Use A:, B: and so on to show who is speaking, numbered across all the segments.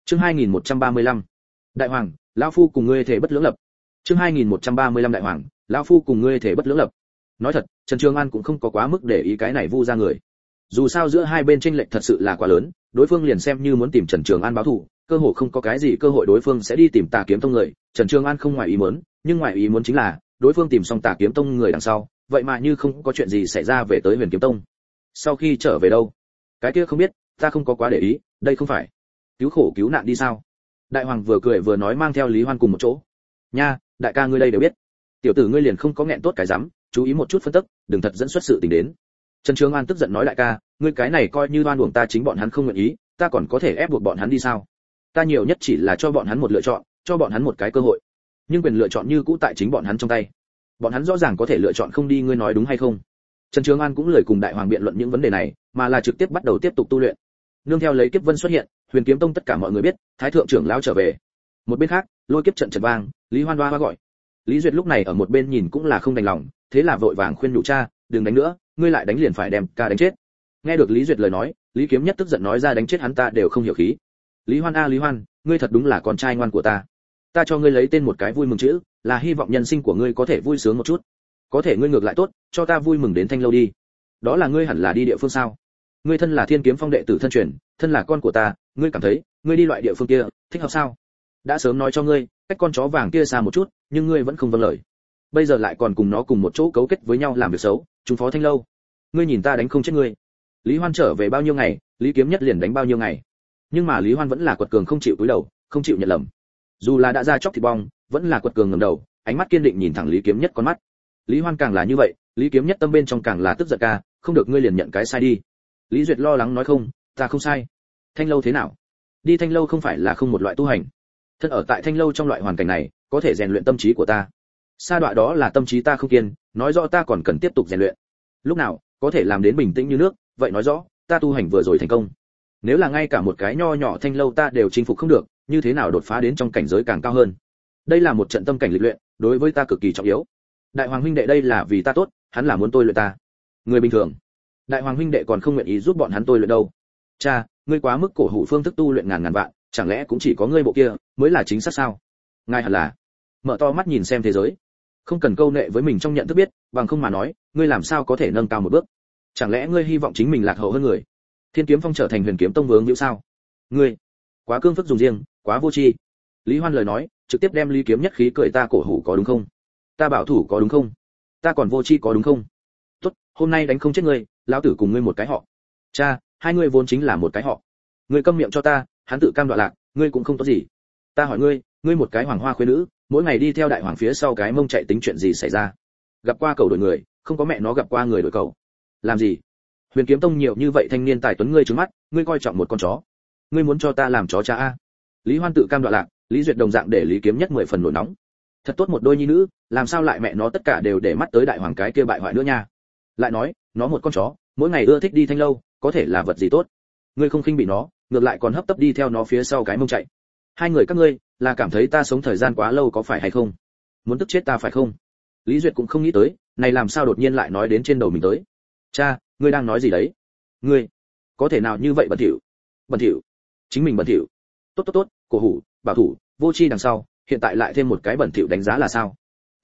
A: Chương 2135. Đại hoàng, lão phu cùng ngươi thể bất lưỡng lập. Chương 2135 đại hoàng, lão phu cùng ngươi thể bất lưỡng lập. Nói thật, Trần Trường An cũng không có quá mức để ý cái này vu ra người. Dù sao giữa hai bên chênh lệch thật sự là quá lớn, đối phương liền xem như muốn tìm Trần Trường An báo thù, cơ hội không có cái gì cơ hội đối phương sẽ đi tìm Tà Kiếm Tông người, Trần Trường An không ngoài ý muốn, nhưng ngoài ý muốn chính là, đối phương tìm xong Tà Kiếm Tông người đằng sau, vậy mà như không có chuyện gì xảy ra về tới Huyền Kiếm Tông. Sau khi trở về đâu? Cái kia không biết, ta không có quá để ý, đây không phải cứu khổ cứu nạn đi sao? Đại hoàng vừa cười vừa nói mang theo Lý Hoan cùng một chỗ. Nha, đại ca ngươi đây đều biết. Tiểu tử ngươi liền không có nghẹn tốt cái rắm, chú ý một chút phân tích, đừng thật dẫn xuất sự tình đến. Trần Trường An tức giận nói đại ca, ngươi cái này coi như oan uổng ta, chính bọn hắn không nguyện ý, ta còn có thể ép buộc bọn hắn đi sao? Ta nhiều nhất chỉ là cho bọn hắn một lựa chọn, cho bọn hắn một cái cơ hội. Nhưng quyền lựa chọn như cũ tại chính bọn hắn trong tay. Bọn hắn rõ ràng có thể lựa chọn không đi, ngươi nói đúng hay không? Trần Trường An cũng lười cùng đại hoàng biện luận những vấn đề này, mà là trực tiếp bắt đầu tiếp tục tu luyện. Nương theo lấy kiếp vân xuất hiện, Huyền Kiếm Tông tất cả mọi người biết, Thái thượng trưởng lão trở về. Một bên khác, lôi kiếp trận trận vang, Lý Hoan hoa gọi. Lý Duyệt lúc này ở một bên nhìn cũng là không đành lòng, thế là vội vàng khuyên nhủ cha, đừng đánh nữa, ngươi lại đánh liền phải đem ca đánh chết. Nghe được Lý Duyệt lời nói, Lý Kiếm Nhất tức giận nói ra đánh chết hắn ta đều không hiểu khí. Lý Hoan a Lý Hoan, ngươi thật đúng là con trai ngoan của ta. Ta cho ngươi lấy tên một cái vui mừng chữ, là hy vọng nhân sinh của ngươi có thể vui sướng một chút. Có thể ngươi ngược lại tốt, cho ta vui mừng đến Thanh Lâu đi. Đó là ngươi hẳn là đi địa phương sao? Ngươi thân là Thiên Kiếm Phong đệ tử thân truyền, thân là con của ta, ngươi cảm thấy, ngươi đi loại địa phương kia, thích hợp sao? Đã sớm nói cho ngươi, cách con chó vàng kia xa một chút, nhưng ngươi vẫn không vâng lời. Bây giờ lại còn cùng nó cùng một chỗ cấu kết với nhau làm việc xấu, chúng phó Thanh Lâu. Ngươi nhìn ta đánh không chết ngươi. Lý Hoan trở về bao nhiêu ngày, Lý Kiếm Nhất liền đánh bao nhiêu ngày. Nhưng mà Lý Hoan vẫn là quật cường không chịu cúi đầu, không chịu nhận lầm. Dù là đã ra chóc thịt bong, vẫn là quật cường ngẩng đầu, ánh mắt kiên định nhìn thẳng Lý Kiếm Nhất con mắt. Lý Hoan càng là như vậy, Lý Kiếm Nhất tâm bên trong càng là tức giận ca, không được ngươi liền nhận cái sai đi. Lý Duyệt lo lắng nói không, ta không sai. Thanh Lâu thế nào? Đi Thanh Lâu không phải là không một loại tu hành. Thân ở tại Thanh Lâu trong loại hoàn cảnh này, có thể rèn luyện tâm trí của ta. Sa đọa đó là tâm trí ta không kiên, nói rõ ta còn cần tiếp tục rèn luyện. Lúc nào có thể làm đến bình tĩnh như nước, vậy nói rõ ta tu hành vừa rồi thành công. Nếu là ngay cả một cái nho nhỏ Thanh Lâu ta đều chinh phục không được, như thế nào đột phá đến trong cảnh giới càng cao hơn? Đây là một trận tâm cảnh lịch luyện, đối với ta cực kỳ trọng yếu. Đại hoàng huynh đệ đây là vì ta tốt, hắn là muốn tôi luyện ta. Người bình thường, đại hoàng huynh đệ còn không nguyện ý giúp bọn hắn tôi luyện đâu. Cha, ngươi quá mức cổ hủ phương thức tu luyện ngàn ngàn vạn, chẳng lẽ cũng chỉ có ngươi bộ kia mới là chính xác sao? Ngài hẳn là mở to mắt nhìn xem thế giới, không cần câu nệ với mình trong nhận thức biết, bằng không mà nói, ngươi làm sao có thể nâng cao một bước? Chẳng lẽ ngươi hy vọng chính mình lạc hậu hơn người? Thiên Kiếm Phong trở thành Huyền Kiếm Tông vướng hữu sao? Ngươi quá cương phức dùng riêng, quá vô tri. Lý Hoan lời nói, trực tiếp đem Lý Kiếm Nhất khí cười ta cổ hủ có đúng không? Ta bảo thủ có đúng không? Ta còn vô tri có đúng không? Tốt, hôm nay đánh không chết ngươi, lão tử cùng ngươi một cái họ. Cha, hai ngươi vốn chính là một cái họ. Ngươi câm miệng cho ta, hắn tự cam đoạ lạc, ngươi cũng không tốt gì. Ta hỏi ngươi, ngươi một cái hoàng hoa khuê nữ, mỗi ngày đi theo đại hoàng phía sau cái mông chạy tính chuyện gì xảy ra? Gặp qua cầu đổi người, không có mẹ nó gặp qua người đổi cầu. Làm gì? Huyền Kiếm Tông nhiều như vậy thanh niên tài tuấn ngươi trừng mắt, ngươi coi trọng một con chó. Ngươi muốn cho ta làm chó cha a? Lý Hoan tự cam đoạ lạc, Lý Duyệt đồng dạng để Lý Kiếm Nhất 10 phần nổi nóng. Thật tốt một đôi nhi nữ, làm sao lại mẹ nó tất cả đều để mắt tới đại hoàng cái kia bại hoại nữa nha? Lại nói, nó một con chó, mỗi ngày ưa thích đi Thanh Lâu, có thể là vật gì tốt? Ngươi không khinh bị nó, ngược lại còn hấp tấp đi theo nó phía sau cái mông chạy. Hai người các ngươi là cảm thấy ta sống thời gian quá lâu có phải hay không? Muốn tức chết ta phải không? Lý Duyệt cũng không nghĩ tới, này làm sao đột nhiên lại nói đến trên đầu mình tới. Cha, ngươi đang nói gì đấy? Ngươi có thể nào như vậy bẩn thỉu? Bẩn thỉu? Chính mình bẩn thỉu? Tốt tốt tốt, cổ hủ, bảo thủ, vô tri đằng sau, hiện tại lại thêm một cái bẩn thỉu đánh giá là sao?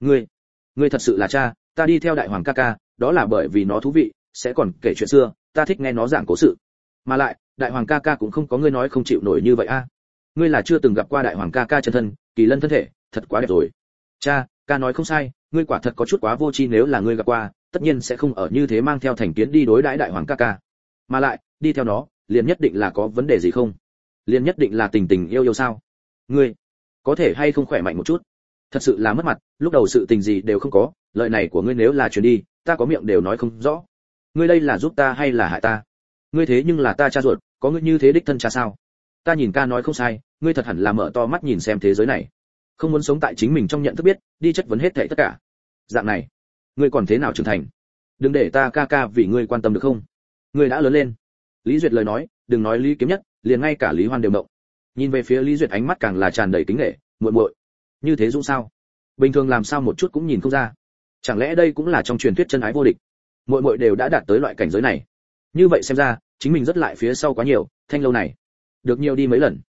A: Ngươi thật sự là cha, ta đi theo đại hoàng ca ca, đó là bởi vì nó thú vị, sẽ còn kể chuyện xưa, ta thích nghe nó giảng cố sự. Mà lại, đại hoàng ca ca cũng không có ngươi nói không chịu nổi như vậy a. Ngươi là chưa từng gặp qua đại hoàng ca ca chân thân, kỳ lân thân thể, thật quá đẹp rồi. Cha, ca nói không sai, ngươi quả thật có chút quá vô tri, nếu là ngươi gặp qua, tất nhiên sẽ không ở như thế mang theo thành kiến đi đối đãi đại hoàng ca ca. Mà lại, đi theo nó, liền nhất định là có vấn đề gì không? Liền nhất định là tình tình yêu yêu sao? Ngươi có thể hay không khỏe mạnh một chút? Thật sự là mất mặt, lúc đầu sự tình gì đều không có, lời này của ngươi nếu là truyền đi, ta có miệng đều nói không rõ. Ngươi đây là giúp ta hay là hại ta? Ngươi thế nhưng là ta cha ruột, có ngươi như thế đích thân cha sao? Ta nhìn ca nói không sai, ngươi thật hẳn là mở to mắt nhìn xem thế giới này, không muốn sống tại chính mình trong nhận thức biết, đi chất vấn hết thảy tất cả. Dạng này, ngươi còn thế nào trưởng thành? Đừng để ta ca ca vì ngươi quan tâm được không? Ngươi đã lớn lên. Lý Duyệt lời nói, đừng nói Lý Kiếm Nhất, liền ngay cả Lý Hoan đều động. Nhìn về phía Lý Duyệt ánh mắt càng là tràn đầy kính nể, muội muội, như thế dũng sao? Bình thường làm sao một chút cũng nhìn không ra. Chẳng lẽ đây cũng là trong truyền thuyết chân ái vô địch? Muội muội đều đã đạt tới loại cảnh giới này. Như vậy xem ra, chính mình rất lại phía sau quá nhiều, Thanh Lâu này được nhiều đi mấy lần.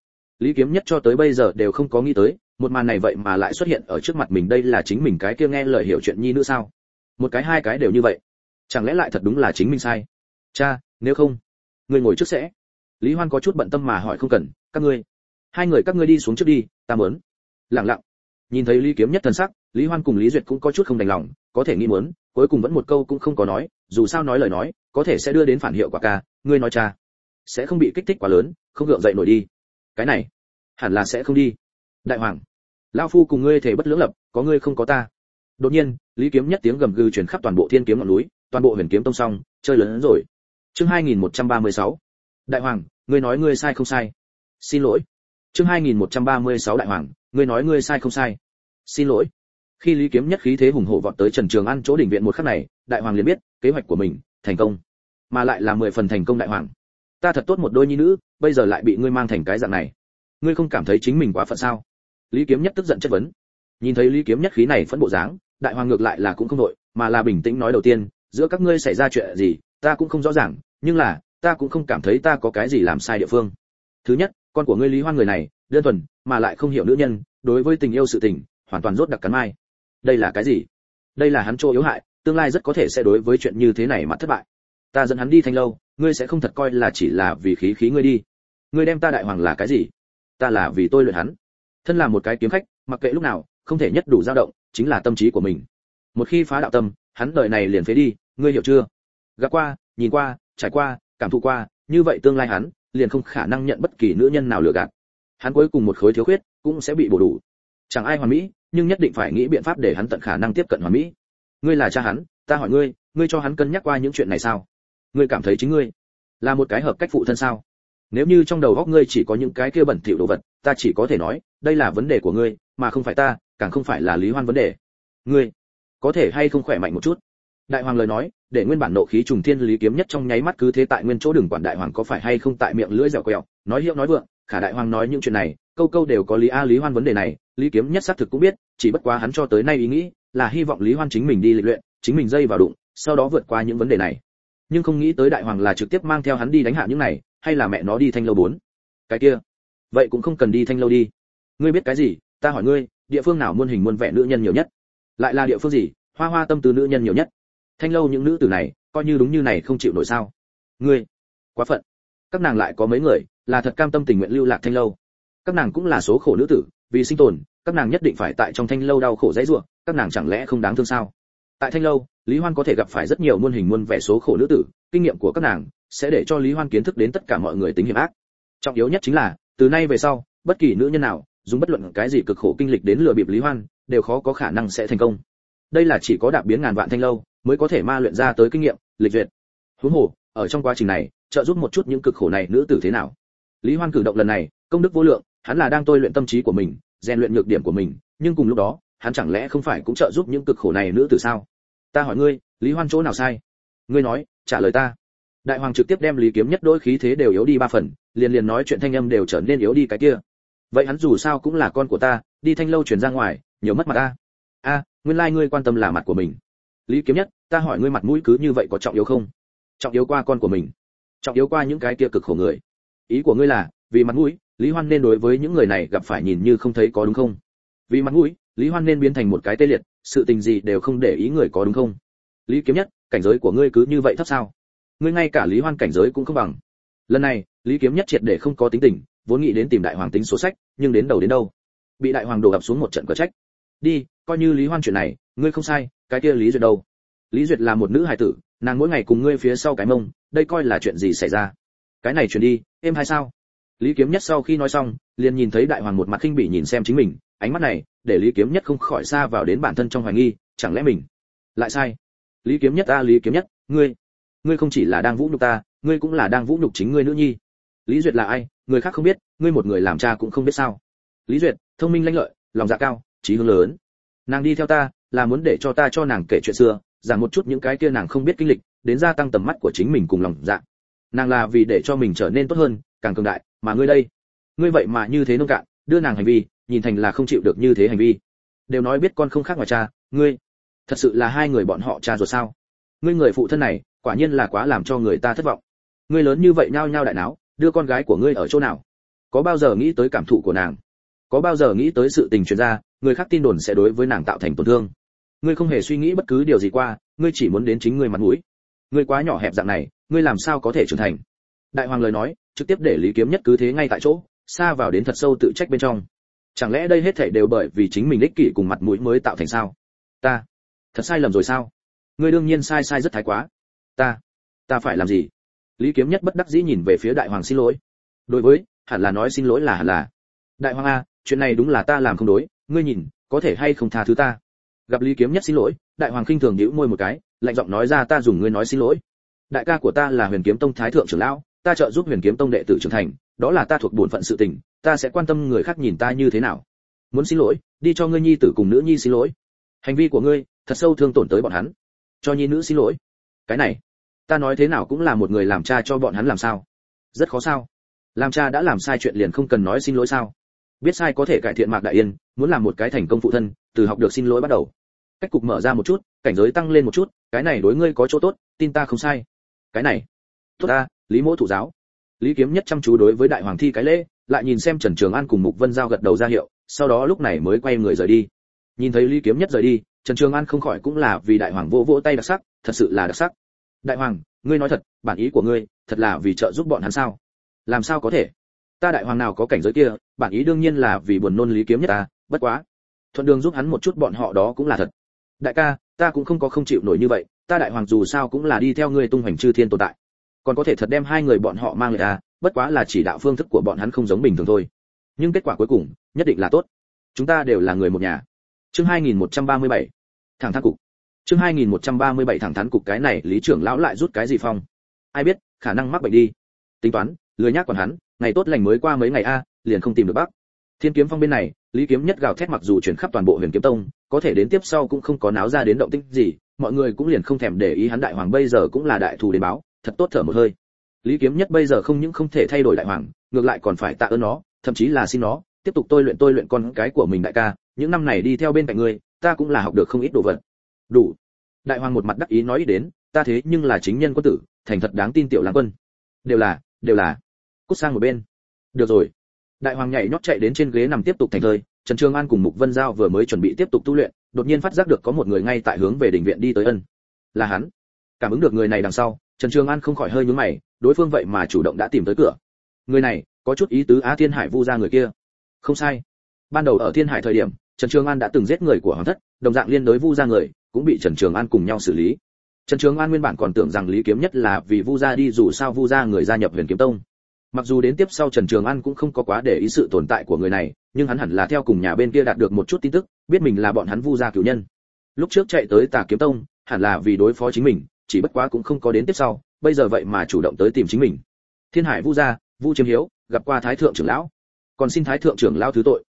A: Lý Kiếm Nhất cho tới bây giờ đều không có nghĩ tới, một màn này vậy mà lại xuất hiện ở trước mặt mình, đây là chính mình cái kia nghe lời hiểu chuyện nhi nữ sao? Một cái hai cái đều như vậy, chẳng lẽ lại thật đúng là chính mình sai? Cha, nếu không, ngươi ngồi trước sẽ. Lý Hoan có chút bận tâm mà hỏi. Không cần, các ngươi, hai người các ngươi đi xuống trước đi, ta muốn. Lặng lặng. Nhìn thấy Lý Kiếm Nhất thần sắc, Lý Hoan cùng Lý Duyệt cũng có chút không đành lòng, có thể nghĩ muốn, cuối cùng vẫn một câu cũng không có nói, dù sao nói lời nói, có thể sẽ đưa đến phản hiệu quả. Ca, ngươi nói cha, sẽ không bị kích thích quá lớn, không gượng dậy nổi đi. Cái này, hẳn là sẽ không đi. Đại hoàng, lão phu cùng ngươi thể bất lưỡng lập, có ngươi không có ta. Đột nhiên, Lý Kiếm Nhất tiếng gầm gừ truyền khắp toàn bộ Thiên Kiếm ngọn núi, toàn bộ Huyền Kiếm tông xong, chơi lớn hơn rồi. Chương 2136. Đại hoàng, ngươi nói ngươi sai không sai? Xin lỗi. Chương 2136. Đại hoàng, ngươi nói ngươi sai không sai? Xin lỗi. Khi Lý Kiếm Nhất khí thế hùng hổ vọt tới Trần Trường An chỗ đỉnh viện một khắc này, Đại hoàng liền biết, kế hoạch của mình thành công, mà lại là 10 phần thành công. Đại hoàng, ta thật tốt một đôi nhi nữ, bây giờ lại bị ngươi mang thành cái dạng này, ngươi không cảm thấy chính mình quá phận sao? Lý Kiếm Nhất tức giận chất vấn. Nhìn thấy Lý Kiếm Nhất khí này phẫn bộ dáng, Đại hoàng ngược lại là cũng không đội, mà là bình tĩnh nói. Đầu tiên, giữa các ngươi xảy ra chuyện gì, ta cũng không rõ ràng, nhưng là ta cũng không cảm thấy ta có cái gì làm sai địa phương. Thứ nhất, con của ngươi Lý Hoan người này, đơn thuần, mà lại không hiểu nữ nhân, đối với tình yêu sự tình, hoàn toàn rốt đặc cắn mai. Đây là cái gì? Đây là hắn chỗ yếu hại, tương lai rất có thể sẽ đối với chuyện như thế này mà thất bại. Ta dẫn hắn đi Thanh lâu, ngươi sẽ không thật coi là chỉ là vì khí ngươi đi. Ngươi đem ta Đại hoàng là cái gì? Ta là vì tôi luyện hắn. Thân là một cái kiếm khách, mặc kệ lúc nào, không thể nhất đủ dao động, chính là tâm trí của mình. Một khi phá đạo tâm, hắn đời này liền phế đi, ngươi hiểu chưa? Gặp qua, nhìn qua, trải qua, cảm thụ qua, như vậy tương lai hắn liền không khả năng nhận bất kỳ nữ nhân nào lừa gạt. Hắn cuối cùng một khối thiếu khuyết cũng sẽ bị bổ đủ. Chẳng ai hoàn mỹ, nhưng nhất định phải nghĩ biện pháp để hắn tận khả năng tiếp cận hoàn mỹ. Ngươi là cha hắn, ta hỏi ngươi, ngươi cho hắn cân nhắc qua những chuyện này sao? Ngươi cảm thấy chính ngươi là một cái hợp cách phụ thân sao? Nếu như trong đầu óc ngươi chỉ có những cái kia bẩn thỉu đồ vật, ta chỉ có thể nói, đây là vấn đề của ngươi, mà không phải ta, càng không phải là Lý Hoan vấn đề. Ngươi có thể hay không khỏe mạnh một chút? Đại hoàng lời nói, để nguyên bản nộ khí trùng thiên Lý Kiếm Nhất trong nháy mắt cứ thế tại nguyên chỗ. Đừng quản Đại hoàng có phải hay không tại miệng lưỡi dẻo quẹo, nói hiệu nói vượng, khả Đại hoàng nói những chuyện này, câu câu đều có lý a. Lý Hoan vấn đề này, Lý Kiếm Nhất xác thực cũng biết, chỉ bất quá hắn cho tới nay ý nghĩ là hy vọng Lý Hoan chính mình đi lịch luyện, chính mình dây vào đụng, sau đó vượt qua những vấn đề này. Nhưng không nghĩ tới Đại hoàng là trực tiếp mang theo hắn đi đánh hạ những này, hay là mẹ nó đi Thanh lâu 4. Cái kia, vậy cũng không cần đi Thanh lâu đi. Ngươi biết cái gì? Ta hỏi ngươi, địa phương nào muôn hình muôn vẻ nữ nhân nhiều nhất? Lại là địa phương gì, hoa hoa tâm tư nữ nhân nhiều nhất? Thanh lâu những nữ tử này, coi như đúng như này không chịu nổi sao? Ngươi, quá phận. Các nàng lại có mấy người là thật cam tâm tình nguyện lưu lạc Thanh lâu? Các nàng cũng là số khổ nữ tử, vì sinh tồn, các nàng nhất định phải tại trong Thanh lâu đau khổ dãy rủa, các nàng chẳng lẽ không đáng thương sao? Tại Thanh lâu, Lý Hoan có thể gặp phải rất nhiều muôn hình muôn vẻ số khổ nữ tử, kinh nghiệm của các nàng sẽ để cho Lý Hoan kiến thức đến tất cả mọi người tính hiểm ác. Trọng yếu nhất chính là, từ nay về sau, bất kỳ nữ nhân nào dùng bất luận cái gì cực khổ kinh lịch đến lừa bịp Lý Hoan, đều khó có khả năng sẽ thành công. Đây là chỉ có đạp biến ngàn vạn Thanh lâu mới có thể ma luyện ra tới kinh nghiệm, lịch duyệt. Huống hồ, ở trong quá trình này, trợ giúp một chút những cực khổ này nữ tử thế nào? Lý Hoan cử động lần này, công đức vô lượng, hắn là đang tôi luyện tâm trí của mình, rèn luyện nhược điểm của mình, nhưng cùng lúc đó, hắn chẳng lẽ không phải cũng trợ giúp những cực khổ này nữ tử sao? Ta hỏi ngươi, Lý Hoan chỗ nào sai? Ngươi nói, trả lời ta. Đại hoàng trực tiếp đem Lý Kiếm Nhất đôi khí thế đều yếu đi 3 phần, liền nói chuyện thanh âm đều trở nên yếu đi cái kia. Vậy hắn dù sao cũng là con của ta, đi Thanh lâu truyền ra ngoài, nhiều mất mặt ta. Nguyên lai ngươi quan tâm là mặt của mình. Lý Kiếm Nhất, ta hỏi ngươi mặt mũi cứ như vậy có trọng yếu không? Trọng yếu qua con của mình, trọng yếu qua những cái kia cực khổ người. Ý của ngươi là, vì mặt mũi, Lý Hoan nên đối với những người này gặp phải nhìn như không thấy có đúng không? Vì mặt mũi, Lý Hoan nên biến thành một cái tê liệt, sự tình gì đều không để ý người có đúng không? Lý Kiếm Nhất, cảnh giới của ngươi cứ như vậy thấp sao? Ngươi ngay cả Lý Hoan cảnh giới cũng không bằng. Lần này, Lý Kiếm Nhất triệt để không có tính tình, vốn nghĩ đến tìm Đại hoàng tính số sách, nhưng đến đầu đến đâu, bị Đại hoàng đổ ập xuống một trận cờ trách. Đi, coi như Lý Hoan chuyện này, ngươi không sai, cái kia Lý Duyệt đâu? Lý Duyệt là một nữ hài tử, nàng mỗi ngày cùng ngươi phía sau cái mông, đây coi là chuyện gì xảy ra? Cái này chuyển đi, em hay sao? Lý Kiếm Nhất sau khi nói xong, liền nhìn thấy Đại hoàng một mặt khinh bỉ nhìn xem chính mình, ánh mắt này, để Lý Kiếm Nhất không khỏi xa vào đến bản thân trong hoài nghi, chẳng lẽ mình lại sai? Lý Kiếm Nhất Lý Kiếm Nhất, ngươi không chỉ là đang vũ nhục ta, ngươi cũng là đang vũ nhục chính ngươi nữ nhi. Lý Duyệt là ai, người khác không biết, ngươi một người làm cha cũng không biết sao? Lý Duyệt, thông minh lanh lợi, lòng dạ cao, trí hướng lớn. Nàng đi theo ta, là muốn để cho ta cho nàng kể chuyện xưa, giảng một chút những cái kia nàng không biết kinh lịch, đến gia tăng tầm mắt của chính mình cùng lòng dạ. Nàng là vì để cho mình trở nên tốt hơn, càng cường đại, mà ngươi đây, ngươi vậy mà như thế nông cạn, đưa nàng hành vi nhìn thành là không chịu được như thế hành vi. Đều nói biết con không khác ngoài cha, ngươi thật sự là hai người bọn họ cha ruột sao? Ngươi người phụ thân này, quả nhiên là quá làm cho người ta thất vọng. Ngươi lớn như vậy nhao nhao đại náo, đưa con gái của ngươi ở chỗ nào? Có bao giờ nghĩ tới cảm thụ của nàng? Có bao giờ nghĩ tới sự tình truyền ra, người khác tin đồn sẽ đối với nàng tạo thành tổn thương? Ngươi không hề suy nghĩ bất cứ điều gì qua, ngươi chỉ muốn đến chính ngươi mặt mũi. Ngươi quá nhỏ hẹp dạng này, ngươi làm sao có thể trưởng thành? Đại hoàng lời nói, trực tiếp để Lý Kiếm Nhất cứ thế ngay tại chỗ, xa vào đến thật sâu tự trách bên trong. Chẳng lẽ đây hết thảy đều bởi vì chính mình ích kỷ cùng mặt mũi mới tạo thành sao? Ta thật sai lầm rồi sao? Ngươi đương nhiên sai rất thái quá. Ta phải làm gì? Lý Kiếm Nhất bất đắc dĩ nhìn về phía đại hoàng xin lỗi. Đối với, hẳn là nói xin lỗi là hẳn là. Đại hoàng a, chuyện này đúng là ta làm không đối, ngươi nhìn, có thể hay không tha thứ ta? Gặp Lý Kiếm Nhất xin lỗi, đại hoàng khinh thường nhíu môi một cái, lạnh giọng nói ra, ta dùng ngươi nói xin lỗi. Đại ca của ta là Huyền Kiếm Tông thái thượng trưởng lão, ta trợ giúp Huyền Kiếm Tông đệ tử trưởng thành, đó là ta thuộc bổn phận sự tình, ta sẽ quan tâm người khác nhìn ta như thế nào. Muốn xin lỗi, đi cho ngươi nhi tử cùng nữ nhi xin lỗi. Hành vi của ngươi thật sâu thương tổn tới bọn hắn. Cho nhi nữ xin lỗi. Cái này, ta nói thế nào cũng là một người làm cha cho bọn hắn làm sao? Rất khó sao? Làm cha đã làm sai chuyện liền không cần nói xin lỗi sao? Biết sai có thể cải thiện Mạc Đại Yên, muốn làm một cái thành công phụ thân, từ học được xin lỗi bắt đầu. Cách cục mở ra một chút, cảnh giới tăng lên một chút, cái này đối ngươi có chỗ tốt, tin ta không sai. Cái này, tốt ta, Lý Mỗ thủ giáo. Lý Kiếm Nhất chăm chú đối với đại hoàng thi cái lễ, lại nhìn xem Trần Trường An cùng Mục Vân Giao gật đầu ra hiệu, sau đó lúc này mới quay người rời đi. Nhìn thấy Lý Kiếm Nhất rời đi, Trần Trường An không khỏi cũng là vì đại hoàng vỗ tay đặc sắc, thật sự là đặc sắc. Đại hoàng, ngươi nói thật, bản ý của ngươi, thật là vì trợ giúp bọn hắn sao? Làm sao có thể? Ta đại hoàng nào có cảnh giới kia, bản ý đương nhiên là vì buồn nôn Lý Kiếm Nhất ta, bất quá, thuận đường giúp hắn một chút bọn họ đó cũng là thật. Đại ca, ta cũng không có không chịu nổi như vậy, ta đại hoàng dù sao cũng là đi theo ngươi tung hoành chư thiên tồn tại, còn có thể thật đem hai người bọn họ mang lại bất quá là chỉ đạo phương thức của bọn hắn không giống bình thường thôi, nhưng kết quả cuối cùng nhất định là tốt. Chúng ta đều là người một nhà. Chương 2137, thẳng thắn cục. Chương 2137 thẳng thắn cục. Cái này Lý trưởng lão lại rút cái gì phong? Ai biết, khả năng mắc bệnh đi. Tính toán, lười nhác còn hắn, ngày tốt lành mới qua mấy ngày liền không tìm được bác. Thiên Kiếm Phong bên này, Lý Kiếm Nhất gào thét mặc dù chuyển khắp toàn bộ Huyền Kiếm Tông, có thể đến tiếp sau cũng không có náo ra đến động tĩnh gì, mọi người cũng liền không thèm để ý hắn. Đại hoàng bây giờ cũng là đại thù đến báo, thật tốt thở một hơi. Lý Kiếm Nhất bây giờ không những không thể thay đổi đại hoàng, ngược lại còn phải tạ ơn nó, thậm chí là xin nó tiếp tục tôi luyện con cái của mình. Đại ca, những năm này đi theo bên cạnh ngươi, ta cũng là học được không ít đồ vật. Đủ. Đại hoàng một mặt đắc ý nói ý đến, ta thế nhưng là chính nhân quân tử, thành thật đáng tin tiểu lang quân. Đều là. Cút sang một bên. Được rồi. Đại hoàng nhảy nhót chạy đến trên ghế nằm tiếp tục thành thơi. Trần Trường An cùng Mục Vân Giao vừa mới chuẩn bị tiếp tục tu luyện, đột nhiên phát giác được có một người ngay tại hướng về đình viện đi tới. Là hắn. Cảm ứng được người này đằng sau, Trần Trường An không khỏi hơi nhướng mày, đối phương vậy mà chủ động đã tìm tới cửa. Người này có chút ý tứ Thiên Hải Vu gia người kia. Không sai. Ban đầu ở Thiên Hải thời điểm, Trần Trường An đã từng giết người của Hoàng thất, đồng dạng liên đối Vu gia người, cũng bị Trần Trường An cùng nhau xử lý. Trần Trường An nguyên bản còn tưởng rằng Lý Kiếm Nhất là vì Vu gia đi, dù sao Vu gia người gia nhập Huyền Kiếm Tông. Mặc dù đến tiếp sau Trần Trường An cũng không có quá để ý sự tồn tại của người này, nhưng hắn hẳn là theo cùng nhà bên kia đạt được một chút tin tức, biết mình là bọn hắn Vu gia cửu nhân. Lúc trước chạy tới Tà Kiếm Tông, hẳn là vì đối phó chính mình, chỉ bất quá cũng không có đến tiếp sau, bây giờ vậy mà chủ động tới tìm chính mình. Thiên Hải Vu gia, Vu Chiêm Hiếu, gặp qua Thái thượng trưởng lão, còn xin Thái thượng trưởng lão thứ tội.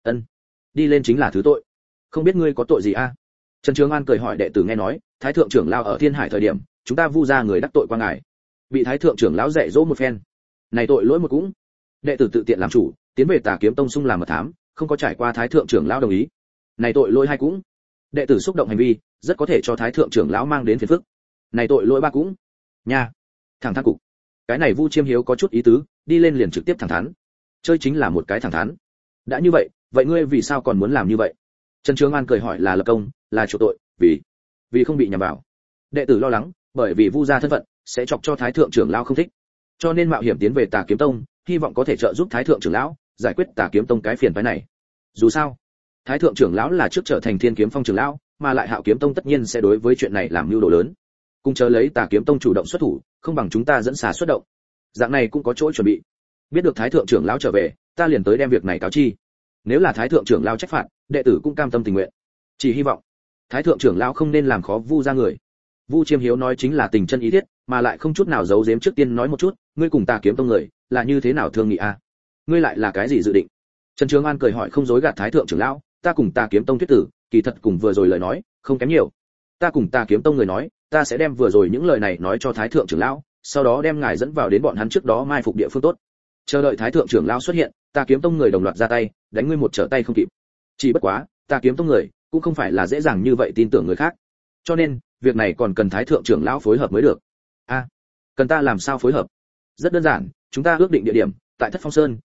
A: Đi lên chính là thứ tội. Không biết ngươi có tội gì Trần Trường An cười hỏi đệ tử, nghe nói Thái thượng trưởng lão ở Thiên Hải thời điểm, chúng ta Vu gia người đắc tội qua ngài, bị Thái thượng trưởng lão dạy dỗ một phen. Này tội lỗi một cũng. Đệ tử tự tiện làm chủ, tiến về Tà Kiếm Tông xung làm mật thám, không có trải qua Thái thượng trưởng lão đồng ý. Này tội lỗi hai cũng. Đệ tử xúc động hành vi, rất có thể cho Thái thượng trưởng lão mang đến phiền phức. Này tội lỗi ba cũng. Nha. Thẳng thắn cục. Cái này Vu Chiêm Hiếu có chút ý tứ, đi lên liền trực tiếp thẳng thắn. Chơi chính là một cái thẳng thắn. Đã như vậy, vậy ngươi vì sao còn muốn làm như vậy? Trần Trường An cười hỏi, là lập công, là chủ tội, vì không bị nhầm vào. Đệ tử lo lắng, bởi vì Vu gia thân phận sẽ chọc cho Thái thượng trưởng lão không thích, cho nên mạo hiểm tiến về Tà Kiếm Tông, hy vọng có thể trợ giúp Thái thượng trưởng lão giải quyết Tà Kiếm Tông cái phiền phức này. Dù sao, Thái thượng trưởng lão là trước trở thành Thiên Kiếm Phong trưởng lão, mà lại Hạo Kiếm Tông tất nhiên sẽ đối với chuyện này làm mưu đồ lớn. Cùng chờ lấy Tà Kiếm Tông chủ động xuất thủ, không bằng chúng ta dẫn xà xuất động. Dạng này cũng có chỗ chuẩn bị. Biết được Thái thượng trưởng lão trở về, ta liền tới đem việc này cáo chi. Nếu là Thái thượng trưởng lão trách phạt, đệ tử cũng cam tâm tình nguyện. Chỉ hy vọng Thái thượng trưởng lão không nên làm khó Vu gia người. Vu Chiêm Hiếu nói chính là tình chân ý thiết, mà lại không chút nào giấu giếm. Trước tiên nói một chút, ngươi cùng Tà Kiếm Tông người là như thế nào thương nghị Ngươi lại là cái gì dự định? Trần Trường An cười hỏi, không dối gạt Thái thượng trưởng lão, ta cùng Tà Kiếm Tông thuyết tử, kỳ thật cùng vừa rồi lời nói không kém nhiều. Ta cùng Tà Kiếm Tông người nói, ta sẽ đem vừa rồi những lời này nói cho Thái thượng trưởng lão, sau đó đem ngài dẫn vào đến bọn hắn trước đó mai phục địa phương tốt. Chờ đợi Thái thượng trưởng lão xuất hiện, Tà Kiếm Tông người đồng loạt ra tay, đánh ngươi một trở tay không kịp. Chỉ bất quá, Tà Kiếm Tông người cũng không phải là dễ dàng như vậy tin tưởng người khác. Cho nên, việc này còn cần Thái thượng trưởng lão phối hợp mới được. Cần ta làm sao phối hợp? Rất đơn giản, chúng ta ước định địa điểm, tại Thất Phong Sơn,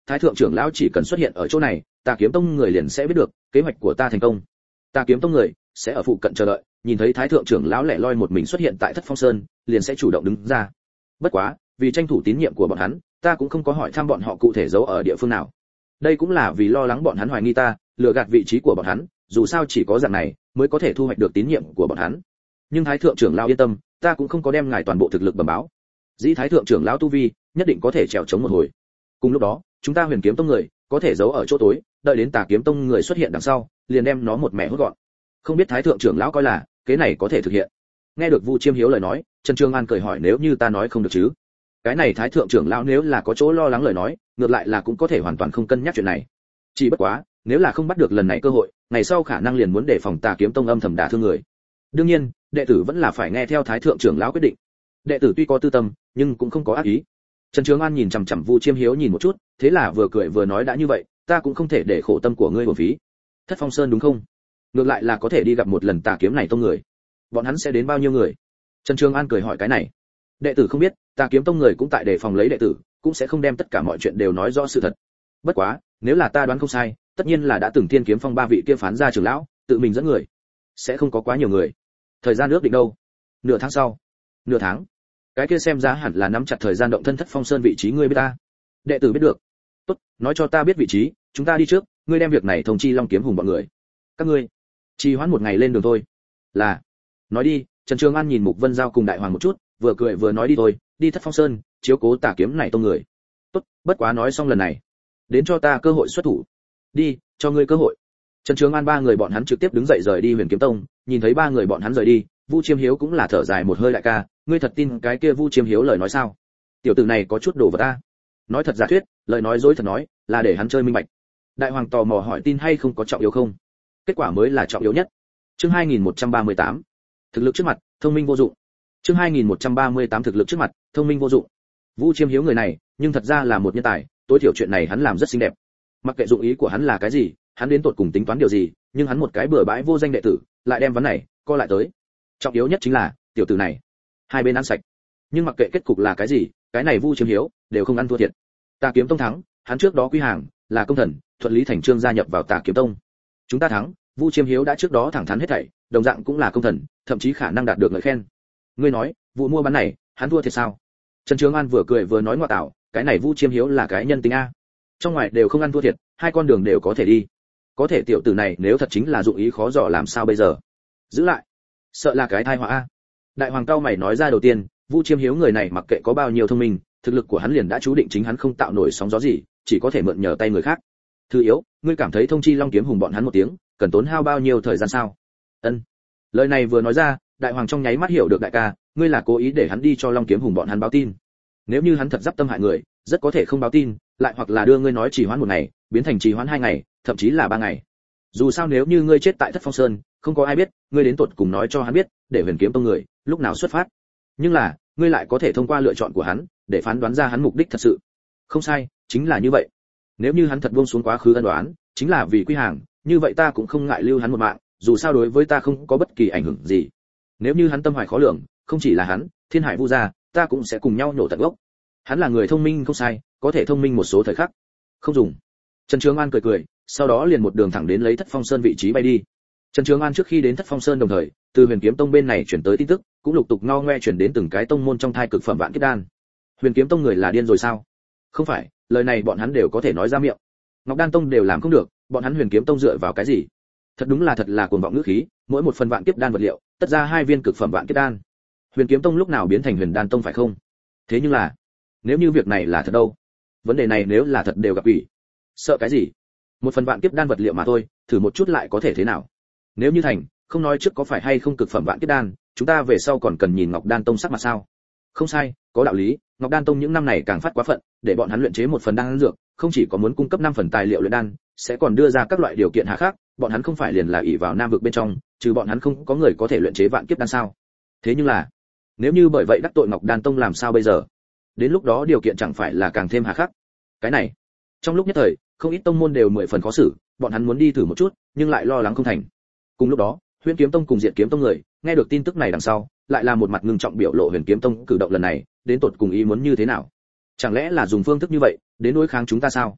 A: thái thượng trưởng lão chỉ cần xuất hiện ở chỗ này, Tà Kiếm Tông người liền sẽ biết được kế hoạch của ta thành công. Tà Kiếm Tông người sẽ ở phụ cận chờ đợi, nhìn thấy thái thượng trưởng lão lẻ loi một mình xuất hiện tại Thất Phong Sơn, liền sẽ chủ động đứng ra. Bất quá, vì tranh thủ tín nhiệm của bọn hắn, ta cũng không có hỏi thăm bọn họ cụ thể giấu ở địa phương nào. Đây cũng là vì lo lắng bọn hắn hoài nghi ta, lừa gạt vị trí của bọn hắn, dù sao chỉ có dạng này mới có thể thu hoạch được tín nhiệm của bọn hắn. Nhưng thái thượng trưởng lão yên tâm, ta cũng không có đem ngài toàn bộ thực lực bẩm báo. Dĩ thái thượng trưởng lão tu vi, nhất định có thể trèo chống một hồi. Cùng lúc đó, chúng ta Huyền Kiếm Tông người có thể giấu ở chỗ tối, đợi đến Tà Kiếm Tông người xuất hiện đằng sau, liền đem nó một mẻ hút gọn. Không biết thái thượng trưởng lão coi là cái này có thể thực hiện. Nghe được Vu Chiêm Hiếu lời nói, Trần Trường An cười hỏi nếu như ta nói không được chứ? Cái này thái thượng trưởng lão nếu là có chỗ lo lắng lời nói, ngược lại là cũng có thể hoàn toàn không cân nhắc chuyện này. Chỉ bất quá, nếu là không bắt được lần này cơ hội, ngày sau khả năng liền muốn đề phòng Tà Kiếm Tông âm thầm đả thương người. Đương nhiên, đệ tử vẫn là phải nghe theo thái thượng trưởng lão quyết định. Đệ tử tuy có tư tâm, nhưng cũng không có ác ý. Trần Trường An nhìn chằm chằm Vu Chiêm Hiếu nhìn một chút, thế là vừa cười vừa nói đã như vậy, ta cũng không thể để khổ tâm của ngươi uổng phí. Thất Phong Sơn đúng không? Ngược lại là có thể đi gặp một lần Tà Kiếm này tông người. Bọn hắn sẽ đến bao nhiêu người? Trần Trường An cười hỏi cái này. Đệ tử không biết, Tà Kiếm tông người cũng tại để phòng lấy đệ tử, cũng sẽ không đem tất cả mọi chuyện đều nói rõ sự thật. Bất quá, nếu là ta đoán không sai, tất nhiên là đã từng Thiên Kiếm Phong ba vị kia phán ra trưởng lão, tự mình dẫn người. Sẽ không có quá nhiều người. Thời gian ước định đâu? Nửa tháng sau. Nửa tháng? Cái kia xem giá hẳn là nắm chặt thời gian động thân Thất Phong Sơn vị trí ngươi biết ta. Đệ tử biết được. Tốt, nói cho ta biết vị trí, chúng ta đi trước, ngươi đem việc này thông chi Long Kiếm Hùng bọn người. Các ngươi trì hoãn một ngày lên đường thôi. Là. Nói đi, Trần Trường An nhìn Mục Vân Giao cùng Đại Hoàng một chút, vừa cười vừa nói đi thôi, đi Thất Phong Sơn, chiếu cố Tà Kiếm này tông người. Tốt, bất quá nói xong lần này, đến cho ta cơ hội xuất thủ. Đi, cho ngươi cơ hội. Trần Trường An ba người bọn hắn trực tiếp đứng dậy rời đi Huyền Kiếm Tông, nhìn thấy ba người bọn hắn rời đi, Vu Chiêm Hiếu cũng là thở dài một hơi đại ca, ngươi thật tin cái kia Vu Chiêm Hiếu lời nói sao? Tiểu tử này có chút đồ vật ta. Nói thật giả thuyết, lời nói dối thật nói, là để hắn chơi minh bạch. Đại Hoàng tò mò hỏi tin hay không có trọng yếu không? Kết quả mới là trọng yếu nhất. Chương 2138. Thực lực trước mặt, thông minh vô dụng. Chương 2138 thực lực trước mặt, thông minh vô dụng. Vu Chiêm Hiếu người này, nhưng thật ra là một nhân tài, tối thiểu chuyện này hắn làm rất xinh đẹp. Mặc kệ dụng ý của hắn là cái gì, hắn đến tột cùng tính toán điều gì, nhưng hắn một cái bừa bãi vô danh đệ tử, lại đem vấn này co lại tới. Trọng yếu nhất chính là, tiểu tử này, hai bên ăn sạch. Nhưng mặc kệ kết cục là cái gì, cái này Vu Chiêm Hiếu đều không ăn thua thiệt. Tà Kiếm Tông thắng, hắn trước đó quy hàng, là công thần, thuận lý thành trương gia nhập vào Tà Kiếm Tông. Chúng ta thắng, Vu Chiêm Hiếu đã trước đó thẳng thắn hết thảy, đồng dạng cũng là công thần, thậm chí khả năng đạt được lời khen. Ngươi nói, vụ mua bán này, hắn thua thiệt sao? Trần Trường An vừa cười vừa nói ngoại tạo, cái này Vu Chiêm Hiếu là cái nhân tính a. Trong ngoài đều không ăn thua thiệt, hai con đường đều có thể đi. Có thể tiểu tử này nếu thật chính là dụng ý khó dò làm sao bây giờ? Giữ lại, sợ là cái tai họa a. Đại Hoàng cao mày nói ra đầu tiên, Vu Chiêm Hiếu người này mặc kệ có bao nhiêu thông minh, thực lực của hắn liền đã chú định chính hắn không tạo nổi sóng gió gì, chỉ có thể mượn nhờ tay người khác. Thứ yếu, ngươi cảm thấy thông chi Long Kiếm Hùng bọn hắn một tiếng, cần tốn hao bao nhiêu thời gian sao? Ân. Lời này vừa nói ra, Đại Hoàng trong nháy mắt hiểu được đại ca, ngươi là cố ý để hắn đi cho Long Kiếm Hùng bọn hắn báo tin. Nếu như hắn thật dắp tâm hại người, rất có thể không báo tin, lại hoặc là đưa ngươi nói trì hoãn một ngày, biến thành trì hoãn 2 ngày, thậm chí là 3 ngày. Dù sao nếu như ngươi chết tại Thất Phong Sơn, không có ai biết, ngươi đến tột cùng nói cho hắn biết, để Huyền Kiếm Tông người lúc nào xuất phát. Nhưng là, ngươi lại có thể thông qua lựa chọn của hắn, để phán đoán ra hắn mục đích thật sự. Không sai, chính là như vậy. Nếu như hắn thật buông xuống quá khứ ân đoán, chính là vì quy hàng, như vậy ta cũng không ngại lưu hắn một mạng, dù sao đối với ta không có bất kỳ ảnh hưởng gì. Nếu như hắn tâm hoài khó lường, không chỉ là hắn, Thiên Hải Vu gia, ta cũng sẽ cùng nhau nổ tận gốc. Hắn là người thông minh không sai, có thể thông minh một số thời khắc. Không dùng. Trần Trường An cười cười, sau đó liền một đường thẳng đến lấy Thất Phong Sơn vị trí bay đi. Trần Trường An trước khi đến Thất Phong Sơn đồng thời, từ Huyền Kiếm Tông bên này chuyển tới tin tức, cũng lục tục ngo ngoe chuyển đến từng cái tông môn trong thai cực phẩm vạn kiếp đan. Huyền Kiếm Tông người là điên rồi sao? Không phải, lời này bọn hắn đều có thể nói ra miệng. Ngọc Đan Tông đều làm không được, bọn hắn Huyền Kiếm Tông dựa vào cái gì? Thật đúng là thật là cuồng vọng ngữ khí, mỗi một phần vạn kiếp đan vật liệu, tất ra 2 viên cực phẩm vạn kiếp đan. Huyền Kiếm Tông lúc nào biến thành Huyền Đan Tông phải không? Thế nhưng là, nếu như việc này là thật đâu? Vấn đề này nếu là thật đều gặp ủy. Sợ cái gì? Một phần vạn kiếp đan vật liệu mà thôi, thử một chút lại có thể thế nào? Nếu như thành, không nói trước có phải hay không cực phẩm vạn kiếp đan, chúng ta về sau còn cần nhìn Ngọc Đan Tông sắc mặt sao? Không sai, có đạo lý, Ngọc Đan Tông những năm này càng phát quá phận, để bọn hắn luyện chế một phần đan dược, không chỉ có muốn cung cấp 5 phần tài liệu luyện đan, sẽ còn đưa ra các loại điều kiện hà khắc, bọn hắn không phải liền là ỷ vào Nam vực bên trong, trừ bọn hắn không có người có thể luyện chế vạn kiếp đan sao? Thế nhưng là, nếu như bởi vậy đắc tội Ngọc Đan Tông làm sao bây giờ? Đến lúc đó điều kiện chẳng phải là càng thêm hà khắc? Cái này, trong lúc nhất thời, không ít tông môn đều 10 phần khó xử, bọn hắn muốn đi thử một chút, nhưng lại lo lắng không thành. Cùng lúc đó, Huyền Kiếm Tông cùng Diệt Kiếm Tông người, nghe được tin tức này đằng sau, lại là một mặt ngưng trọng biểu lộ Huyền Kiếm Tông cử động lần này, đến tột cùng ý muốn như thế nào? Chẳng lẽ là dùng phương thức như vậy đến đối kháng chúng ta sao?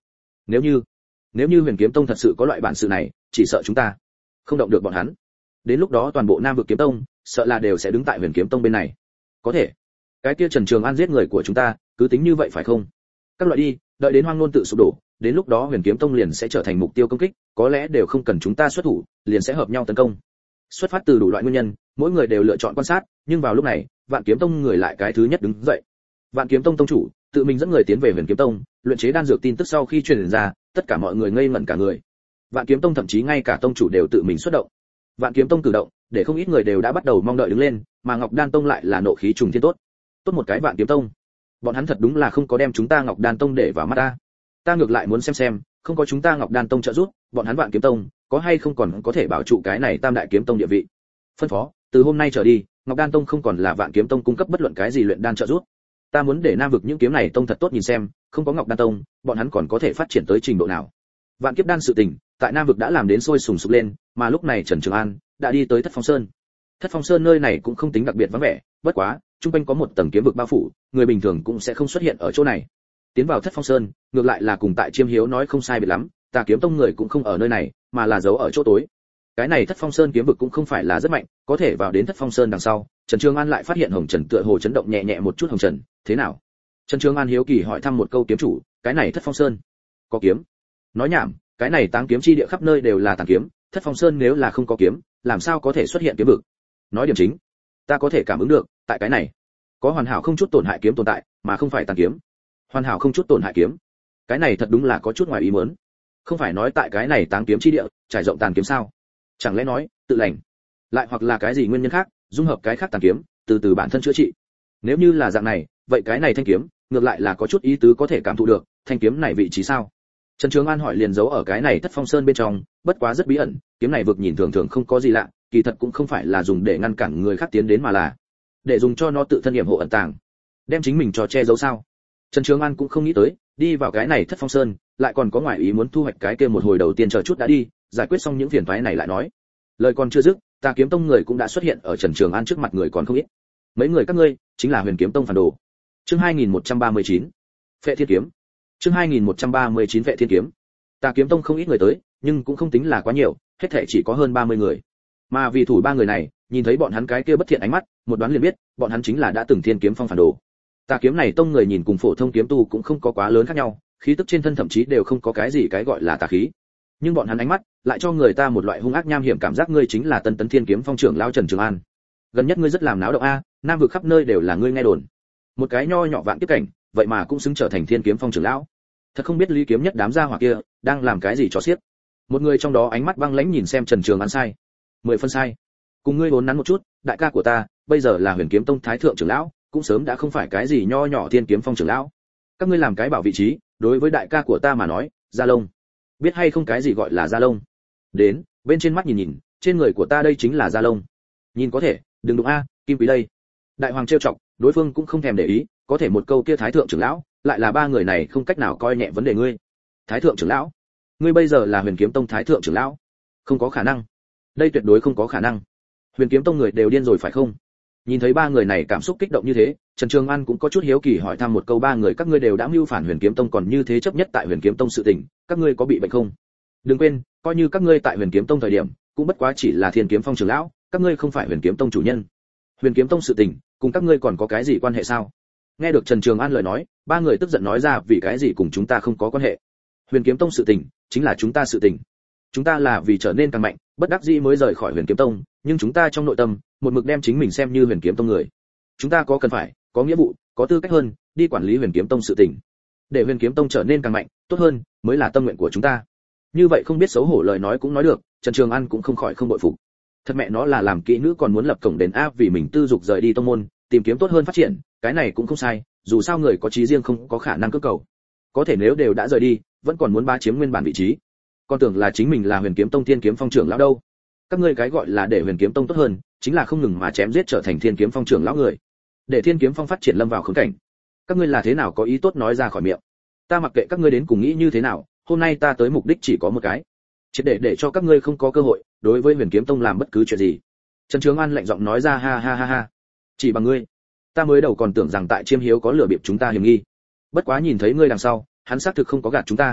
A: Nếu như Huyền Kiếm Tông thật sự có loại bản sự này, chỉ sợ chúng ta không động được bọn hắn. Đến lúc đó toàn bộ Nam vực Kiếm Tông, sợ là đều sẽ đứng tại Huyền Kiếm Tông bên này. Có thể, cái kia Trần Trường An giết người của chúng ta, cứ tính như vậy phải không? Các loại đi, đợi đến Hoang Nôn tự sụp đổ, đến lúc đó Huyền Kiếm Tông liền sẽ trở thành mục tiêu công kích, có lẽ đều không cần chúng ta xuất thủ, liền sẽ hợp nhau tấn công. Xuất phát từ đủ loại nguyên nhân, mỗi người đều lựa chọn quan sát, nhưng vào lúc này, Vạn Kiếm Tông người lại cái thứ nhất đứng dậy. Vạn Kiếm Tông tông chủ tự mình dẫn người tiến về Huyền Kiếm Tông, luyện chế đan dược tin tức sau khi truyền ra, tất cả mọi người ngây ngẩn cả người. Vạn Kiếm Tông thậm chí ngay cả tông chủ đều tự mình xuất động. Vạn Kiếm Tông cử động, để không ít người đều đã bắt đầu mong đợi đứng lên, mà Ngọc Đan Tông lại là nộ khí trùng thiên tốt. Tốt một cái Vạn Kiếm Tông. Bọn hắn thật đúng là không có đem chúng ta Ngọc Đan Tông để vào mắt ta. Ta ngược lại muốn xem, không có chúng ta Ngọc Đan Tông trợ giúp, bọn hắn Vạn Kiếm Tông có hay không còn có thể bảo trụ cái này Tam Đại Kiếm Tông địa vị. Phân phó, từ hôm nay trở đi, Ngọc Đan Tông không còn là Vạn Kiếm Tông cung cấp bất luận cái gì luyện đan trợ giúp. Ta muốn để Nam vực những kiếm này tông thật tốt nhìn xem, không có Ngọc Đan Tông, bọn hắn còn có thể phát triển tới trình độ nào. Vạn kiếp đan sự tình, tại Nam vực đã làm đến sôi sùng sục lên, mà lúc này Trần Trường An đã đi tới Thất Phong Sơn. Thất Phong Sơn nơi này cũng không tính đặc biệt vắng vẻ, bất quá, trung quanh có một tầng kiếm vực bao phủ, người bình thường cũng sẽ không xuất hiện ở chỗ này. Tiến vào Thất Phong Sơn, ngược lại là cùng tại Chiêm Hiếu nói không sai biệt lắm, Tà Kiếm Tông người cũng không ở nơi này, mà là giấu ở chỗ tối. Cái này Thất Phong Sơn kiếm vực cũng không phải là rất mạnh, có thể vào đến Thất Phong Sơn đằng sau, Trần Trường An lại phát hiện Hồng Trần tựa hồ chấn động nhẹ nhẹ một chút. Hồng Trần, thế nào? Trần Trường An hiếu kỳ hỏi thăm một câu kiếm chủ, cái này Thất Phong Sơn có kiếm? Nói nhảm, cái này Táng kiếm chi địa khắp nơi đều là tàng kiếm, Thất Phong Sơn nếu là không có kiếm, làm sao có thể xuất hiện kiếm vực? Nói điểm chính, ta có thể cảm ứng được, tại cái này có hoàn hảo không chút tổn hại kiếm tồn tại, mà không phải tàng kiếm. Hoàn hảo không chút tổn hại kiếm, cái này thật đúng là có chút ngoài ý muốn. Không phải nói tại cái này Táng kiếm chi địa trải rộng tàn kiếm sao? Chẳng lẽ nói tự lành, lại hoặc là cái gì nguyên nhân khác, dung hợp cái khác tàn kiếm, từ từ bản thân chữa trị. Nếu như là dạng này, vậy cái này thanh kiếm ngược lại là có chút ý tứ có thể cảm thụ được, thanh kiếm này vị trí sao? Trần Trường An hỏi liền giấu ở cái này Thất Phong Sơn bên trong, bất quá rất bí ẩn, kiếm này vực nhìn thường thường không có gì lạ, kỳ thật cũng không phải là dùng để ngăn cản người khác tiến đến mà là để dùng cho nó tự thân hiểm hộ ẩn tàng, đem chính mình cho che giấu sao? Trần Trường An cũng không nghĩ tới, đi vào cái này Thất Phong Sơn, lại còn có ngoại ý muốn thu hoạch cái kia một hồi đầu tiên chờ chút đã đi, giải quyết xong những phiền toái này lại nói. Lời còn chưa dứt, Tà Kiếm Tông người cũng đã xuất hiện ở Trần Trường An trước mặt người còn không ít. Mấy người các ngươi chính là Huyền Kiếm Tông phản đồ. Chương 2139. Phệ Thiên Kiếm. Chương 2139 Phệ Thiên Kiếm. Tà Kiếm Tông không ít người tới, nhưng cũng không tính là quá nhiều, hết thảy chỉ có hơn 30 người. Mà vì thủ ba người này, nhìn thấy bọn hắn cái kia bất thiện ánh mắt, một đoán liền biết, bọn hắn chính là đã từng Thiên Kiếm Phong phản đồ. Tà kiếm này tông người nhìn cùng phổ thông kiếm tu cũng không có quá lớn khác nhau, khí tức trên thân thậm chí đều không có cái gì cái gọi là tà khí. Nhưng bọn hắn ánh mắt lại cho người ta một loại hung ác nham hiểm cảm giác. Ngươi chính là Tân Tấn Thiên Kiếm Phong trưởng lão Trần Trường An. Gần nhất ngươi rất làm náo động a, Nam vực khắp nơi đều là ngươi nghe đồn. Một cái nho nhỏ vạn kiếp cảnh, vậy mà cũng xứng trở thành Thiên Kiếm Phong trưởng lão. Thật không biết Lý Kiếm Nhất đám gia hỏa kia đang làm cái gì cho xiếc. Một người trong đó ánh mắt băng lãnh nhìn xem Trần Trường An sai. 10 phân sai. Cùng ngươi vốn nắn một chút, đại ca của ta, bây giờ là Huyền Kiếm Tông thái thượng trưởng lão, cũng sớm đã không phải cái gì nho nhỏ Thiên Kiếm Phong trưởng lão. Các ngươi làm cái bảo vị trí, đối với đại ca của ta mà nói, Gia Long. Biết hay không cái gì gọi là Gia Long? Đến, bên trên mắt nhìn nhìn, trên người của ta đây chính là Gia Long. Nhìn có thể, đừng đụng a, Kim Quý đây. Đại hoàng trêu chọc, đối phương cũng không thèm để ý, có thể một câu kia thái thượng trưởng lão, lại là ba người này không cách nào coi nhẹ vấn đề ngươi. Thái thượng trưởng lão? Ngươi bây giờ là Huyền Kiếm Tông thái thượng trưởng lão? Không có khả năng. Đây tuyệt đối không có khả năng. Huyền Kiếm Tông người đều điên rồi phải không? Nhìn thấy ba người này cảm xúc kích động như thế, Trần Trường An cũng có chút hiếu kỳ hỏi thăm một câu, ba người các ngươi đều đã mưu phản Huyền Kiếm Tông còn như thế chấp nhất tại Huyền Kiếm Tông sự tình, các ngươi có bị bệnh không? Đừng quên, coi như các ngươi tại Huyền Kiếm Tông thời điểm, cũng bất quá chỉ là Thiên Kiếm Phong trưởng lão, các ngươi không phải Huyền Kiếm Tông chủ nhân. Huyền Kiếm Tông sự tình, cùng các ngươi còn có cái gì quan hệ sao? Nghe được Trần Trường An lời nói, ba người tức giận nói ra, vì cái gì cùng chúng ta không có quan hệ? Huyền Kiếm Tông sự tình, chính là chúng ta sự tình. Chúng ta là vì trở nên càng mạnh, bất đắc dĩ mới rời khỏi Huyền Kiếm Tông, nhưng chúng ta trong nội tâm, một mực đem chính mình xem như Huyền Kiếm Tông người. Chúng ta có cần phải, có nghĩa vụ, có tư cách hơn, đi quản lý Huyền Kiếm Tông sự tình. Để Huyền Kiếm Tông trở nên càng mạnh, tốt hơn, mới là tâm nguyện của chúng ta. Như vậy không biết xấu hổ lời nói cũng nói được, Trần Trường An cũng không khỏi không bội phục. Thật mẹ nó là làm kỹ nữ còn muốn lập cổng đền áp vì mình tư dục rời đi tông môn, tìm kiếm tốt hơn phát triển, cái này cũng không sai, dù sao người có chí riêng không có khả năng cưỡng cầu. Có thể nếu đều đã rời đi, vẫn còn muốn bá chiếm nguyên bản vị trí. Con tưởng là chính mình là Huyền Kiếm Tông Thiên Kiếm Phong trưởng lão đâu. Các ngươi cái gọi là để Huyền Kiếm Tông tốt hơn, chính là không ngừng mà chém giết trở thành Thiên Kiếm Phong trưởng lão người. Để Thiên Kiếm Phong phát triển lâm vào khốn cảnh. Các ngươi là thế nào có ý tốt nói ra khỏi miệng. Ta mặc kệ các ngươi đến cùng nghĩ như thế nào, hôm nay ta tới mục đích chỉ có một cái. Chỉ để cho các ngươi không có cơ hội đối với Huyền Kiếm Tông làm bất cứ chuyện gì. Trần Trường An lạnh giọng nói ra, ha ha ha ha. Chỉ bằng ngươi, ta mới đầu còn tưởng rằng tại Chiêm Hiếu có lừa bịp chúng ta hiểm nghi. Bất quá nhìn thấy ngươi đằng sau, hắn xác thực không có gạt chúng ta.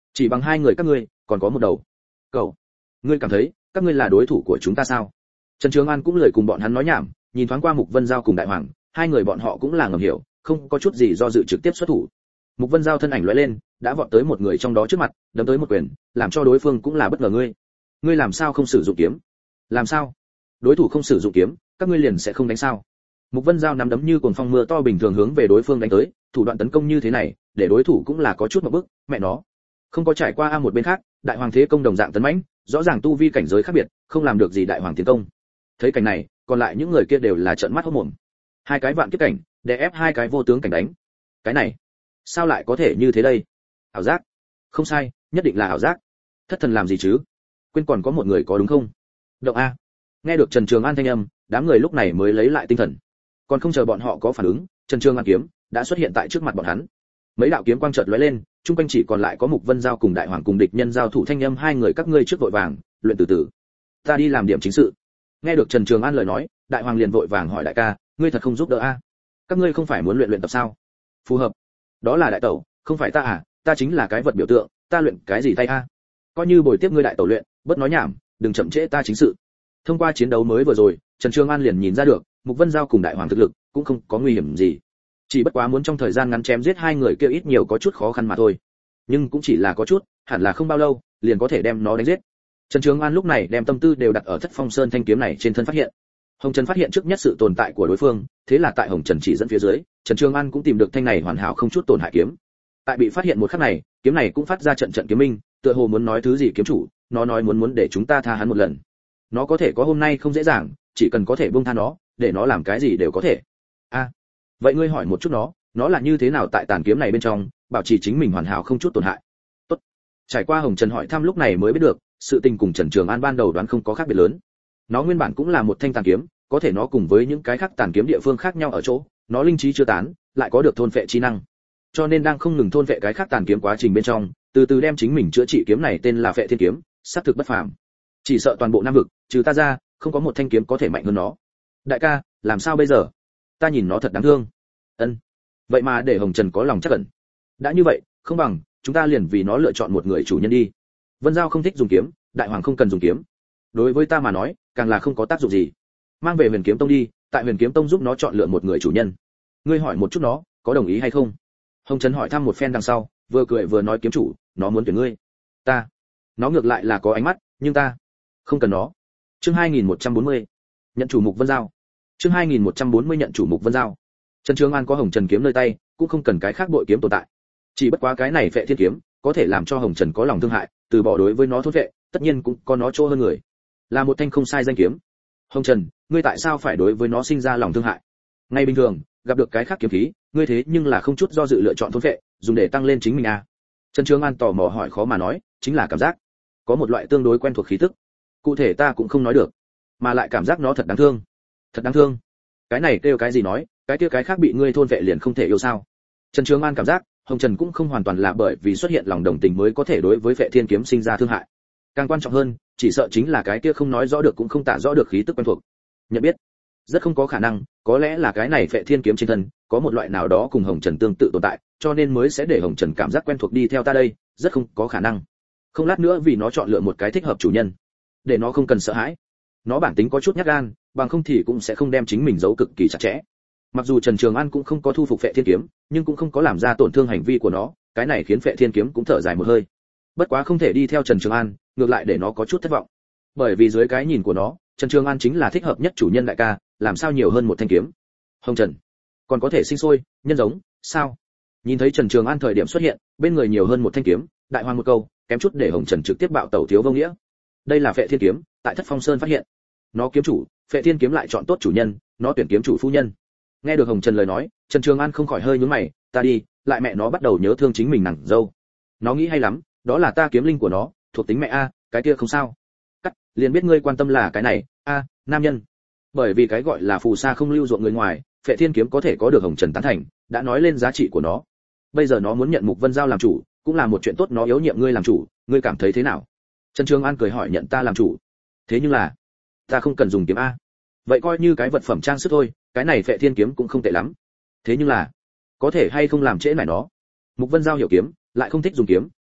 A: chỉ bằng hai người các ngươi còn có một đầu. Cậu, ngươi cảm thấy các ngươi là đối thủ của chúng ta sao? Trần Trường An cũng lười cùng bọn hắn nói nhảm, nhìn thoáng qua Mục Vân Giao cùng Đại Hoàng, hai người bọn họ cũng là ngầm hiểu, không có chút gì do dự trực tiếp xuất thủ. Mục Vân Giao thân ảnh lóe lên, đã vọt tới một người trong đó trước mặt, đấm tới một quyền, làm cho đối phương cũng là bất ngờ. Ngươi làm sao không sử dụng kiếm? Làm sao? Đối thủ không sử dụng kiếm, các ngươi liền sẽ không đánh sao? Mục Vân Giao nắm đấm như cuồng phong mưa to bình thường hướng về đối phương đánh tới, thủ đoạn tấn công như thế này, để đối thủ cũng là có chút một bước, mẹ nó. Không có trải qua một bên khác, Đại Hoàng thế công đồng dạng tấn mãnh, rõ ràng tu vi cảnh giới khác biệt, không làm được gì Đại Hoàng tiến công. Thấy cảnh này, còn lại những người kia đều là trợn mắt hốt mồm. Hai cái vạn kiếp cảnh, đè ép hai cái vô tướng cảnh đánh. Cái này, sao lại có thể như thế đây? Ảo giác? Không sai, nhất định là ảo giác. Thất thần làm gì chứ? Quên còn có một người có đúng không? Động a. Nghe được Trần Trường An thanh âm, đám người lúc này mới lấy lại tinh thần. Còn không chờ bọn họ có phản ứng, Trần Trường An kiếm đã xuất hiện tại trước mặt bọn hắn. Mấy đạo kiếm quang chợt lóe lên, chung quanh chỉ còn lại có Mục Vân Giao cùng Đại Hoàng cùng địch nhân giao thủ thanh âm, hai người các ngươi trước vội vàng, luyện từ từ. Ta đi làm điểm chính sự. Nghe được Trần Trường An lời nói, Đại Hoàng liền vội vàng hỏi đại ca, ngươi thật không giúp đỡ a? Các ngươi không phải muốn luyện tập sao? Phù hợp. Đó là đại tẩu, không phải ta à, ta chính là cái vật biểu tượng, ta luyện cái gì tay a? Coi như bồi tiếp ngươi đại tẩu luyện, bớt nói nhảm, đừng chậm trễ ta chính sự. Thông qua chiến đấu mới vừa rồi, Trần Trường An liền nhìn ra được, Mục Vân Giao cùng Đại Hoàng thực lực cũng không có nguy hiểm gì. Chỉ bất quá muốn trong thời gian ngắn chém giết hai người kia ít nhiều có chút khó khăn mà thôi. Nhưng cũng chỉ là có chút, hẳn là không bao lâu, liền có thể đem nó đánh giết. Trần Trường An lúc này đem tâm tư đều đặt ở Thất Phong Sơn thanh kiếm này trên thân phát hiện. Hồng Trần phát hiện trước nhất sự tồn tại của đối phương, thế là tại Hồng Trần chỉ dẫn phía dưới, Trần Trường An cũng tìm được thanh này hoàn hảo không chút tổn hại kiếm. Tại bị phát hiện một khắc này, kiếm này cũng phát ra trận trận kiếm minh, tựa hồ muốn nói thứ gì kiếm chủ, nó nói muốn để chúng ta tha hắn một lần. Nó có thể có hôm nay không dễ dàng, chỉ cần có thể buông tha nó, để nó làm cái gì đều có thể. A, vậy ngươi hỏi một chút nó là như thế nào tại tàn kiếm này bên trong, bảo trì chính mình hoàn hảo không chút tổn hại. Tốt. Trải qua Hồng Trần hỏi thăm lúc này mới biết được, sự tình cùng Trần Trường An ban đầu đoán không có khác biệt lớn. Nó nguyên bản cũng là một thanh tàn kiếm, có thể nó cùng với những cái khác tàn kiếm địa phương khác nhau ở chỗ, nó linh trí chưa tán, lại có được thôn phệ chi năng. Cho nên đang không ngừng thôn phệ cái khác tàn kiếm quá trình bên trong, từ từ đem chính mình chữa trị kiếm này tên là Phệ Thiên kiếm, sát thực bất phàm. Chỉ sợ toàn bộ Nam vực, trừ ta ra, không có một thanh kiếm có thể mạnh hơn nó. Đại ca, làm sao bây giờ? Ta nhìn nó thật đáng thương. Ân. Vậy mà để Hồng Trần có lòng chắc ẩn. Đã như vậy, không bằng chúng ta liền vì nó lựa chọn một người chủ nhân đi. Vân Giao không thích dùng kiếm, Đại Hoàng không cần dùng kiếm. Đối với ta mà nói, càng là không có tác dụng gì. Mang về Huyền Kiếm Tông đi, tại Huyền Kiếm Tông giúp nó chọn lựa một người chủ nhân. Ngươi hỏi một chút nó, có đồng ý hay không? Hồng Trần hỏi thăm một phen đằng sau, vừa cười vừa nói kiếm chủ, nó muốn tuyển ngươi. Ta. Nó ngược lại là có ánh mắt, nhưng ta không cần nó. Chương 2140. Nhận chủ Mục Vân Giao. Chương 2140 nhận chủ Mục Vân Giao. Trần Trường An có Hồng Trần kiếm nơi tay, cũng không cần cái khác bội kiếm tồn tại. Chỉ bất quá cái này Phệ Thiên kiếm, có thể làm cho Hồng Trần có lòng thương hại, từ bỏ đối với nó thôn vệ, tất nhiên cũng có nó chỗ hơn người. Là một thanh không sai danh kiếm. Hồng Trần, ngươi tại sao phải đối với nó sinh ra lòng thương hại? Ngay bình thường, gặp được cái khác kiếm khí, ngươi thế nhưng là không chút do dự lựa chọn thôn vệ, dùng để tăng lên chính mình à? Trần Trường An tò mò hỏi, khó mà nói, chính là cảm giác, có một loại tương đối quen thuộc khí tức. Cụ thể ta cũng không nói được, mà lại cảm giác nó thật đáng thương. Thật đáng thương. Cái này kêu cái gì nói, cái kia cái khác bị ngươi thôn vệ liền không thể yêu sao? Trần Trường An cảm giác, Hồng Trần cũng không hoàn toàn là bởi vì xuất hiện lòng đồng tình mới có thể đối với Phệ Thiên kiếm sinh ra thương hại. Càng quan trọng hơn, chỉ sợ chính là cái kia không nói rõ được cũng không tả rõ được khí tức quen thuộc. Nhận biết, rất không có khả năng, có lẽ là cái này Phệ Thiên kiếm trên thân có một loại nào đó cùng Hồng Trần tương tự tồn tại, cho nên mới sẽ để Hồng Trần cảm giác quen thuộc đi theo ta đây, rất không có khả năng. Không lát nữa vì nó chọn lựa một cái thích hợp chủ nhân, để nó không cần sợ hãi. Nó bản tính có chút nhát gan, bằng không thì cũng sẽ không đem chính mình giấu cực kỳ chặt chẽ. Mặc dù Trần Trường An cũng không có thu phục Phệ Thiên kiếm, nhưng cũng không có làm ra tổn thương hành vi của nó, cái này khiến Phệ Thiên kiếm cũng thở dài một hơi. Bất quá không thể đi theo Trần Trường An, ngược lại để nó có chút thất vọng. Bởi vì dưới cái nhìn của nó, Trần Trường An chính là thích hợp nhất chủ nhân đại ca, làm sao nhiều hơn một thanh kiếm. Hồng Trần còn có thể sinh sôi, nhân giống, sao? Nhìn thấy Trần Trường An thời điểm xuất hiện, bên người nhiều hơn một thanh kiếm, Đại Hoàng một câu, kém chút để Hồng Trần trực tiếp bạo tẩu thiếu vô nghĩa. Đây là Phệ Thiên kiếm, tại Thất Phong Sơn phát hiện. Nó kiếm chủ, Phệ Thiên kiếm lại chọn tốt chủ nhân, nó tuyển kiếm chủ phu nhân. Nghe được Hồng Trần lời nói, Trần Trường An không khỏi hơi nhướng mày, ta đi, lại mẹ nó bắt đầu nhớ thương chính mình nàng dâu. Nó nghĩ hay lắm, đó là ta kiếm linh của nó, thuộc tính mẹ a, cái kia không sao. Cắt, liền biết ngươi quan tâm là cái này, a, nam nhân. Bởi vì cái gọi là phù sa không lưu ruộng người ngoài, Phệ Thiên kiếm có thể có được Hồng Trần tán thành, đã nói lên giá trị của nó. Bây giờ nó muốn nhận Mục Vân Giao làm chủ, cũng là một chuyện tốt, nó yếu nhiệm ngươi làm chủ, ngươi cảm thấy thế nào? Trần Trường An cười hỏi, nhận ta làm chủ. Thế nhưng là, ta không cần dùng kiếm a. Vậy coi như cái vật phẩm trang sức thôi, cái này Phệ Thiên kiếm cũng không tệ lắm. Thế nhưng là, có thể hay không làm trễ nải nó? Mục Vân Giao hiểu kiếm, lại không thích dùng kiếm,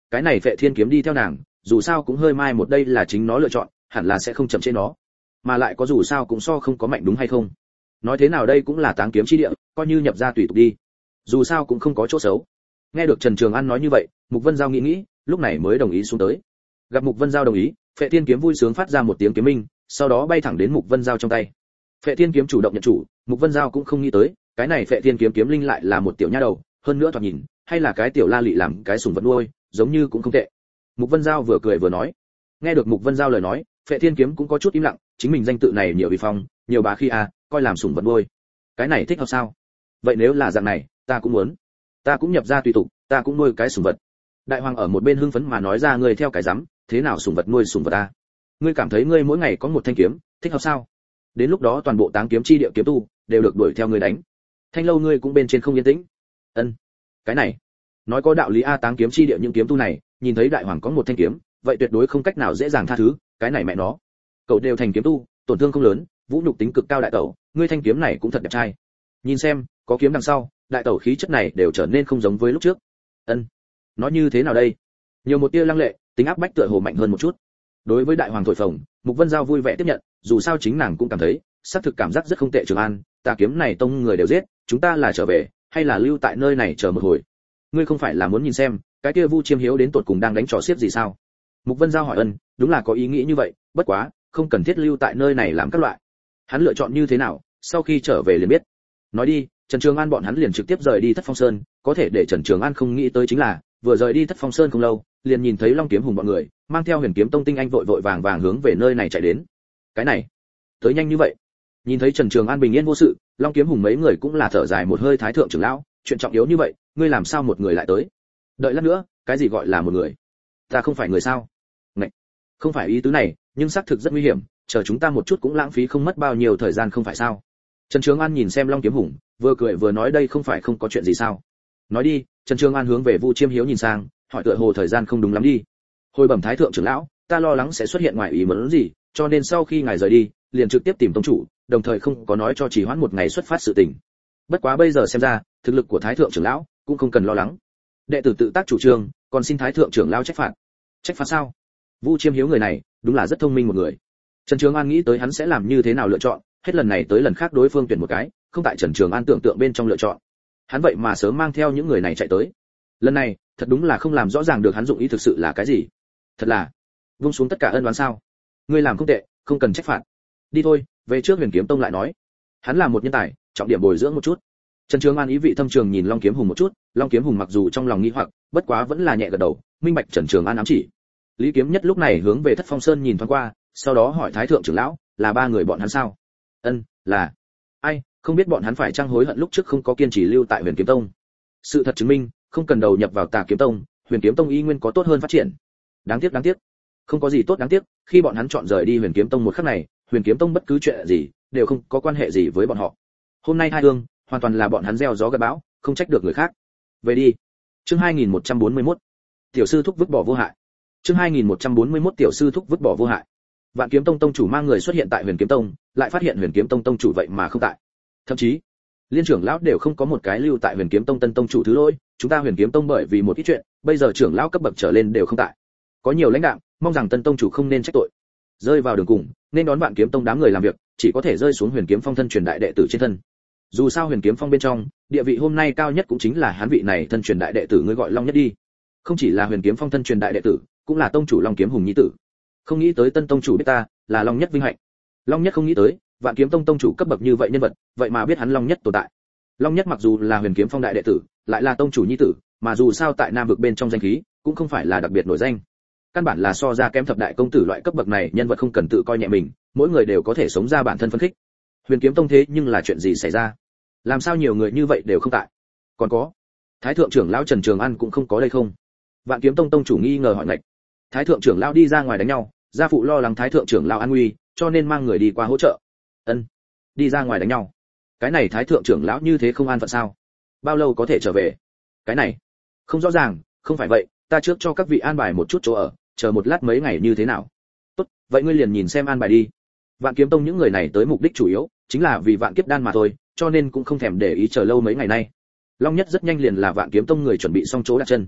A: cái này Phệ Thiên kiếm đi theo nàng, dù sao cũng hơi mai một đây là chính nó lựa chọn, hẳn là sẽ không chậm chế nó. Mà lại có dù sao cũng so không có mạnh đúng hay không? Nói thế nào đây cũng là Táng kiếm chi địa, coi như nhập ra tùy tục đi. Dù sao cũng không có chỗ xấu. Nghe được Trần Trường An nói như vậy, Mục Vân Giao nghĩ, lúc này mới đồng ý xuống tới. Gặp Mục Vân Giao đồng ý, Phệ Thiên kiếm vui sướng phát ra một tiếng kiếm minh, sau đó bay thẳng đến Mục Vân Giao trong tay. Phệ Thiên kiếm chủ động nhận chủ, Mục Vân Giao cũng không nghĩ tới, cái này Phệ Thiên kiếm kiếm linh lại là một tiểu nha đầu, hơn nữa thoạt nhìn, hay là cái tiểu la lị làm cái sủng vật nuôi, giống như cũng không tệ. Mục Vân Giao vừa cười vừa nói. Nghe được Mục Vân Giao lời nói, Phệ Thiên kiếm cũng có chút im lặng, chính mình danh tự này nhiều uy phong, nhiều bá khí à, coi làm sủng vật nuôi. Cái này thích hợp sao? Vậy nếu là dạng này, ta cũng muốn. Ta cũng nhập ra tùy tục, ta cũng nuôi cái sủng vật. Đại hoàng ở một bên hưng phấn mà nói ra, người theo cái rắm, thế nào sủng vật nuôi sủng vật ta? Ngươi cảm thấy ngươi mỗi ngày có một thanh kiếm, thích hợp sao? Đến lúc đó toàn bộ Táng kiếm chi địa kiếm tu đều được đuổi theo ngươi đánh. Thanh lâu ngươi cũng bên trên không yên tĩnh. Ân, cái này, nói có đạo lý a. Táng kiếm chi địa những kiếm tu này, nhìn thấy đại hoàng có một thanh kiếm, vậy tuyệt đối không cách nào dễ dàng tha thứ, cái này mẹ nó. Cậu đều thành kiếm tu, tổn thương không lớn, vũ nhục tính cực cao đại tẩu, ngươi thanh kiếm này cũng thật đẹp trai. Nhìn xem, có kiếm đằng sau, đại tẩu khí chất này đều trở nên không giống với lúc trước. Ân, nói như thế nào đây? Nhiều một tia lăng lệ, tính áp bách tựa hồ mạnh hơn một chút. Đối với đại hoàng thổi phồng, Mục Vân Giao vui vẻ tiếp nhận, dù sao chính nàng cũng cảm thấy, xác thực cảm giác rất không tệ. Trường An, ta kiếm này tông người đều giết, chúng ta là trở về, hay là lưu tại nơi này chờ một hồi? Ngươi không phải là muốn nhìn xem, cái kia Vu Chiêm Hiếu đến tột cùng đang đánh trò xiếc gì sao? Mục Vân Giao hỏi. Ân, đúng là có ý nghĩ như vậy, bất quá, không cần thiết lưu tại nơi này làm các loại. Hắn lựa chọn như thế nào, sau khi trở về liền biết. Nói đi, Trần Trường An bọn hắn liền trực tiếp rời đi Thất Phong Sơn, có thể để Trần Trường An không nghĩ tới chính là, vừa rời đi Thất Phong Sơn không lâu, liền nhìn thấy Long Kiếm Hùng bọn người, mang theo Huyền Kiếm Tông tinh anh vội vội vàng vàng hướng về nơi này chạy đến. Cái này, tới nhanh như vậy. Nhìn thấy Trần Trường An bình yên vô sự, Long Kiếm Hùng mấy người cũng là thở dài một hơi. Thái thượng trưởng lão, chuyện trọng yếu như vậy, ngươi làm sao một người lại tới? Đợi lát nữa, cái gì gọi là một người? Ta không phải người sao? Này, không phải ý tứ này, nhưng xác thực rất nguy hiểm, chờ chúng ta một chút cũng lãng phí không mất bao nhiêu thời gian không phải sao? Trần Trường An nhìn xem Long Kiếm Hùng, vừa cười vừa nói, đây không phải không có chuyện gì sao? Nói đi. Trần Trường An hướng về Vu Chiêm Hiếu nhìn sang, hỏi tựa hồ thời gian không đúng lắm đi. Hồi bẩm Thái thượng trưởng lão, ta lo lắng sẽ xuất hiện ngoài ý muốn gì, cho nên sau khi ngài rời đi, liền trực tiếp tìm tông chủ, đồng thời không có nói cho chỉ hoãn một ngày xuất phát sự tình. Bất quá bây giờ xem ra, thực lực của Thái thượng trưởng lão cũng không cần lo lắng. Đệ tử tự tác chủ trương, còn xin Thái thượng trưởng lão trách phạt. Trách phạt sao? Vu Chiêm Hiếu người này, đúng là rất thông minh một người. Trần Trường An nghĩ tới hắn sẽ làm như thế nào lựa chọn, hết lần này tới lần khác đối phương tuyển một cái, không tại Trần Trường An tưởng tượng bên trong lựa chọn. Hắn vậy mà sớm mang theo những người này chạy tới. Lần này, thật đúng là không làm rõ ràng được hắn dụng ý thực sự là cái gì. Thật là vung xuống tất cả ân oán sao? Ngươi làm không tệ, không cần trách phạt. Đi thôi, về trước Huyền Kiếm Tông lại nói. Hắn là một nhân tài, trọng điểm bồi dưỡng một chút. Trần Trường An ý vị thâm trường nhìn Long Kiếm Hùng một chút, Long Kiếm Hùng mặc dù trong lòng nghi hoặc, bất quá vẫn là nhẹ gật đầu, minh bạch Trần Trường An ám chỉ. Lý Kiếm Nhất lúc này hướng về Thất Phong Sơn nhìn thoáng qua, sau đó hỏi Thái thượng trưởng lão, là ba người bọn hắn sao? Ân, là. Ai, không biết bọn hắn phải trang hối hận lúc trước không có kiên trì lưu tại Huyền Kiếm Tông. Sự thật chứng minh, không cần đầu nhập vào Tà Kiếm Tông, Huyền Kiếm Tông y nguyên có tốt hơn phát triển. Đáng tiếc. Không có gì tốt đáng tiếc, khi bọn hắn chọn rời đi Huyền Kiếm Tông một khắc này, Huyền Kiếm Tông bất cứ chuyện gì đều không có quan hệ gì với bọn họ. Hôm nay hai hương, hoàn toàn là bọn hắn gieo gió gặt bão, không trách được người khác. Về đi. Chương 2141. Tiểu sư thúc vứt bỏ vô hại. Chương 2141 tiểu sư thúc vứt bỏ vô hại. Vạn Kiếm Tông tông chủ mang người xuất hiện tại Huyền Kiếm Tông, lại phát hiện Huyền Kiếm Tông tông chủ vậy mà không tại. Thậm chí, liên trưởng lão đều không có một cái lưu tại Huyền Kiếm Tông tân tông chủ thứ lỗi, chúng ta Huyền Kiếm Tông bởi vì một ít chuyện, bây giờ trưởng lão cấp bậc trở lên đều không tại. Có nhiều lãnh đạo, mong rằng tân tông chủ không nên trách tội. Rơi vào đường cùng, nên đón Vạn Kiếm Tông đám người làm việc, chỉ có thể rơi xuống Huyền Kiếm Phong thân truyền đại đệ tử trên thân. Dù sao Huyền Kiếm Phong bên trong, địa vị hôm nay cao nhất cũng chính là hắn vị này thân truyền đại đệ tử, ngươi gọi Long Nhất đi. Không chỉ là Huyền Kiếm Phong thân truyền đại đệ tử, cũng là tông chủ Long Kiếm Hùng nhi tử. Không nghĩ tới tân tông chủ biết ta, là Long Nhất vinh hạnh. Long Nhất không nghĩ tới, Vạn Kiếm Tông tông chủ cấp bậc như vậy nhân vật, vậy mà biết hắn Long Nhất tồn tại. Long Nhất mặc dù là Huyền Kiếm Phong đại đệ tử, lại là tông chủ nhi tử, mà dù sao tại Nam vực bên trong danh khí, cũng không phải là đặc biệt nổi danh. Căn bản là so ra kém thập đại công tử loại cấp bậc này, nhân vật không cần tự coi nhẹ mình, mỗi người đều có thể sống ra bản thân phấn khích. Huyền Kiếm Tông thế nhưng là chuyện gì xảy ra? Làm sao nhiều người như vậy đều không tại? Còn có, Thái thượng trưởng lão Trần Trường An cũng không có đây không? Vạn Kiếm Tông tông chủ nghi ngờ hỏi ngạch. Thái thượng trưởng lão đi ra ngoài đánh nhau, gia phụ lo lắng Thái thượng trưởng lão an nguy, cho nên mang người đi qua hỗ trợ. Ân, đi ra ngoài đánh nhau. Cái này Thái thượng trưởng lão như thế không an phận sao? Bao lâu có thể trở về? Cái này, không rõ ràng, không phải vậy, ta trước cho các vị an bài một chút chỗ ở, chờ một lát mấy ngày như thế nào? Tốt, vậy ngươi liền nhìn xem an bài đi. Vạn Kiếm Tông những người này tới mục đích chủ yếu chính là vì Vạn Kiếp đan mà thôi, cho nên cũng không thèm để ý chờ lâu mấy ngày nay. Long Nhất rất nhanh liền là Vạn Kiếm Tông người chuẩn bị xong chỗ đặt chân.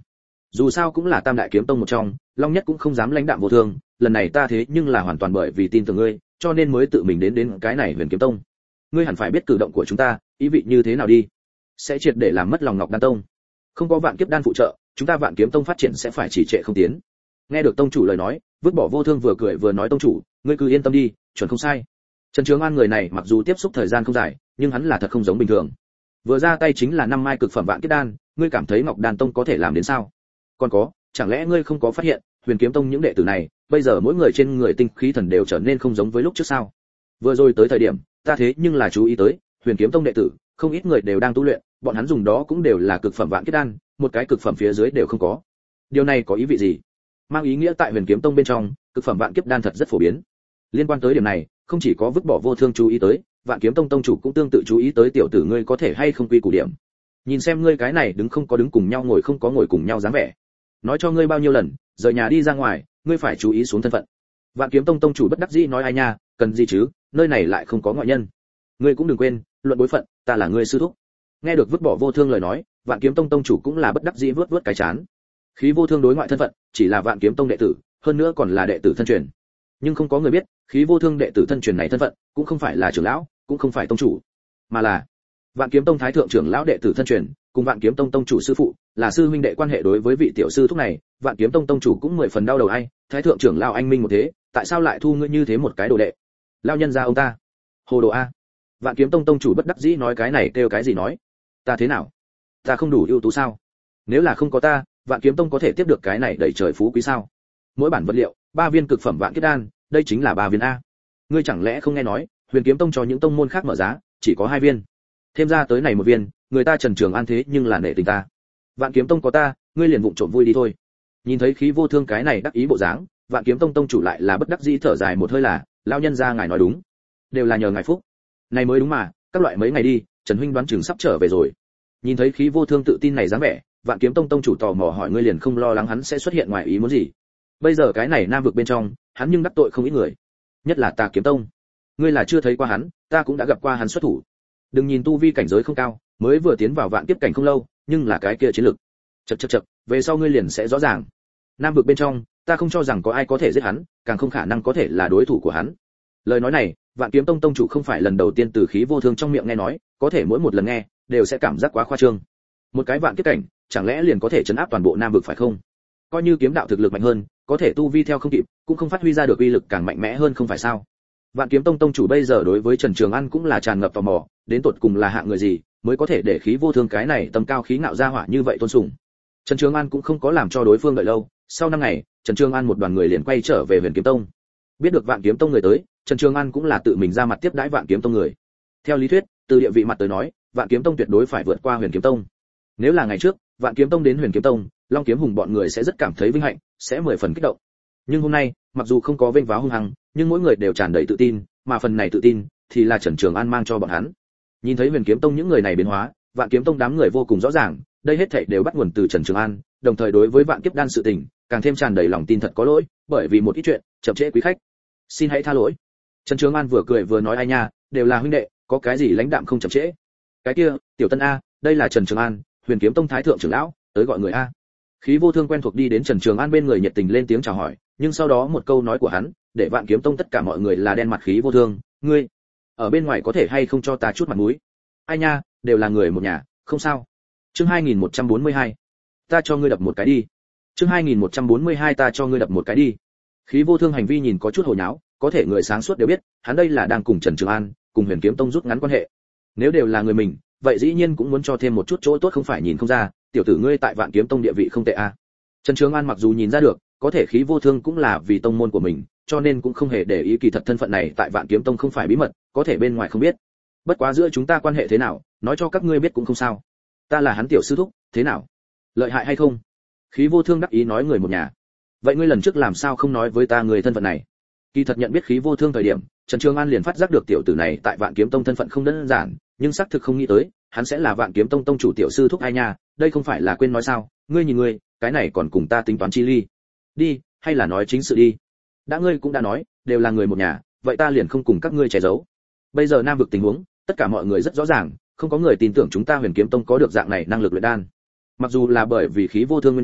A: Dù sao cũng là tam đại kiếm tông một trong, Long Nhất cũng không dám lãnh đạm vô thương, lần này ta thế nhưng là hoàn toàn bởi vì tin tưởng ngươi, cho nên mới tự mình đến cái này Huyền Kiếm Tông. Ngươi hẳn phải biết cử động của chúng ta ý vị như thế nào đi, sẽ triệt để làm mất lòng Ngọc Đan Tông. Không có Vạn Kiếp Đan phụ trợ, chúng ta Vạn Kiếm Tông phát triển sẽ phải chỉ trệ không tiến. Nghe được tông chủ lời nói, vứt bỏ vô thương vừa cười vừa nói tông chủ, ngươi cứ yên tâm đi, chuẩn không sai. Trần Trường An người này mặc dù tiếp xúc thời gian không dài, nhưng hắn là thật không giống bình thường. Vừa ra tay chính là 5 mai cực phẩm Vạn Kiếp Đan, ngươi cảm thấy Ngọc Đan Tông có thể làm đến sao? Còn có, chẳng lẽ ngươi không có phát hiện, Huyền Kiếm Tông những đệ tử này, bây giờ mỗi người trên người tinh khí thần đều trở nên không giống với lúc trước sao? Vừa rồi tới thời điểm, ta thế nhưng là chú ý tới, Huyền Kiếm Tông đệ tử, không ít người đều đang tu luyện, bọn hắn dùng đó cũng đều là cực phẩm Vạn Kiếp Đan, một cái cực phẩm phía dưới đều không có. Điều này có ý vị gì? Mang ý nghĩa tại Huyền Kiếm Tông bên trong, cực phẩm Vạn Kiếp Đan thật rất phổ biến. Liên quan tới điểm này, không chỉ có vứt bỏ vô thương chú ý tới, Vạn Kiếm Tông tông chủ cũng tương tự chú ý tới tiểu tử ngươi có thể hay không quy củ điểm. Nhìn xem ngươi cái này đứng không có đứng cùng nhau ngồi không có ngồi cùng nhau dáng vẻ. Nói cho ngươi bao nhiêu lần, rời nhà đi ra ngoài, ngươi phải chú ý xuống thân phận. Vạn Kiếm Tông tông chủ bất đắc dĩ nói ai nha, cần gì chứ, nơi này lại không có ngoại nhân. Ngươi cũng đừng quên, luận bối phận, ta là ngươi sư thúc. Nghe được vứt bỏ vô thương lời nói, Vạn Kiếm Tông tông chủ cũng là bất đắc dĩ vớt cái chán. Khí vô thương đối ngoại thân phận, chỉ là Vạn Kiếm Tông đệ tử, hơn nữa còn là đệ tử thân truyền. Nhưng không có người biết, khí vô thương đệ tử thân truyền này thân phận, cũng không phải là trưởng lão, cũng không phải tông chủ, mà là Vạn Kiếm Tông thái thượng trưởng lão đệ tử thân truyền, cùng Vạn Kiếm Tông tông chủ sư phụ, là sư huynh đệ quan hệ. Đối với vị tiểu sư thúc này, Vạn Kiếm Tông tông chủ cũng 10 phần đau đầu ai, thái thượng trưởng lão anh minh một thế, tại sao lại thu ngươi như thế một cái đồ đệ? Lão nhân gia ông ta, hồ đồ a. Vạn Kiếm Tông tông chủ bất đắc dĩ nói cái này kêu cái gì nói? Ta thế nào? Ta không đủ ưu tú sao? Nếu là không có ta, Vạn Kiếm Tông có thể tiếp được cái này đầy trời phú quý sao? Mỗi bản vật liệu, 3 viên cực phẩm Vạn Kiếp Đan, đây chính là 3 viên a. Ngươi chẳng lẽ không nghe nói, Huyền Kiếm Tông cho những tông môn khác mở giá, chỉ có 2 viên. Thêm ra tới này 1 viên, người ta Trần Trường An thế nhưng là nể tình ta. Vạn Kiếm Tông có ta, ngươi liền vụng trộm vui đi thôi. Nhìn thấy khí vô thương cái này đắc ý bộ dáng, Vạn Kiếm Tông tông chủ lại là bất đắc dĩ thở dài một hơi là, lão nhân gia ngài nói đúng, đều là nhờ ngài phúc. Này mới đúng mà, các loại mấy ngày đi, Trần huynh đoán chừng sắp trở về rồi. Nhìn thấy khí vô thương tự tin này dáng vẻ, Vạn Kiếm Tông tông chủ tò mò hỏi ngươi liền không lo lắng hắn sẽ xuất hiện ngoài ý muốn gì? Bây giờ cái này Nam vực bên trong, hắn nhưng đắc tội không ít người, nhất là Tà Kiếm Tông. Ngươi là chưa thấy qua hắn, ta cũng đã gặp qua hắn xuất thủ. Đừng nhìn tu vi cảnh giới không cao, mới vừa tiến vào vạn kiếp cảnh không lâu, nhưng là cái kia chiến lực. Chậc, về sau ngươi liền sẽ rõ ràng. Nam vực bên trong, ta không cho rằng có ai có thể giết hắn, càng không khả năng có thể là đối thủ của hắn. Lời nói này, Vạn Kiếm Tông tông chủ không phải lần đầu tiên từ khí vô thương trong miệng nghe nói, có thể mỗi một lần nghe, đều sẽ cảm giác quá khoa trương. Một cái vạn kiếp cảnh, chẳng lẽ liền có thể trấn áp toàn bộ Nam vực phải không? Coi như kiếm đạo thực lực mạnh hơn, có thể tu vi theo không kịp, cũng không phát huy ra được uy lực càng mạnh mẽ hơn không phải sao? Vạn Kiếm Tông tông chủ bây giờ đối với Trần Trường An cũng là tràn ngập tò mò, đến tột cùng là hạng người gì, mới có thể để khí vô thương cái này tầm cao khí ngạo ra hỏa như vậy tôn sùng. Trần Trường An cũng không có làm cho đối phương đợi lâu, sau 5 ngày, Trần Trường An một đoàn người liền quay trở về Huyền Kiếm Tông. Biết được Vạn Kiếm Tông người tới, Trần Trường An cũng là tự mình ra mặt tiếp đãi Vạn Kiếm Tông người. Theo lý thuyết, từ địa vị mặt tới nói, Vạn Kiếm Tông tuyệt đối phải vượt qua Huyền Kiếm Tông. Nếu là ngày trước, Vạn Kiếm Tông đến Huyền Kiếm Tông, Long Kiếm Hùng bọn người sẽ rất cảm thấy vinh hạnh, sẽ 10 phần kích động. Nhưng hôm nay, mặc dù không có vênh váo hung hăng, nhưng mỗi người đều tràn đầy tự tin, mà phần này tự tin thì là Trần Trường An mang cho bọn hắn. Nhìn thấy Huyền Kiếm Tông những người này biến hóa, Vạn Kiếm Tông đám người vô cùng rõ ràng, đây hết thảy đều bắt nguồn từ Trần Trường An, đồng thời đối với Vạn Kiếp Đan sự tình, càng thêm tràn đầy lòng tin thật có lỗi, bởi vì một ít chuyện, chậm trễ quý khách. Xin hãy tha lỗi. Trần Trường An vừa cười vừa nói ai nha, đều là huynh đệ, có cái gì lãnh đạm không chậm trễ. Cái kia, Tiểu Tân a, đây là Trần Trường An, Huyền Kiếm Tông thái thượng trưởng lão, tới gọi người a. Khí vô thương quen thuộc đi đến Trần Trường An bên người nhiệt tình lên tiếng chào hỏi, nhưng sau đó một câu nói của hắn, để Vạn Kiếm Tông tất cả mọi người là đen mặt. Khí vô thương, ngươi ở bên ngoài có thể hay không cho ta chút mặt mũi? Ai nha, đều là người một nhà, không sao. Chương 2142. Ta cho ngươi đập một cái đi. Chương 2142 ta cho ngươi đập một cái đi. Khí vô thương hành vi nhìn có chút hồ nháo, có thể người sáng suốt đều biết, hắn đây là đang cùng Trần Trường An, cùng Huyền Kiếm Tông rút ngắn quan hệ. Nếu đều là người mình, vậy dĩ nhiên cũng muốn cho thêm một chút chỗ tốt không phải nhìn không ra, tiểu tử ngươi tại Vạn Kiếm Tông địa vị không tệ a. Trần Trường An mặc dù nhìn ra được, có thể khí vô thương cũng là vì tông môn của mình, cho nên cũng không hề để ý kỳ thật thân phận này tại Vạn Kiếm Tông không phải bí mật, có thể bên ngoài không biết. Bất quá giữa chúng ta quan hệ thế nào, nói cho các ngươi biết cũng không sao. Ta là hắn tiểu sư thúc, thế nào? Lợi hại hay không? Khí vô thương đắc ý nói người một nhà. Vậy ngươi lần trước làm sao không nói với ta người thân phận này? Kỳ thật nhận biết khí vô thương thời điểm, Trần Trường An liền phát giác được tiểu tử này tại Vạn Kiếm Tông thân phận không đơn giản, nhưng xác thực không nghĩ tới, hắn sẽ là Vạn Kiếm Tông tông chủ tiểu sư thúc ai nha, đây không phải là quên nói sao? Ngươi nhìn ngươi, cái này còn cùng ta tính toán chi ly? Đi, hay là nói chính sự đi. Đã ngươi cũng đã nói, đều là người một nhà, vậy ta liền không cùng các ngươi che giấu. Bây giờ Nam vực tình huống, tất cả mọi người rất rõ ràng, không có người tin tưởng chúng ta Huyền Kiếm Tông có được dạng này năng lực luyện đan. Mặc dù là bởi vì khí vô thương nguyên nhân,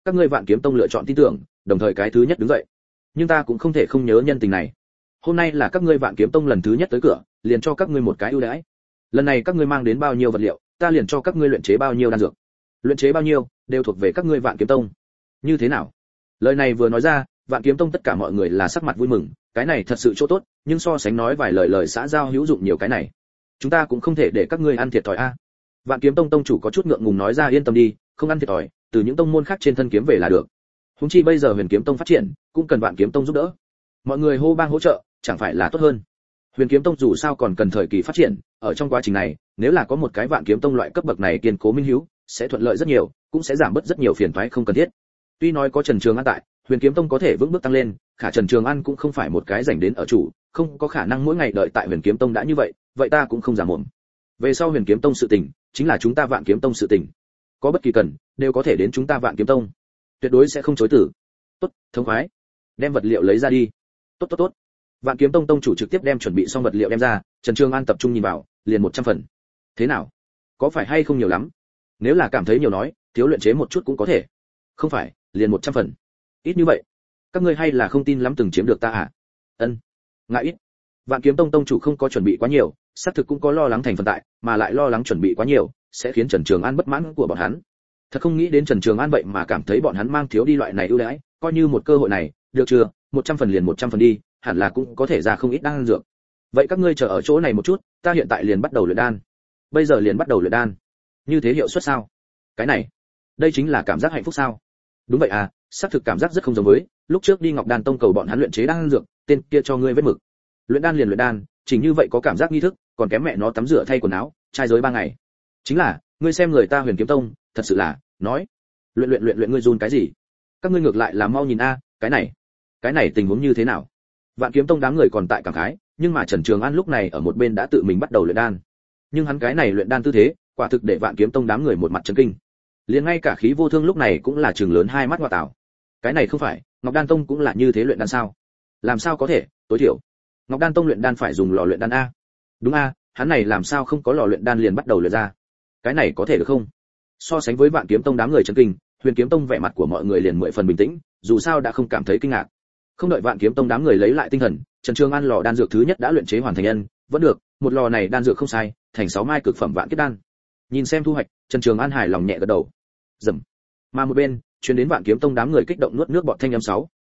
A: các ngươi Vạn Kiếm Tông lựa chọn tin tưởng, đồng thời cái thứ nhất đứng dậy. Nhưng ta cũng không thể không nhớ nhân tình này. Hôm nay là các ngươi Vạn Kiếm Tông lần thứ nhất tới cửa, liền cho các ngươi một cái ưu đãi. Lần này các ngươi mang đến bao nhiêu vật liệu, ta liền cho các ngươi luyện chế bao nhiêu đan dược. Luyện chế bao nhiêu, đều thuộc về các ngươi Vạn Kiếm Tông. Như thế nào? Lời này vừa nói ra, Vạn Kiếm Tông tất cả mọi người là sắc mặt vui mừng, cái này thật sự chỗ tốt, nhưng so sánh nói vài lời xã giao hữu dụng nhiều cái này. Chúng ta cũng không thể để các ngươi ăn thiệt thòi a. Vạn Kiếm Tông tông chủ có chút ngượng ngùng nói ra yên tâm đi, không ăn thiệt thòi, từ những tông môn khác trên thân kiếm về là được. Huống chi bây giờ Huyền Kiếm Tông phát triển, cũng cần Vạn Kiếm Tông giúp đỡ. Mọi người hô bang hỗ trợ, chẳng phải là tốt hơn. Huyền Kiếm Tông dù sao còn cần thời kỳ phát triển, ở trong quá trình này, nếu là có một cái Vạn Kiếm Tông loại cấp bậc này kiên cố minh hiếu, sẽ thuận lợi rất nhiều, cũng sẽ giảm bớt rất nhiều phiền toái không cần thiết. Tuy nói có Trần Trường An tại, Huyền Kiếm Tông có thể vững bước tăng lên, khả Trần Trường An cũng không phải một cái rảnh đến ở chủ, không có khả năng mỗi ngày đợi tại Huyền Kiếm Tông đã như vậy ta cũng không giả mồm. Về sau Huyền Kiếm Tông sự tình, chính là chúng ta Vạn Kiếm Tông sự tình. Có bất kỳ cần, đều có thể đến chúng ta Vạn Kiếm Tông. Tuyệt đối sẽ không chối từ. Tốt, thống khoái. Đem vật liệu lấy ra đi. Tốt. Vạn Kiếm Tông tông chủ trực tiếp đem chuẩn bị xong vật liệu đem ra, Trần Trường An tập trung nhìn vào, liền 100 phần. Thế nào? Có phải hay không nhiều lắm? Nếu là cảm thấy nhiều nói, thiếu luyện chế một chút cũng có thể. Không phải, liền 100 phần. Ít như vậy, các ngươi hay là không tin lắm từng chiếm được ta à? Ân, ngại ít. Vạn Kiếm Tông tông chủ không có chuẩn bị quá nhiều, xác thực cũng có lo lắng thành phần tại, mà lại lo lắng chuẩn bị quá nhiều, sẽ khiến Trần Trường An bất mãn của bọn hắn. Thật không nghĩ đến Trần Trường An vậy mà cảm thấy bọn hắn mang thiếu đi loại này ưu đãi, coi như một cơ hội này, được chưa? 100 phần liền 100 phần đi, hẳn là cũng có thể ra không ít đan dược. Vậy các ngươi chờ ở chỗ này một chút, ta hiện tại liền bắt đầu luyện đan. Bây giờ liền bắt đầu luyện đan. Như thế hiệu suất sao? Cái này, đây chính là cảm giác hạnh phúc sao? Đúng vậy à, xác thực cảm giác rất không giống với lúc trước đi Ngọc Đan Tông cầu bọn hắn luyện chế đan dược, tên kia cho ngươi vết mực. Luyện đan liền luyện đan, chỉnh như vậy có cảm giác nghi thức, còn kém mẹ nó tắm rửa thay quần áo, trai giới 3 ngày. Chính là, ngươi xem người ta Huyền Kiếm Tông, thật sự là, nói, luyện ngươi run cái gì? Các ngươi ngược lại là mau nhìn a, cái này tình huống như thế nào? Vạn Kiếm Tông đám người còn tại cảm khái, nhưng mà Trần Trường An lúc này ở một bên đã tự mình bắt đầu luyện đan. Nhưng hắn cái này luyện đan tư thế, quả thực để Vạn Kiếm Tông đám người một mặt chấn kinh. Liền ngay cả Khí Vô Thương lúc này cũng là trừng lớn hai mắt ngọa tảo. Cái này không phải, Ngọc Đan Tông cũng là như thế luyện đan sao? Làm sao có thể, tối thiểu Ngọc Đan Tông luyện đan phải dùng lò luyện đan a. Đúng a, hắn này làm sao không có lò luyện đan liền bắt đầu luyện ra? Cái này có thể được không? So sánh với Vạn Kiếm Tông đám người chấn kinh, Huyền Kiếm Tông vẻ mặt của mọi người liền 10 phần bình tĩnh, dù sao đã không cảm thấy kinh ngạc. Không đợi Vạn Kiếm Tông đám người lấy lại tinh thần, Trần Trường An lò đan dược thứ nhất đã luyện chế hoàn thành nhân, vẫn được, một lò này đan dược không sai, thành 6 mai cực phẩm vạn kiếp đan. Nhìn xem thu hoạch, Trần Trường An hài lòng nhẹ gật đầu. Rầm. Mà một bên, truyền đến Vạn Kiếm Tông đám người kích động nuốt nước bọt thanh âm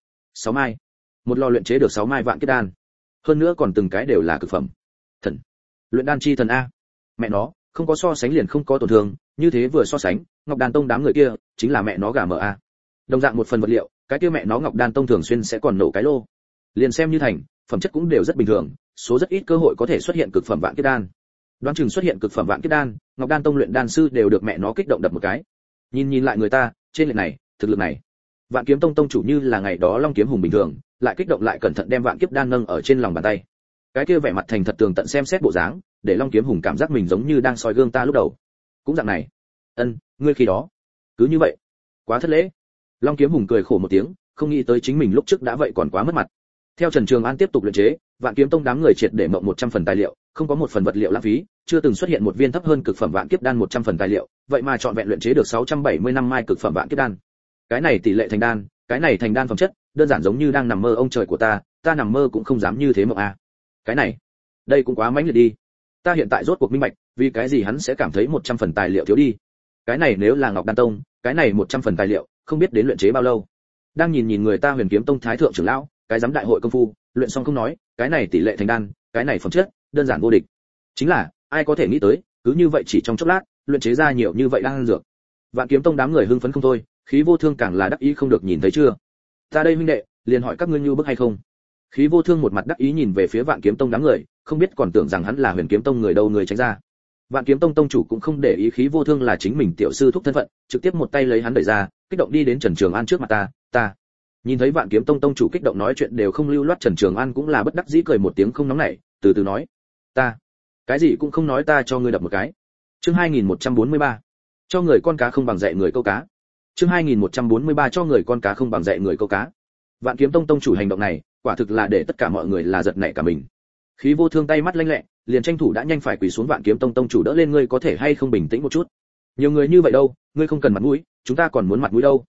A: 6 mai. Một lò luyện chế được 6 mai vạn kiếp đan. Hơn nữa còn từng cái đều là cực phẩm. Thần. Luyện đan chi thần a. Mẹ nó, không có so sánh liền không có tổn thương, như thế vừa so sánh, Ngọc Đan Tông đám người kia, chính là mẹ nó gà mờ a. Đồng dạng một phần vật liệu, cái kia mẹ nó Ngọc Đan Tông thường xuyên sẽ còn nổ cái lô. Liền xem như thành, phẩm chất cũng đều rất bình thường, số rất ít cơ hội có thể xuất hiện cực phẩm vạn kiếp đan. Đoán chừng xuất hiện cực phẩm vạn kiếp đan, Ngọc Đan Tông luyện đan sư đều được mẹ nó kích động đập một cái. Nhìn lại người ta, trên lệch này, thực lực này, Vạn Kiếm Tông tông chủ như là ngày đó Long Kiếm Hùng bình thường, lại kích động lại cẩn thận đem vạn kiếp đan nâng ở trên lòng bàn tay. Cái kia vẻ mặt thành thật tường tận xem xét bộ dáng, để Long Kiếm Hùng cảm giác mình giống như đang soi gương ta lúc đầu. Cũng dạng này. Ân, ngươi khi đó, cứ như vậy, quá thất lễ. Long Kiếm Hùng cười khổ một tiếng, không nghĩ tới chính mình lúc trước đã vậy còn quá mất mặt. Theo Trần Trường An tiếp tục luyện chế, Vạn Kiếm Tông đám người triệt để mộng 100 phần tài liệu, không có một phần vật liệu lãng phí, chưa từng xuất hiện một viên thấp hơn cực phẩm vạn kiếp đan 100 phần tài liệu, vậy mà chọn vẹn luyện chế được 675 mai cực phẩm vạn kiếp đan. Cái này tỷ lệ thành đan, cái này thành đan phẩm chất, đơn giản giống như đang nằm mơ ông trời của ta nằm mơ cũng không dám như thế mộng a. Cái này, đây cũng quá mãnh liệt đi. Ta hiện tại rốt cuộc minh bạch, vì cái gì hắn sẽ cảm thấy 100 phần tài liệu thiếu đi. Cái này nếu là Ngọc Đan Tông, cái này 100 phần tài liệu, không biết đến luyện chế bao lâu. Đang nhìn người ta Huyền Kiếm Tông thái thượng trưởng lão, cái giám đại hội công phu, luyện xong không nói, cái này tỷ lệ thành đan, cái này phẩm chất, đơn giản vô địch. Chính là, ai có thể nghĩ tới, cứ như vậy chỉ trong chốc lát, luyện chế ra nhiều như vậy đan dược. Vạn Kiếm Tông đám người hưng phấn không thôi, Khí Vô Thương càng là đắc ý không được, nhìn thấy chưa? Ta đây huynh đệ, liền hỏi các ngươi như bức hay không? Khí Vô Thương một mặt đắc ý nhìn về phía Vạn Kiếm Tông đám người, không biết còn tưởng rằng hắn là Huyền Kiếm Tông người đâu người tránh ra. Vạn Kiếm Tông tông chủ cũng không để ý Khí Vô Thương là chính mình tiểu sư thúc thân phận, trực tiếp một tay lấy hắn đẩy ra, kích động đi đến Trần Trường An trước mặt ta. Nhìn thấy Vạn Kiếm Tông tông chủ kích động nói chuyện đều không lưu loát, Trần Trường An cũng là bất đắc dĩ cười một tiếng không nóng nảy, từ từ nói, ta, cái gì cũng không nói, ta cho ngươi đập một cái. Chương 2143. Cho người con cá không bằng dạy người câu cá. Chương 2143 cho người con cá không bằng dạy người câu cá. Vạn Kiếm Tông tông chủ hành động này, quả thực là để tất cả mọi người là giật nảy cả mình. Khí Vô Thương tay mắt lanh lẹ, liền tranh thủ đã nhanh phải quỳ xuống Vạn Kiếm Tông tông chủ đỡ lên, ngươi có thể hay không bình tĩnh một chút? Nhiều người như vậy đâu, ngươi không cần mặt mũi, chúng ta còn muốn mặt mũi đâu.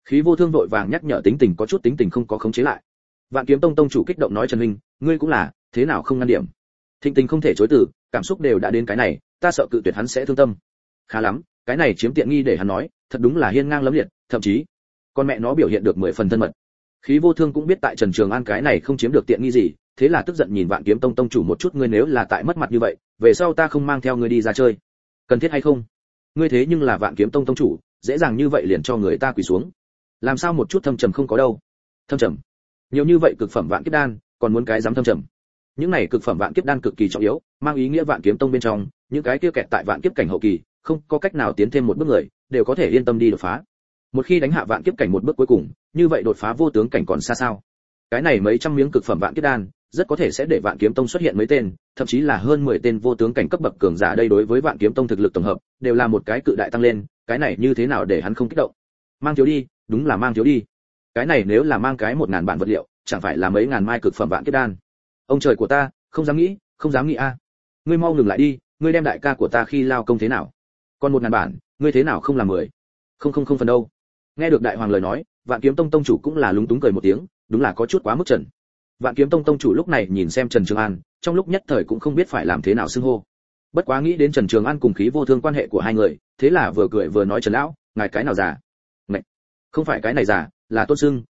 A: Khí Vô Thương vội vàng nhắc nhở tính tình có chút tính tình không có khống chế lại. Vạn Kiếm Tông tông chủ kích động nói Trần huynh, ngươi cũng là, thế nào không ngăn điểm? Thịnh Tình không thể chối từ, cảm xúc đều đã đến cái này, ta sợ cự tuyệt hắn sẽ thương tâm. Khá lắm, cái này chiếm tiện nghi để hắn nói, thật đúng là hiên ngang lẫm liệt, thậm chí con mẹ nó biểu hiện được 10 phần thân mật. Khí Vô Thương cũng biết tại Trần Trường An cái này không chiếm được tiện nghi gì, thế là tức giận nhìn Vạn Kiếm Tông tông chủ một chút, ngươi nếu là tại mất mặt như vậy, về sau ta không mang theo ngươi đi ra chơi. Cần thiết hay không? Ngươi thế nhưng là Vạn Kiếm Tông tông chủ, dễ dàng như vậy liền cho người ta quỳ xuống. Làm sao một chút thâm trầm không có đâu? Thâm trầm? Nhiều như vậy cực phẩm vạn kiếp đan, còn muốn cái dám thâm trầm? Những này cực phẩm vạn kiếp đan cực kỳ trọng yếu, mang ý nghĩa Vạn Kiếm Tông bên trong, những cái kia kẹt tại vạn kiếp cảnh hậu kỳ, không có cách nào tiến thêm một bước người, đều có thể yên tâm đi đột phá. Một khi đánh hạ vạn kiếp cảnh một bước cuối cùng, như vậy đột phá vô tướng cảnh còn xa sao? Cái này mấy trăm miếng cực phẩm vạn kiếp đan, rất có thể sẽ để Vạn Kiếm Tông xuất hiện mấy tên, thậm chí là hơn 10 tên vô tướng cảnh cấp bậc cường giả, đây đối với Vạn Kiếm Tông thực lực tổng hợp, đều là một cái cự đại tăng lên, cái này như thế nào để hắn không kích động? Mang thiếu đi, đúng là mang thiếu đi. Cái này nếu là mang cái 1000 bản vật liệu, chẳng phải là mấy ngàn mai cực phẩm vạn kiếp đan. Ông trời của ta, không dám nghĩ, không dám nghĩ a. Ngươi mau ngừng lại đi, ngươi đem đại ca của ta khi lao công thế nào? Còn 1000 bản, ngươi thế nào không làm 10? Không phần đâu. Nghe được đại hoàng lời nói, Vạn Kiếm Tông tông chủ cũng là lúng túng cười một tiếng, đúng là có chút quá mức trần. Vạn Kiếm Tông tông chủ lúc này nhìn xem Trần Trường An, trong lúc nhất thời cũng không biết phải làm thế nào xưng hô. Bất quá nghĩ đến Trần Trường An cùng Khí Vô Thương quan hệ của hai người, thế là vừa cười vừa nói Trần lão, ngài cái nào già? Ngạch, không phải cái này già, là Tôn Sưng.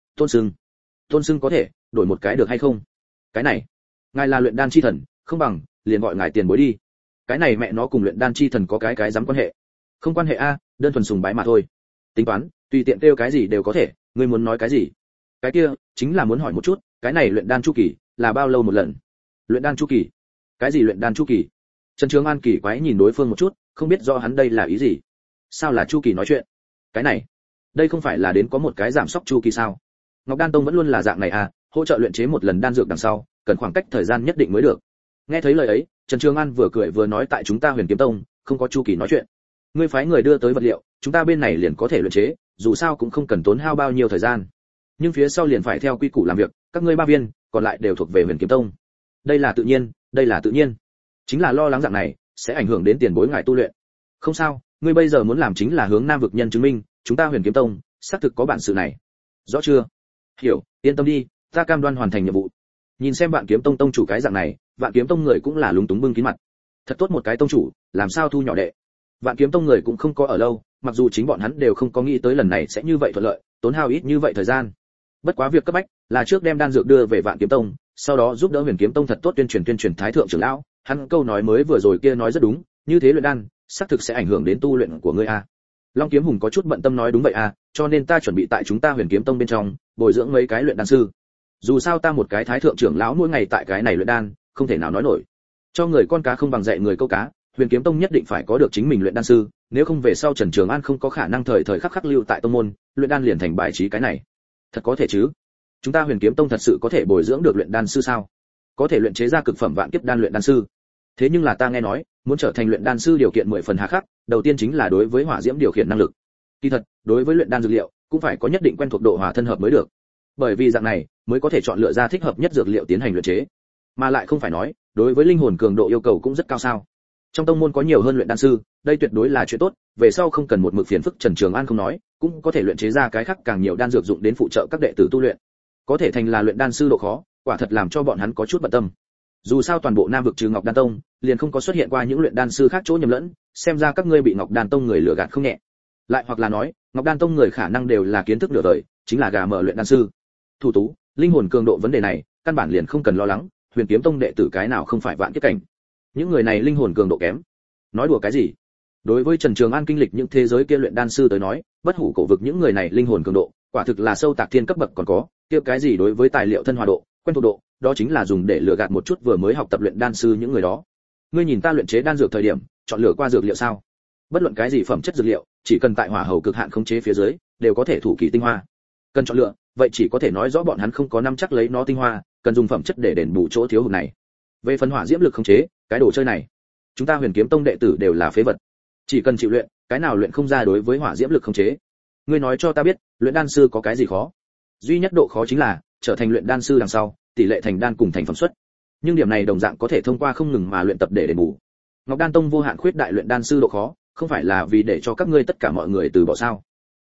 A: Tôn Sưng có thể, đổi một cái được hay không? Cái này, ngài là luyện đan chi thần, không bằng liền gọi ngài tiền bối đi. Cái này mẹ nó cùng luyện đan chi thần có cái dám quan hệ? Không quan hệ a, đơn thuần sùng bái mà thôi. Tính toán, tùy tiện kêu cái gì đều có thể, ngươi muốn nói cái gì? Cái kia, chính là muốn hỏi một chút, cái này luyện đan chu kỳ là bao lâu một lần? Luyện đan chu kỳ? Cái gì luyện đan chu kỳ? Trần Trường An kỳ quái nhìn đối phương một chút, không biết do hắn đây là ý gì. Sao là chu kỳ nói chuyện? Cái này, đây không phải là đến có một cái giảm sốc chu kỳ sao? Ngọc Đan Tông vẫn luôn là dạng này à, hỗ trợ luyện chế một lần đan dược đằng sau, cần khoảng cách thời gian nhất định mới được. Nghe thấy lời ấy, Trần Trường An vừa cười vừa nói tại chúng ta Huyền Kiếm Tông, không có chu kỳ nói chuyện. Ngươi phái người đưa tới vật liệu, chúng ta bên này liền có thể luyện chế, dù sao cũng không cần tốn hao bao nhiêu thời gian. Nhưng phía sau liền phải theo quy củ làm việc, các ngươi 3 viên, còn lại đều thuộc về Huyền Kiếm Tông. Đây là tự nhiên. Chính là lo lắng dạng này sẽ ảnh hưởng đến tiền bối ngài tu luyện. Không sao, ngươi bây giờ muốn làm chính là hướng Nam vực nhân chứng minh, chúng ta Huyền Kiếm Tông xác thực có bản sự này. Rõ chưa? Hiểu, yên tâm đi, ta cam đoan hoàn thành nhiệm vụ. Nhìn xem Vạn Kiếm Tông tông chủ cái dạng này, Vạn Kiếm Tông người cũng là lúng túng bưng kín mặt. Thật tốt một cái tông chủ, làm sao thu nhỏ đệ. Vạn Kiếm Tông người cũng không có ở lâu, mặc dù chính bọn hắn đều không có nghĩ tới lần này sẽ như vậy thuận lợi, tốn hao ít như vậy thời gian. Bất quá việc cấp bách là trước đem đan dược đưa về Vạn Kiếm Tông, sau đó giúp đỡ Huyền Kiếm Tông thật tốt tuyên truyền Thái thượng trưởng lão, hắn câu nói mới vừa rồi kia nói rất đúng, như thế luyện đan, xác thực sẽ ảnh hưởng đến tu luyện của ngươi a. Long Kiếm Hùng có chút bận tâm nói đúng vậy a, cho nên ta chuẩn bị tại chúng ta Huyền Kiếm Tông bên trong bồi dưỡng mấy cái luyện đan sư. Dù sao ta một cái Thái thượng trưởng lão mỗi ngày tại cái này luyện đan, không thể nào nói nổi. Cho người con cá không bằng dạy người câu cá, Huyền Kiếm Tông nhất định phải có được chính mình luyện đan sư, nếu không về sau Trần Trường An không có khả năng thời thời khắc khắc lưu tại tông môn, luyện đan liền thành bài trí cái này. Thật có thể chứ? Chúng ta Huyền Kiếm Tông thật sự có thể bồi dưỡng được luyện đan sư sao? Có thể luyện chế ra cực phẩm vạn kiếp đan luyện đan sư. Thế nhưng là ta nghe nói, muốn trở thành luyện đan sư điều kiện 10 phần hà khắc, đầu tiên chính là đối với hỏa diễm điều khiển năng lực. Kỳ thật, đối với luyện đan dược liệu, cũng phải có nhất định quen thuộc độ hòa thân hợp mới được. Bởi vì dạng này mới có thể chọn lựa ra thích hợp nhất dược liệu tiến hành luyện chế. Mà lại không phải nói, đối với linh hồn cường độ yêu cầu cũng rất cao sao? Trong tông môn có nhiều hơn luyện đan sư, đây tuyệt đối là chuyện tốt, về sau không cần một mực phiền phức. Trần Trường An không nói, cũng có thể luyện chế ra cái khác càng nhiều đan dược dụng đến phụ trợ các đệ tử tu luyện. Có thể thành là luyện đan sư độ khó, quả thật làm cho bọn hắn có chút bận tâm. Dù sao toàn bộ Nam vực trừ Ngọc Đan Tông, liền không có xuất hiện qua những luyện đan sư khác chỗ nhầm lẫn, xem ra các ngươi bị Ngọc Đan Tông người lừa gạt không nhẹ. Lại hoặc là nói, Ngọc Đan Tông người khả năng đều là kiến thức nửa đời, chính là gà mờ luyện đan sư. Thủ tú, linh hồn cường độ vấn đề này, căn bản liền không cần lo lắng, Huyền Kiếm Tông đệ tử cái nào không phải vạn kiếp cảnh. Những người này linh hồn cường độ kém. Nói đùa cái gì? Đối với Trần Trường An kinh lịch những thế giới kia luyện đan sư tới nói, bất hủ cổ vực những người này linh hồn cường độ, quả thực là sâu tạc thiên cấp bậc còn có, kia cái gì đối với tài liệu thân hòa độ, quen thuộc độ, đó chính là dùng để lừa gạt một chút vừa mới học tập luyện đan sư những người đó. Ngươi nhìn ta luyện chế đan dược thời điểm, chọn lựa qua dược liệu sao? Bất luận cái gì phẩm chất dược liệu, chỉ cần tại hỏa hầu cực hạn khống chế phía dưới, đều có thể thủ kỳ tinh hoa. Cần chọn lựa, vậy chỉ có thể nói rõ bọn hắn không có nắm chắc lấy nó tinh hoa, cần dùng phẩm chất để đền bù chỗ thiếu hụt này. Về phần hỏa diễm lực khống chế, cái đồ chơi này, chúng ta Huyền Kiếm Tông đệ tử đều là phế vật. Chỉ cần chịu luyện, cái nào luyện không ra đối với hỏa diễm lực khống chế. Ngươi nói cho ta biết, luyện đan sư có cái gì khó? Duy nhất độ khó chính là trở thành luyện đan sư đằng sau, tỷ lệ thành đan cùng thành phẩm suất. Nhưng điểm này đồng dạng có thể thông qua không ngừng mà luyện tập để đền bù. Ngọc Đan Tông vô hạn khuyết đại luyện đan sư độ khó, không phải là vì để cho các ngươi tất cả mọi người từ bỏ sao?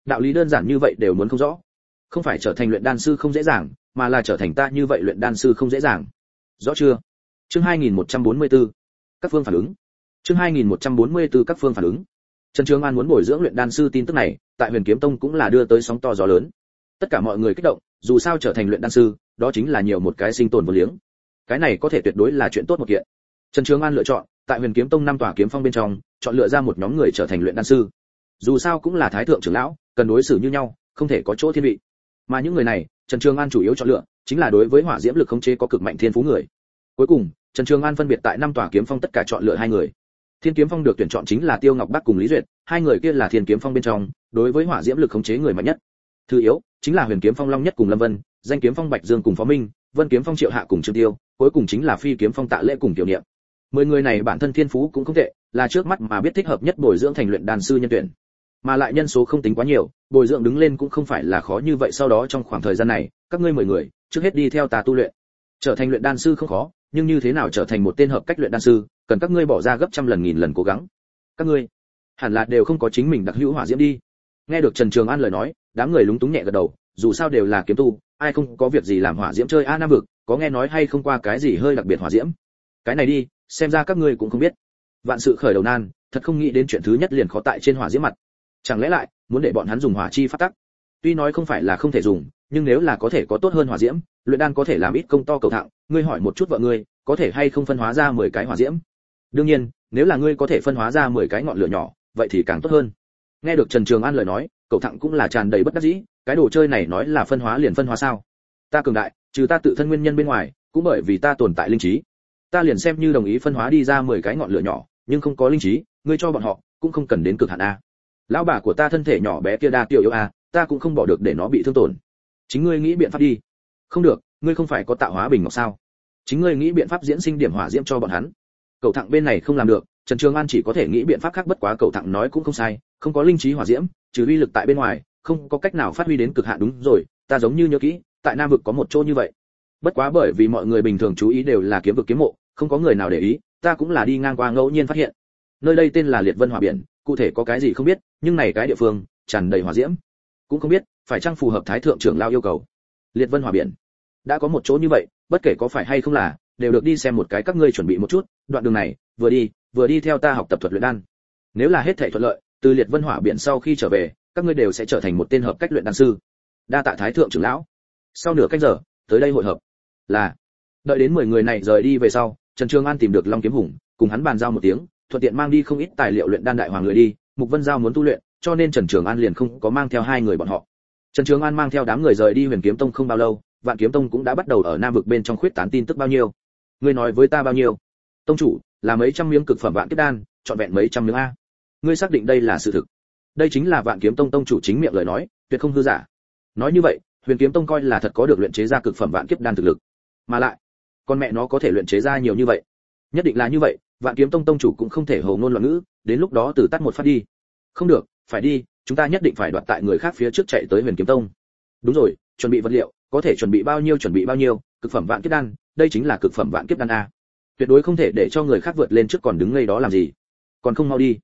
A: Đạo lý đơn giản như vậy đều muốn không rõ. Không phải trở thành luyện đan sư không dễ dàng, mà là trở thành ta như vậy luyện đan sư không dễ dàng. Rõ chưa? Chương 2144. Các phương phản ứng. Chương 2144 các phương phản ứng. Trần Trường An muốn bồi dưỡng luyện đan sư tin tức này, tại Huyền Kiếm Tông cũng là đưa tới sóng to gió lớn. Tất cả mọi người kích động, dù sao trở thành luyện đan sư, đó chính là nhiều một cái sinh tồn vô liếng. Cái này có thể tuyệt đối là chuyện tốt một kiện. Trần Trường An lựa chọn, tại Huyền Kiếm Tông 5 tòa kiếm phong bên trong, chọn lựa ra một nhóm người trở thành luyện đan sư. Dù sao cũng là thái thượng trưởng lão, cần đối xử như nhau, không thể có chỗ thiên vị. Mà những người này, Trần Trường An chủ yếu chọn lựa, chính là đối với hỏa diễm lực khống chế có cực mạnh thiên phú người. Cuối cùng, Trần Trường An phân biệt tại 5 tòa kiếm phong tất cả chọn lựa 2 người. Thiên Kiếm Phong được tuyển chọn chính là Tiêu Ngọc Bắc cùng Lý Duyệt, 2 người kia là Thiên Kiếm Phong bên trong, đối với hỏa diễm lực khống chế người mạnh nhất. Thứ yếu, chính là Huyền Kiếm Phong Long Nhất cùng Lâm Vân, Danh Kiếm Phong Bạch Dương cùng Phó Minh, Vân Kiếm Phong Triệu Hạ cùng Trương Tiêu, cuối cùng chính là Phi Kiếm Phong Tạ Lễ cùng Tiểu Niệm. 10 người này bản thân thiên phú cũng không tệ, là trước mắt mà biết thích hợp nhất bồi dưỡng thành luyện đan sư nhân tuyển. Mà lại nhân số không tính quá nhiều, bồi dưỡng đứng lên cũng không phải là khó như vậy. Sau đó trong khoảng thời gian này, các ngươi 10 người, trước hết đi theo ta tu luyện. Trở thành luyện đan sư không khó, nhưng như thế nào trở thành một tên hợp cách luyện đan sư, cần các ngươi bỏ ra gấp trăm lần nghìn lần cố gắng. Các ngươi hẳn là đều không có chính mình đặc hữu hỏa diễm đi. Nghe được Trần Trường An lời nói, đám người lúng túng nhẹ gật đầu, dù sao đều là kiếm tu, ai không có việc gì làm hỏa diễm chơi a Nam vực, có nghe nói hay không qua cái gì hơi đặc biệt hỏa diễm. Cái này đi, xem ra các ngươi cũng không biết. Vạn sự khởi đầu nan, thật không nghĩ đến chuyện thứ nhất liền khó tại trên hỏa diễm mặt. Chẳng lẽ lại muốn để bọn hắn dùng hỏa chi pháp tắc? Tuy nói không phải là không thể dùng, nhưng nếu là có thể có tốt hơn hỏa diễm, luyện đan có thể làm ít công to cầu thạng. Ngươi hỏi một chút vợ ngươi, có thể hay không phân hóa ra 10 cái hỏa diễm? Đương nhiên, nếu là ngươi có thể phân hóa ra 10 cái ngọn lửa nhỏ, vậy thì càng tốt hơn. Nghe được Trần Trường An lời nói, cậu thẳng cũng là tràn đầy bất đắc dĩ, cái đồ chơi này nói là phân hóa liền phân hóa sao? Ta cường đại, trừ ta tự thân nguyên nhân bên ngoài, cũng bởi vì ta tồn tại linh trí. Ta liền xem như đồng ý phân hóa đi ra 10 cái ngọn lửa nhỏ, nhưng không có linh trí, ngươi cho bọn họ cũng không cần đến cực hạn a. Lão bà của ta thân thể nhỏ bé kia đa tiểu yếu a, ta cũng không bỏ được để nó bị thương tổn. Chính ngươi nghĩ biện pháp đi. Không được, ngươi không phải có tạo hóa bình ngọc sao? Chính ngươi nghĩ biện pháp diễn sinh điểm hỏa diễm cho bọn hắn. Cậu thẳng bên này không làm được, Trần Trường An chỉ có thể nghĩ biện pháp khác, bất quá cậu thẳng nói cũng không sai, không có linh trí hỏa diễm, trừ uy lực tại bên ngoài, không có cách nào phát huy đến cực hạn. Đúng rồi, ta giống như nhớ kỹ, tại Nam vực có một chỗ như vậy. Bất quá bởi vì mọi người bình thường chú ý đều là kiếm vực kiếm mộ, không có người nào để ý, ta cũng là đi ngang qua ngẫu nhiên phát hiện. Nơi đây tên là Liệt Vân Hỏa Biển, cụ thể có cái gì không biết, nhưng này cái địa phương tràn đầy hỏa diễm, cũng không biết phải chăng phù hợp thái thượng trưởng lao yêu cầu. Liệt Vân Hỏa Biển đã có một chỗ như vậy, bất kể có phải hay không là, đều được đi xem một cái. Các ngươi chuẩn bị một chút, đoạn đường này vừa đi theo ta học tập thuật luyện đan. Nếu là hết thảy thuận lợi, từ Liệt Vân Hỏa Biển sau khi trở về, các ngươi đều sẽ trở thành một tên hợp cách luyện đan sư. Đa tạ thái thượng trưởng lão. Sau nửa canh giờ, tới đây hội hợp. Là. Đợi đến 10 người này rời đi về sau, Trần Trường An tìm được Long Kiếm Hùng, cùng hắn bàn giao một tiếng, thuận tiện mang đi không ít tài liệu luyện đan. Đại hoàng lười đi, Mục Vân Giao muốn tu luyện, cho nên Trần Trường An liền không có mang theo 2 người bọn họ. Trần Trường An mang theo đám người rời đi Huyền Kiếm Tông không bao lâu, Vạn Kiếm Tông cũng đã bắt đầu ở Nam vực bên trong khuyết tán tin tức. Bao nhiêu? Ngươi nói với ta bao nhiêu? Tông chủ, là mấy trăm miếng cực phẩm vạn kiếp đan, trọn vẹn mấy trăm miếng a. Ngươi xác định đây là sự thực? Đây chính là Vạn Kiếm Tông tông chủ chính miệng lời nói, tuyệt không hư giả. Nói như vậy, Huyền Kiếm Tông coi là thật có được luyện chế ra cực phẩm vạn kiếp đan thực lực. Mà lại, con mẹ nó có thể luyện chế ra nhiều như vậy. Nhất định là như vậy, Vạn Kiếm Tông tông chủ cũng không thể hồ ngôn loạn ngữ, đến lúc đó từ tắt một phát đi. Không được, phải đi, chúng ta nhất định phải đoạt tại người khác phía trước chạy tới Huyền Kiếm Tông. Đúng rồi, chuẩn bị vật liệu, có thể chuẩn bị bao nhiêu chuẩn bị bao nhiêu, cực phẩm vạn kiếp đan, đây chính là cực phẩm vạn kiếp đan a. Tuyệt đối không thể để cho người khác vượt lên trước, còn đứng ngây đó làm gì? Còn không mau đi.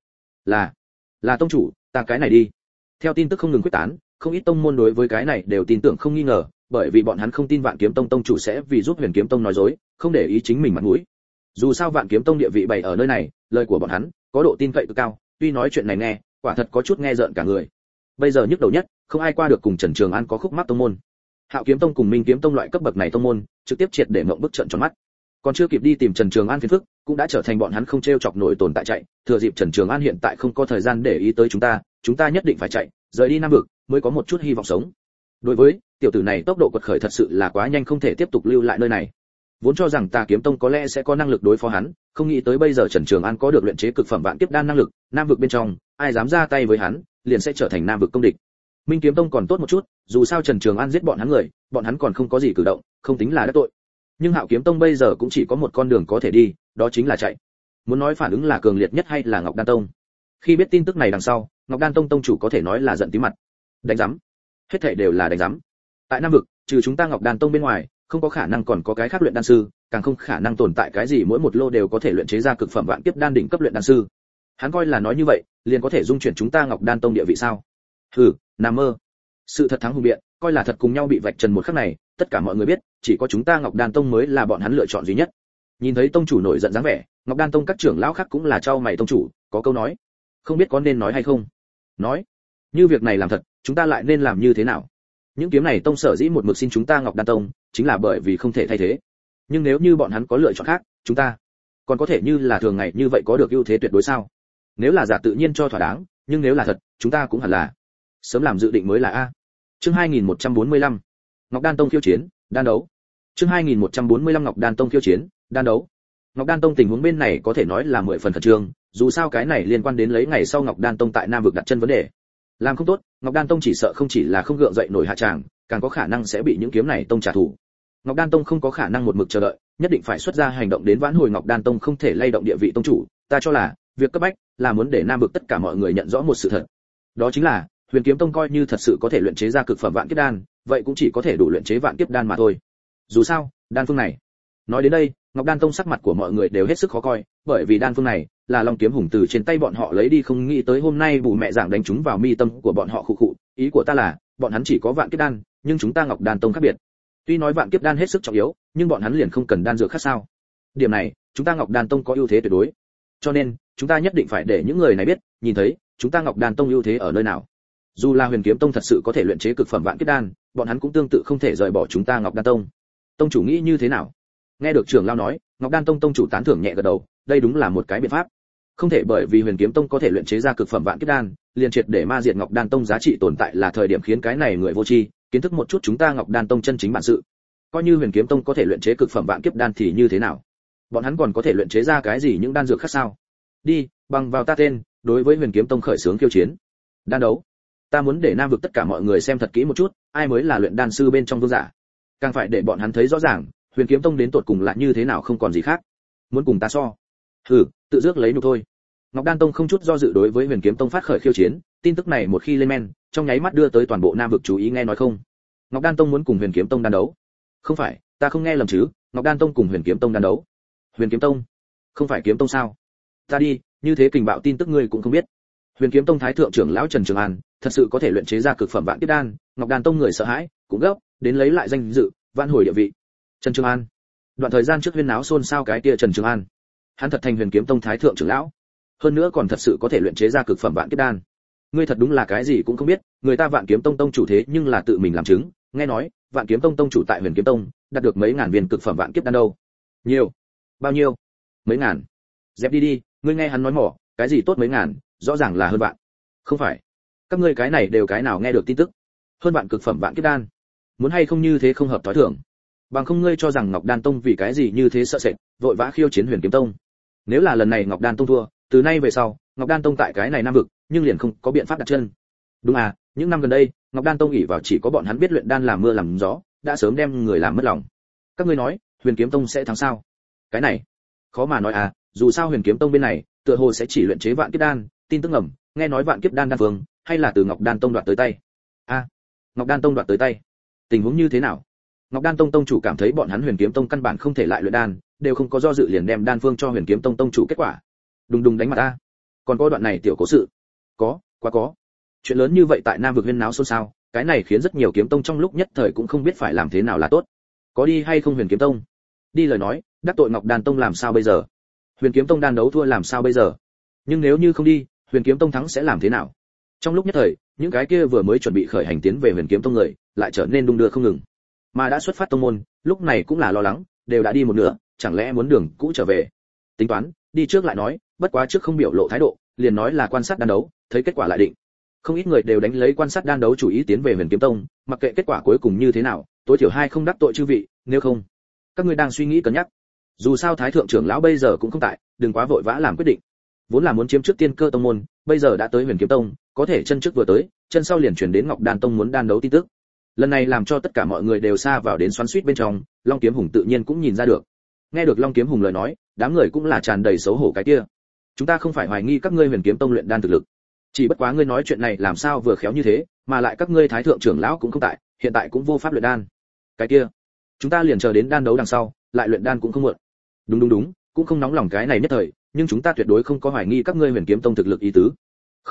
A: Là tông chủ, ta cái này đi. Theo tin tức không ngừng quyết tán, không ít tông môn đối với cái này đều tin tưởng không nghi ngờ, bởi vì bọn hắn không tin Vạn Kiếm Tông tông chủ sẽ vì giúp Huyền Kiếm Tông nói dối, không để ý chính mình mặt mũi. Dù sao Vạn Kiếm Tông địa vị bày ở nơi này, lời của bọn hắn có độ tin cậy cực cao, tuy nói chuyện này nghe, quả thật có chút nghe rợn cả người. Bây giờ nhức đầu nhất, không ai qua được cùng Trần Trường An có khúc mắc tông môn. Hạo Kiếm Tông cùng Minh Kiếm Tông loại cấp bậc này tông môn, trực tiếp triệt để ngậm bức trợn tròn mắt. Còn chưa kịp đi tìm Trần Trường An phiền phức, cũng đã trở thành bọn hắn không trêu chọc nổi tồn tại chạy. Thừa dịp Trần Trường An hiện tại không có thời gian để ý tới chúng ta nhất định phải chạy, rời đi Nam vực mới có một chút hy vọng sống. Đối với tiểu tử này tốc độ quật khởi thật sự là quá nhanh, không thể tiếp tục lưu lại nơi này. Vốn cho rằng Tà Kiếm Tông có lẽ sẽ có năng lực đối phó hắn, không nghĩ tới bây giờ Trần Trường An có được luyện chế cực phẩm vạn kiếp đan năng lực, Nam vực bên trong, ai dám ra tay với hắn, liền sẽ trở thành Nam vực công địch. Minh Kiếm Tông còn tốt một chút, dù sao Trần Trường An giết bọn hắn người, bọn hắn còn không có gì cử động, không tính là đắc tội. Nhưng Hạo Kiếm Tông bây giờ cũng chỉ có một con đường có thể đi, đó chính là chạy. Muốn nói phản ứng là cường liệt nhất hay là Ngọc Đan Tông? Khi biết tin tức này đằng sau, Ngọc Đan Tông tông chủ có thể nói là giận tím mặt. Đánh rắm, hết thảy đều là đánh rắm. Tại Nam vực, trừ chúng ta Ngọc Đan Tông bên ngoài, không có khả năng còn có cái khác luyện đan sư, càng không khả năng tồn tại cái gì mỗi một lô đều có thể luyện chế ra cực phẩm vạn kiếp đan đỉnh cấp luyện đan sư. Hắn coi là nói như vậy, liền có thể dung chuyển chúng ta Ngọc Đan Tông địa vị sao? Hừ, nằm mơ. Sự thật thắng hùng biện, coi là thật cùng nhau bị vạch trần một khắc này, tất cả mọi người biết, chỉ có chúng ta Ngọc Đan Tông mới là bọn hắn lựa chọn duy nhất. Nhìn thấy tông chủ nổi giận dáng vẻ, Ngọc Đan Tông các trưởng lão khác cũng là trao mày. Tông chủ, có câu nói, không biết có nên nói hay không. Nói, như việc này làm thật, chúng ta lại nên làm như thế nào? Những kiếm này tông sở dĩ một mực xin chúng ta Ngọc Đan Tông, chính là bởi vì không thể thay thế. Nhưng nếu như bọn hắn có lựa chọn khác, chúng ta còn có thể như là thường ngày như vậy có được ưu thế tuyệt đối sao? Nếu là giả tự nhiên cho thỏa đáng, nhưng nếu là thật, chúng ta cũng hẳn là sớm làm dự định mới là a. Chương 2145. Ngọc Đan Tông khiêu chiến, đan đấu. Chương 2145 Ngọc Đan Tông khiêu chiến, đan đấu. Ngọc Đan Tông tình huống bên này có thể nói là 10 phần khẩn trương, dù sao cái này liên quan đến lấy ngày sau Ngọc Đan Tông tại Nam vực đặt chân vấn đề. Làm không tốt, Ngọc Đan Tông chỉ sợ không chỉ là không gượng dậy nổi hạ tràng, càng có khả năng sẽ bị những kiếm này tông trả thù. Ngọc Đan Tông không có khả năng một mực chờ đợi, nhất định phải xuất ra hành động đến vãn hồi Ngọc Đan Tông không thể lay động địa vị tông chủ, ta cho là việc cấp bách là muốn để Nam vực tất cả mọi người nhận rõ một sự thật. Đó chính là, Huyền Kiếm Tông coi như thật sự có thể luyện chế ra cực phẩm vạn kiếp đan, vậy cũng chỉ có thể đủ luyện chế vạn kiếp đan mà thôi. Dù sao, đan phương này. Nói đến đây, Ngọc Đan Tông sắc mặt của mọi người đều hết sức khó coi, bởi vì đan phương này là Long Kiếm Hùng từ trên tay bọn họ lấy đi, không nghĩ tới hôm nay bù mẹ giảng đánh trúng vào mi tâm của bọn họ khụ khụ, ý của ta là, bọn hắn chỉ có vạn kiếp đan, nhưng chúng ta Ngọc Đan Tông khác biệt. Tuy nói vạn kiếp đan hết sức trọng yếu, nhưng bọn hắn liền không cần đan dược khác sao? Điểm này, chúng ta Ngọc Đan Tông có ưu thế tuyệt đối. Cho nên, chúng ta nhất định phải để những người này biết, nhìn thấy, chúng ta Ngọc Đan Tông ưu thế ở nơi nào. Dù là Huyền Kiếm Tông thật sự có thể luyện chế cực phẩm vạn kiếp đan, bọn hắn cũng tương tự không thể rời bỏ chúng ta Ngọc Đan Tông. Tông chủ nghĩ như thế nào? Nghe được trưởng lão nói, Ngọc Đan Tông tông chủ tán thưởng nhẹ gật đầu, đây đúng là một cái biện pháp. Không thể bởi vì Huyền Kiếm Tông có thể luyện chế ra cực phẩm vạn kiếp đan, liền triệt để ma diệt Ngọc Đan Tông giá trị tồn tại, là thời điểm khiến cái này người vô tri kiến thức một chút chúng ta Ngọc Đan Tông chân chính bản sự. Coi như Huyền Kiếm Tông có thể luyện chế cực phẩm vạn kiếp đan thì như thế nào? Bọn hắn còn có thể luyện chế ra cái gì những đan dược khác sao? Đi, bằng vào ta tên, đối với Huyền Kiếm Tông khởi xướng khiêu chiến. Đan đấu. Ta muốn để Nam vực tất cả mọi người xem thật kỹ một chút, ai mới là luyện đan sư bên trong vương giả. Càng phải để bọn hắn thấy rõ ràng, Huyền Kiếm Tông đến tột cùng là như thế nào, không còn gì khác. Muốn cùng ta so? Hừ, tự dước lấy nhục thôi. Ngọc Đan Tông không chút do dự đối với Huyền Kiếm Tông phát khởi khiêu chiến, tin tức này một khi lên men, trong nháy mắt đưa tới toàn bộ Nam vực chú ý, nghe nói không? Ngọc Đan Tông muốn cùng Huyền Kiếm Tông đan đấu. Không phải, ta không nghe lầm chứ? Ngọc Đan Tông cùng Huyền Kiếm Tông đan đấu. Huyền Kiếm Tông? Không phải kiếm tông sao? Ta đi, như thế kình bạo tin tức ngươi cũng không biết. Huyền Kiếm Tông thái thượng trưởng lão Trần Trường An, thật sự có thể luyện chế ra cực phẩm vạn kiếp đan, Ngọc Đan Tông người sợ hãi, cũng gấp đến lấy lại danh dự, vãn hồi địa vị. Trần Trường An, đoạn thời gian trước huyên náo xôn xao cái kia Trần Trường An, hắn thật thành Huyền Kiếm Tông thái thượng trưởng lão, hơn nữa còn thật sự có thể luyện chế ra cực phẩm vạn kiếp đan. Ngươi thật đúng là cái gì cũng không biết, người ta Vạn Kiếm Tông tông chủ thế nhưng là tự mình làm chứng, nghe nói Vạn Kiếm Tông tông chủ tại Huyền Kiếm Tông đạt được mấy ngàn viên cực phẩm vạn kiếp đan đâu. Nhiều? Bao nhiêu? Mấy ngàn? Dẹp đi đi, ngươi nghe hắn nói mỏ, cái gì tốt mấy ngàn, rõ ràng là hơn vạn. Không phải, các ngươi cái này đều cái nào nghe được tin tức hơn vạn cực phẩm vạn kiếp đan, muốn hay không như thế không hợp tối thượng. Bằng không ngươi cho rằng Ngọc Đan Tông vì cái gì như thế sợ sệt, vội vã khiêu chiến Huyền Kiếm Tông. Nếu là lần này Ngọc Đan Tông thua, từ nay về sau, Ngọc Đan Tông tại cái này Nam vực, nhưng liền không có biện pháp đặt chân. Đúng à, những năm gần đây, Ngọc Đan Tông ỷ vào chỉ có bọn hắn biết luyện đan làm mưa làm gió, đã sớm đem người làm mất lòng. Các ngươi nói, Huyền Kiếm Tông sẽ thắng sao? Cái này, khó mà nói à, dù sao Huyền Kiếm Tông bên này, tựa hồ sẽ chỉ luyện chế vạn kiếp đan, tin tức ngầm, nghe nói vạn kiếp đan đan phương, hay là từ Ngọc Đan Tông đoạt tới tay. A, Ngọc Đan Tông đoạt tới tay. Tình huống như thế nào? Ngọc Đan Tông tông chủ cảm thấy bọn hắn Huyền Kiếm Tông căn bản không thể lại luyện đan, đều không có do dự liền đem đan phương cho Huyền Kiếm Tông tông chủ, kết quả đùng đùng đánh mặt ta. Còn có đoạn này tiểu cố sự? Có, quá có. Chuyện lớn như vậy tại Nam vực huyên náo xôn xao, cái này khiến rất nhiều kiếm tông trong lúc nhất thời cũng không biết phải làm thế nào là tốt. Có đi hay không Huyền Kiếm Tông? Đi lời nói, đắc tội Ngọc Đan Tông làm sao bây giờ? Huyền Kiếm Tông đan đấu thua làm sao bây giờ? Nhưng nếu như không đi, Huyền Kiếm Tông thắng sẽ làm thế nào? Trong lúc nhất thời, những cái kia vừa mới chuẩn bị khởi hành tiến về Huyền Kiếm Tông người, lại trở nên đung đưa không ngừng. Mà đã xuất phát tông môn, lúc này cũng là lo lắng, đều đã đi một nửa, chẳng lẽ muốn đường cũ trở về? Tính toán, đi trước lại nói, bất quá trước không biểu lộ thái độ, liền nói là quan sát đan đấu, thấy kết quả lại định. Không ít người đều đánh lấy quan sát đan đấu chủ ý tiến về Huyền Kiếm Tông, mặc kệ kết quả cuối cùng như thế nào, tối thiểu hai không đắc tội chư vị, nếu không, các ngươi đang suy nghĩ cân nhắc. Dù sao thái thượng trưởng lão bây giờ cũng không tại, đừng quá vội vã làm quyết định. Vốn là muốn chiếm trước tiên cơ tông môn, bây giờ đã tới Huyền Kiếm Tông, có thể chân trước vừa tới, chân sau liền chuyển đến Ngọc Đan Tông muốn đan đấu tin tức. Lần này làm cho tất cả mọi người đều xa vào đến xoắn xuýt bên trong, Long Kiếm Hùng tự nhiên cũng nhìn ra được. Nghe được Long Kiếm Hùng lời nói, đám người cũng là tràn đầy xấu hổ cái kia. Chúng ta không phải hoài nghi các ngươi Huyền Kiếm Tông luyện đan thực lực, chỉ bất quá ngươi nói chuyện này làm sao vừa khéo như thế, mà lại các ngươi thái thượng trưởng lão cũng không tại, hiện tại cũng vô pháp luyện đan. Cái kia, chúng ta liền chờ đến đan đấu đằng sau, lại luyện đan cũng không muộn. Đúng, cũng không nóng lòng cái này nhất thời, nhưng chúng ta tuyệt đối không có hoài nghi các ngươi Huyền Kiếm Tông thực lực ý tứ. Không sai,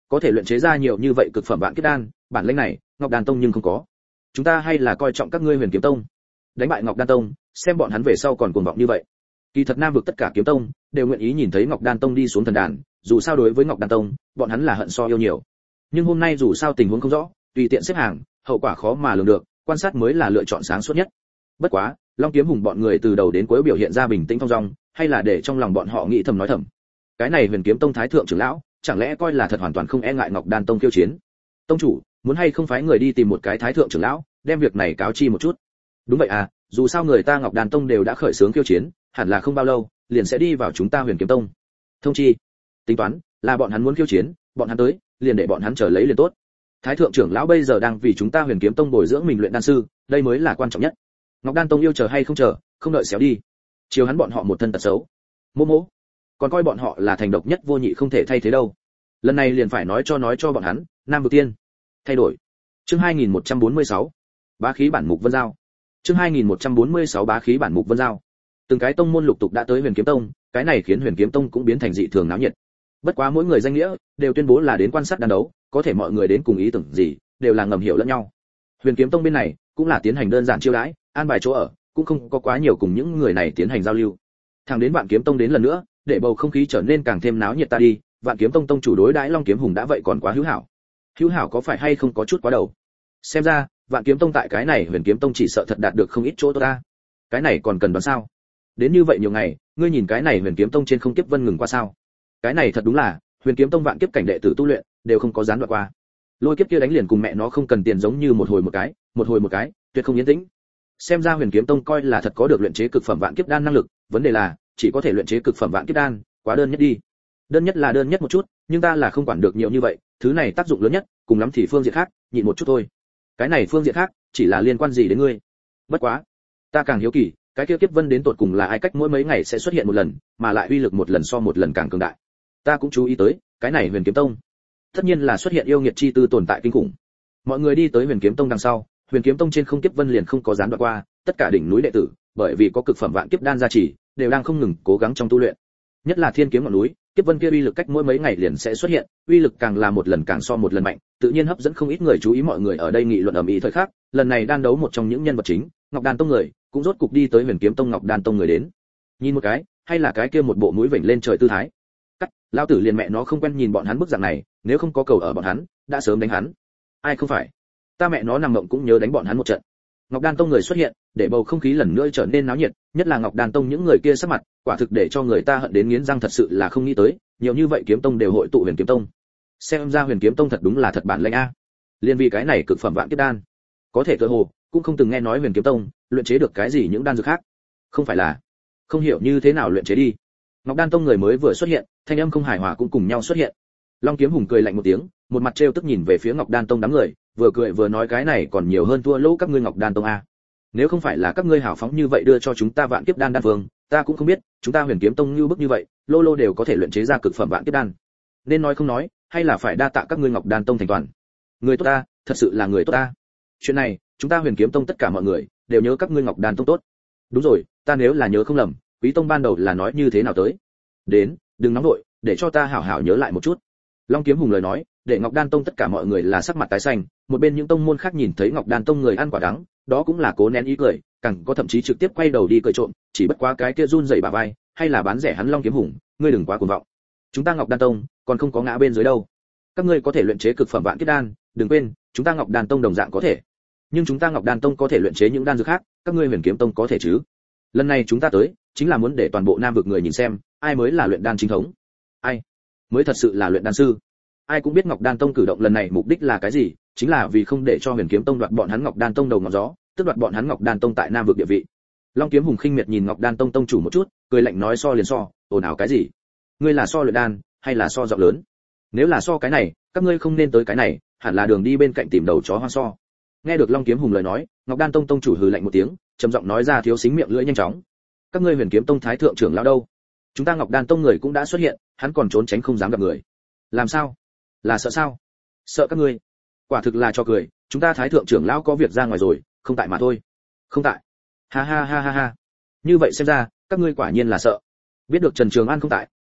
A: có thể luyện chế ra nhiều như vậy cực phẩm vạn kiếp đan, bản lĩnh này Ngọc Đan Tông nhưng không có. Chúng ta hay là coi trọng các ngươi Huyền Kiếm Tông, đánh bại Ngọc Đan Tông, xem bọn hắn về sau còn cuồng vọng như vậy. Kỳ thật Nam vực tất cả kiếm tông đều nguyện ý nhìn thấy Ngọc Đan Tông đi xuống thần đàn, dù sao đối với Ngọc Đan Tông, bọn hắn là hận so yêu nhiều. Nhưng hôm nay dù sao tình huống không rõ, tùy tiện xếp hàng, hậu quả khó mà lường được, quan sát mới là lựa chọn sáng suốt nhất. Bất quá, Long Kiếm Hùng bọn người từ đầu đến cuối biểu hiện ra bình tĩnh thong dong, hay là để trong lòng bọn họ nghĩ thầm nói thầm. Cái này Huyền Kiếm Tông thái thượng trưởng lão, chẳng lẽ coi là thật hoàn toàn không e ngại Ngọc Đan Tông khiêu chiến? Tông chủ, muốn hay không phái người đi tìm một cái thái thượng trưởng lão, đem việc này cáo chi một chút. Đúng vậy à, dù sao người ta Ngọc Đan Tông đều đã khởi xướng khiêu chiến, hẳn là không bao lâu liền sẽ đi vào chúng ta Huyền Kiếm Tông. Thông chi, tính toán là bọn hắn muốn khiêu chiến, bọn hắn tới, liền để bọn hắn chờ lấy liền tốt. Thái thượng trưởng lão bây giờ đang vì chúng ta Huyền Kiếm Tông bồi dưỡng mình luyện đan sư, đây mới là quan trọng nhất. Ngọc Đan Tông yêu chờ hay không chờ, không đợi xéo đi. Chiều hắn bọn họ một thân tật xấu. Mô mô, còn coi bọn họ là thành độc nhất vô nhị không thể thay thế đâu. Lần này liền phải nói cho bọn hắn, Nam vực tiên thay đổi. Chương 2146, bá khí bản mục vân giao. Chương 2146 bá khí bản mục vân giao. Từng cái tông môn lục tục đã tới Huyền Kiếm Tông, cái này khiến Huyền Kiếm Tông cũng biến thành dị thường náo nhiệt. Bất quá mỗi người danh nghĩa đều tuyên bố là đến quan sát đan đấu, có thể mọi người đến cùng ý tưởng gì, đều là ngầm hiểu lẫn nhau. Huyền Kiếm Tông bên này cũng là tiến hành đơn giản chiêu đãi, an bài chỗ ở, cũng không có quá nhiều cùng những người này tiến hành giao lưu. Thẳng đến Vạn Kiếm Tông đến lần nữa, để bầu không khí trở nên càng thêm náo nhiệt ta đi, Vạn Kiếm Tông tông chủ đối đãi Long Kiếm Hùng đã vậy còn quá hữu hảo. Hữu hảo có phải hay không có chút quá đầu? Xem ra, Vạn Kiếm Tông tại cái này Huyền Kiếm Tông chỉ sợ thật đạt được không ít chỗ tốt ta. Cái này còn cần đoán sao? Đến như vậy nhiều ngày, ngươi nhìn cái này Huyền Kiếm Tông trên không kiếp vân ngừng qua sao? Cái này thật đúng là, Huyền Kiếm Tông vạn kiếp cảnh đệ tử tu luyện, đều không có gián đoạn qua. Lôi kiếp kia đánh liền cùng mẹ nó không cần tiền giống như một hồi một cái, tuyệt không yên tĩnh. Xem ra Huyền Kiếm Tông coi là thật có được luyện chế cực phẩm vạn kiếp đan năng lực, vấn đề là, chỉ có thể luyện chế cực phẩm vạn kiếp đan, quá đơn nhất đi. Đơn nhất là đơn nhất một chút, nhưng ta là không quản được nhiều như vậy, thứ này tác dụng lớn nhất, cùng lắm thì phương diện khác, nhịn một chút thôi. Cái này phương diện khác, chỉ là liên quan gì đến ngươi? Bất quá, ta càng hiếu kỳ, cái kia kiếp vân đến tột cùng là ai cách mỗi mấy ngày sẽ xuất hiện một lần, mà lại uy lực một lần so một lần càng cường đại. Ta cũng chú ý tới, cái này Huyền Kiếm Tông, tất nhiên là xuất hiện yêu nghiệt chi tư tồn tại kinh khủng. Mọi người đi tới Huyền Kiếm Tông đằng sau, Huyền Kiếm Tông trên không kiếp vân liền không có gián đoạn qua, tất cả đỉnh núi đệ tử, bởi vì có cực phẩm vạn kiếp đan gia trì, đều đang không ngừng cố gắng trong tu luyện. Nhất là Thiên Kiếm ngọn núi, kiếp vân kia uy lực cách mỗi mấy ngày liền sẽ xuất hiện, uy lực càng là một lần càng so một lần mạnh, tự nhiên hấp dẫn không ít người chú ý. Mọi người ở đây nghị luận ầm ĩ thời khắc, lần này đan đấu một trong những nhân vật chính, Ngọc Đan Tông người, cũng rốt cục đi tới Huyền Kiếm Tông. Ngọc Đan Tông người đến, nhìn một cái, hay là cái kia một bộ mũi vểnh lên trời tư thái. Cắt, lão tử liền mẹ nó không quen nhìn bọn hắn bức dạng này, nếu không có cầu ở bọn hắn, đã sớm đánh hắn. Ai không phải? Ta mẹ nó nằm mộng cũng nhớ đánh bọn hắn một trận. Ngọc Đan Tông người xuất hiện, để bầu không khí lần nữa trở nên náo nhiệt, nhất là Ngọc Đan Tông những người kia sắc mặt, quả thực để cho người ta hận đến nghiến răng, thật sự là không nghĩ tới, nhiều như vậy kiếm tông đều hội tụ Huyền Kiếm Tông. Xem ra Huyền Kiếm Tông thật đúng là thật bản lĩnh a. Liên vì cái này cực phẩm vạn kiếp đan, có thể tựa hồ cũng không từng nghe nói Huyền Kiếm Tông luyện chế được cái gì những đan dược khác. Không phải là không hiểu như thế nào luyện chế đi. Ngọc Đan Tông người mới vừa xuất hiện, thanh âm không hài hòa cũng cùng nhau xuất hiện. Long Kiếm Hùng cười lạnh một tiếng, một mặt trêu tức nhìn về phía Ngọc Đan Tông đám người, vừa cười vừa nói cái này còn nhiều hơn thua lỗ các ngươi Ngọc Đan Tông a. Nếu không phải là các ngươi hào phóng như vậy đưa cho chúng ta vạn kiếp đan đan vương, ta cũng không biết, chúng ta Huyền Kiếm Tông như bức như vậy, lô lô đều có thể luyện chế ra cực phẩm vạn kiếp đan. Nên nói không nói, hay là phải đa tạ các ngươi Ngọc Đan Tông thành toàn. Người tốt ta, thật sự là người tốt ta. Chuyện này, chúng ta Huyền Kiếm Tông tất cả mọi người đều nhớ các ngươi Ngọc Đan Tông tốt. Đúng rồi, ta nếu là nhớ không lầm, Quý Tông ban đầu là nói như thế nào tới? Đến, đừng nóng nội, để cho ta hảo hảo nhớ lại một chút. Long Kiếm Hùng lời nói, để Ngọc Đan Tông tất cả mọi người là sắc mặt tái xanh, một bên những tông môn khác nhìn thấy Ngọc Đan Tông người ăn quả đắng, đó cũng là cố nén ý cười, càng có thậm chí trực tiếp quay đầu đi cười trộm, chỉ bất quá cái kia run rẩy bả vai, hay là bán rẻ hắn. Long Kiếm Hùng, ngươi đừng quá cuồng vọng. Chúng ta Ngọc Đan Tông còn không có ngã bên dưới đâu. Các ngươi có thể luyện chế cực phẩm vạn kiếp đan, đừng quên, chúng ta Ngọc Đan Tông đồng dạng có thể. Nhưng chúng ta Ngọc Đan Tông có thể luyện chế những đan dược khác, các ngươi Huyền Kiếm Tông có thể chứ? Lần này chúng ta tới, chính là muốn để toàn bộ Nam vực người nhìn xem, ai mới là luyện đan chính thống, ai mới thật sự là luyện đan sư. Ai cũng biết Ngọc Đan Tông cử động lần này mục đích là cái gì, chính là vì không để cho Huyền Kiếm Tông đoạt bọn hắn Ngọc Đan Tông đầu ngọn gió, tức đoạt bọn hắn Ngọc Đan Tông tại Nam vực địa vị. Long Kiếm Hùng khinh miệt nhìn Ngọc Đan Tông tông chủ một chút, cười lạnh nói so liền so, ồn ào cái gì? Ngươi là so luyện đan, hay là so giọng lớn? Nếu là so cái này, các ngươi không nên tới cái này, hẳn là đường đi bên cạnh tìm đầu chó hoang so. Nghe được Long Kiếm Hùng lời nói, Ngọc Đan Tông tông chủ hừ lạnh một tiếng, trầm giọng nói ra, thiếu xính miệng lưỡi nhanh chóng. Các ngươi Huyền Kiếm Tông thái thượng trưởng lão đâu? Chúng ta Ngọc Đan Tông người cũng đã xuất hiện, hắn còn trốn tránh không dám gặp người. Làm sao? Là sợ sao? Sợ các ngươi? Quả thực là cho cười, chúng ta thái thượng trưởng lão có việc ra ngoài rồi, không tại mà thôi. Không tại? Ha ha ha ha ha. Như vậy xem ra, các ngươi quả nhiên là sợ. Biết được Trần Trường An không tại,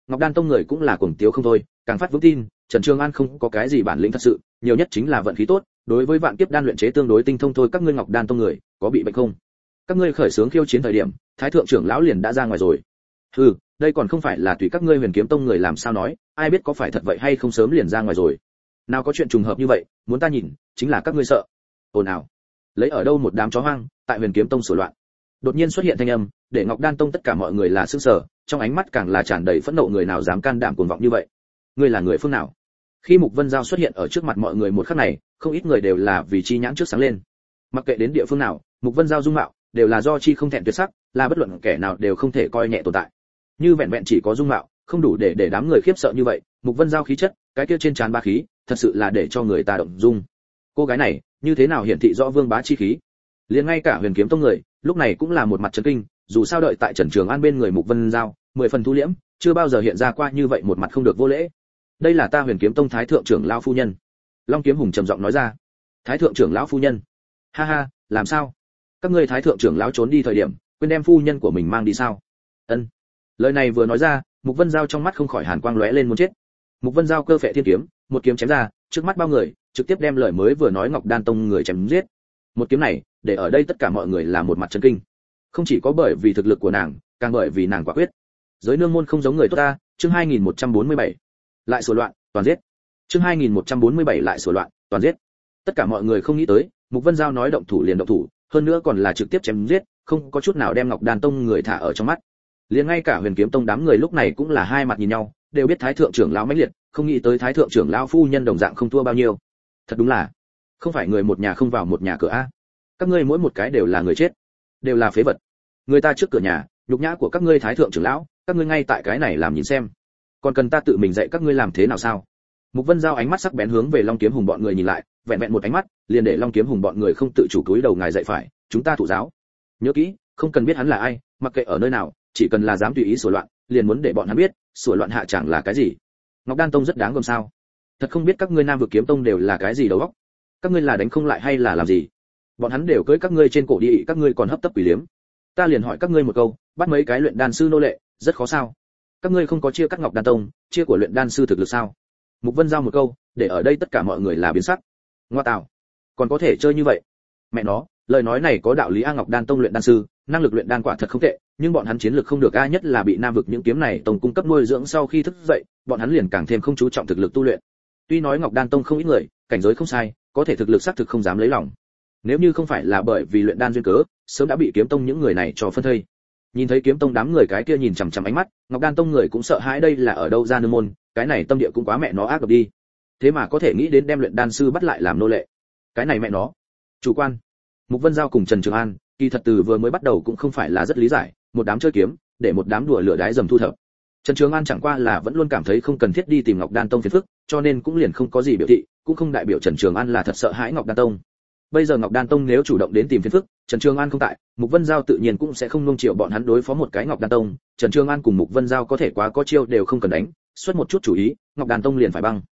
A: Ngọc Đan tông người cũng là cuồng tiếu không thôi, càng phát vững tin Trần Trường An không có cái gì bản lĩnh thật sự, nhiều nhất chính là vận khí tốt, đối với vạn kiếp đan luyện chế tương đối tinh thông thôi. Các ngươi Ngọc Đan tông người có bị bệnh không? Các ngươi khởi xướng khiêu chiến thời điểm, thái thượng trưởng lão liền đã ra ngoài rồi. Đây còn không phải là tùy các ngươi Huyền Kiếm tông người làm sao nói, ai biết có phải thật vậy hay không sớm liền ra ngoài rồi. Nào có chuyện trùng hợp như vậy, muốn ta nhìn, chính là các ngươi sợ. Ồn ào. Lấy ở đâu một đám chó hoang, tại Huyền Kiếm tông sửa loạn. Đột nhiên xuất hiện thanh âm, để Ngọc Đan tông tất cả mọi người là sửng sở, trong ánh mắt càng là tràn đầy phẫn nộ. Người nào dám can đảm cuồng vọng như vậy? Ngươi là người phương nào? Khi Mục Vân Giao xuất hiện ở trước mặt mọi người một khắc này, không ít người đều là vì chi nhãn trước sáng lên. Mặc kệ đến địa phương nào, Mục Vân Giao dung mạo đều là do chi không thẹn tuyệt sắc, là bất luận kẻ nào đều không thể coi nhẹ tồn tại. Như vẹn vẹn chỉ có dung mạo, không đủ để đám người khiếp sợ như vậy. Mục Vân Giao khí chất, cái kia trên trán ba khí, thật sự là để cho người ta động dung. Cô gái này, như thế nào hiển thị rõ vương bá chi khí? Liền ngay cả Huyền Kiếm tông người, lúc này cũng là một mặt chấn kinh, dù sao đợi tại Trần Trường An bên người Mục Vân Giao, 10 phần thu liễm, chưa bao giờ hiện ra qua như vậy một mặt không được vô lễ. Đây là ta Huyền Kiếm tông thái thượng trưởng lão phu nhân. Long Kiếm Hùng trầm giọng nói ra. Thái thượng trưởng lão phu nhân? Ha ha, làm sao? Các ngươi thái thượng trưởng lão trốn đi thời điểm, quên đem phu nhân của mình mang đi sao? Ân. Lời này vừa nói ra, Mục Vân Giao trong mắt không khỏi hàn quang lóe lên muốn chết. Mục Vân Giao cơ phệ thiên kiếm, một kiếm chém ra, trước mắt bao người, trực tiếp đem lời mới vừa nói Ngọc Đan tông người chém giết. Một kiếm này, để ở đây tất cả mọi người là một mặt chấn kinh. Không chỉ có bởi vì thực lực của nàng, càng bởi vì nàng quả quyết. Giới nương môn không giống người tốt ta, chương 2147. Lại sửa loạn, toàn giết. Chương 2147 lại sửa loạn, toàn giết. Tất cả mọi người không nghĩ tới, Mục Vân Giao nói động thủ liền động thủ, hơn nữa còn là trực tiếp chém giết, không có chút nào đem Ngọc Đan tông người thả ở trong mắt. Liền ngay cả Huyền Kiếm tông đám người lúc này cũng là hai mặt nhìn nhau, đều biết thái thượng trưởng lão mãnh liệt, không nghĩ tới thái thượng trưởng lão phu nhân đồng dạng không thua bao nhiêu. Thật đúng là, không phải người một nhà không vào một nhà cửa a. Các ngươi mỗi một cái đều là người chết, đều là phế vật. Người ta trước cửa nhà, nhục nhã của các ngươi thái thượng trưởng lão, các ngươi ngay tại cái này làm nhìn xem. Còn cần ta tự mình dạy các ngươi làm thế nào sao? Mục Vân Giao ánh mắt sắc bén hướng về Long Kiếm Hùng bọn người nhìn lại, vẹn vẹn một ánh mắt, liền để Long Kiếm Hùng bọn người không tự chủ cúi đầu ngài dạy phải, chúng ta thụ giáo. Nhớ kỹ, không cần biết hắn là ai, mặc kệ ở nơi nào, chỉ cần là dám tùy ý sửa loạn, liền muốn để bọn hắn biết, sửa loạn hạ chẳng là cái gì. Ngọc Đan tông rất đáng gờm sao? Thật không biết các ngươi Nam vực Kiếm tông đều là cái gì đầu óc. Các ngươi là đánh không lại hay là làm gì? Bọn hắn đều cưỡi các ngươi trên cổ đi, các ngươi còn hấp tấp quỷ liếm. Ta liền hỏi các ngươi một câu, bắt mấy cái luyện đan sư nô lệ, rất khó sao? Các ngươi không có chia cắt Ngọc Đan tông, chia của luyện đan sư thực lực sao? Mục Vân Giao một câu, để ở đây tất cả mọi người là biến sắc. Ngoa tạo, còn có thể chơi như vậy? Mẹ nó, lời nói này có đạo lý a. Ngọc Đan tông luyện đan sư, năng lực luyện đan quả thật không tệ, nhưng bọn hắn chiến lực không được a, nhất là bị Nam vực những kiếm này tông cung cấp nuôi dưỡng sau khi thức dậy, bọn hắn liền càng thêm không chú trọng thực lực tu luyện. Tuy nói Ngọc Đan tông không ít người, cảnh giới không sai, có thể thực lực xác thực không dám lấy lòng. Nếu như không phải là bởi vì luyện đan duyên cớ, sớm đã bị kiếm tông những người này cho phân thây. Nhìn thấy kiếm tông đám người cái kia nhìn chằm chằm ánh mắt, Ngọc Đan tông người cũng sợ hãi, đây là ở đâu ra nương môn, cái này tâm địa cũng quá mẹ nó ác độc đi. Thế mà có thể nghĩ đến đem luyện đan sư bắt lại làm nô lệ. Cái này mẹ nó. Chủ quan. Mục Vân Giao cùng Trần Trường An, kỳ thật từ vừa mới bắt đầu cũng không phải là rất lý giải, một đám chơi kiếm, để một đám đùa lửa đái dầm thu thập. Trần Trường An chẳng qua là vẫn luôn cảm thấy không cần thiết đi tìm Ngọc Đan tông phiền phức, cho nên cũng liền không có gì biểu thị, cũng không đại biểu Trần Trường An là thật sợ hãi Ngọc Đan tông. Bây giờ Ngọc Đan tông nếu chủ động đến tìm phiền phức, Trần Trường An không tại, Mục Vân Giao tự nhiên cũng sẽ không nuông chiều bọn hắn đối phó một cái Ngọc Đan tông. Trần Trường An cùng Mục Vân Giao có thể quá có chiêu đều không cần đánh, xuất một chút chủ ý, Ngọc Đan tông liền phải băng.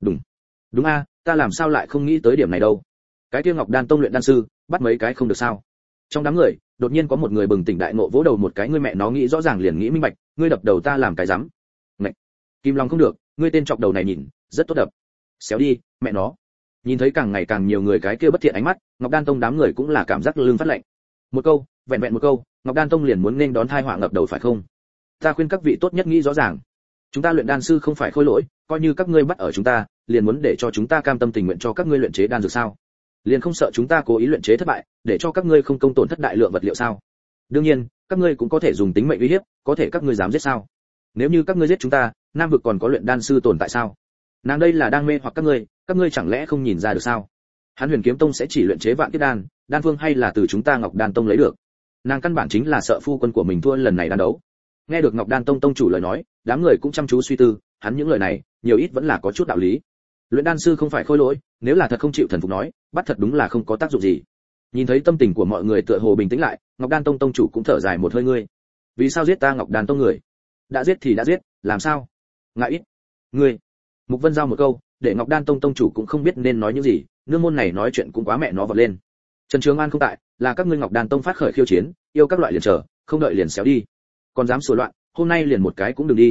A: Đúng a, ta làm sao lại không nghĩ tới điểm này đâu. Cái kia Ngọc Đan tông luyện đan sư, bắt mấy cái không được sao? Trong đám người, đột nhiên có một người bừng tỉnh đại ngộ, vỗ đầu một cái, ngươi mẹ nó nghĩ rõ ràng liền nghĩ minh bạch, ngươi đập đầu ta làm cái rắm. Ngậy. Kim Long không được, ngươi tên chọc đầu này nhìn, rất tốt đập. Xéo đi, mẹ nó. Nhìn thấy càng ngày càng nhiều người cái kia bất thiện ánh mắt, Ngọc Đan tông đám người cũng là cảm giác lưng phát lạnh. Một câu, vẹn vẹn một câu, Ngọc Đan tông liền muốn nên đón tai họa ngập đầu phải không? Ta khuyên các vị tốt nhất nghĩ rõ ràng. Chúng ta luyện đan sư không phải khôi lỗi, coi như các ngươi bắt ở chúng ta, liền muốn để cho chúng ta cam tâm tình nguyện cho các ngươi luyện chế đan dược sao? Liền không sợ chúng ta cố ý luyện chế thất bại, để cho các ngươi không công tổn thất đại lượng vật liệu sao? Đương nhiên, các ngươi cũng có thể dùng tính mệnh uy hiếp, có thể các ngươi dám giết sao? Nếu như các ngươi giết chúng ta, Nam vực còn có luyện đan sư tồn tại sao? Nàng đây là đang mê hoặc các ngươi chẳng lẽ không nhìn ra được sao? Hắn Huyền Kiếm tông sẽ chỉ luyện chế vạn kiếp đan, đan phương hay là từ chúng ta Ngọc Đan tông lấy được? Nàng căn bản chính là sợ phu quân của mình thua lần này đan đấu. Nghe được Ngọc Đan tông tông chủ lời nói, đám người cũng chăm chú suy tư, hắn những lời này, nhiều ít vẫn là có chút đạo lý. Luyện đan sư không phải khôi lỗi, nếu là thật không chịu thần phục nói, bắt thật đúng là không có tác dụng gì. Nhìn thấy tâm tình của mọi người tựa hồ bình tĩnh lại, Ngọc Đan tông tông chủ cũng thở dài một hơi, ngươi, vì sao giết ta Ngọc Đan tông người? Đã giết thì đã giết, làm sao? Ngại ít. Ngươi. Mục Vân Giao một câu, để Ngọc Đan tông tông chủ cũng không biết nên nói những gì, nương môn này nói chuyện cũng quá mẹ nó vọt lên. Trần Trường An không tại, là các ngươi Ngọc Đan tông phát khởi khiêu chiến, yêu các loại liền chờ, không đợi liền xéo đi. Còn dám sửa loạn, hôm nay liền một cái cũng đừng đi.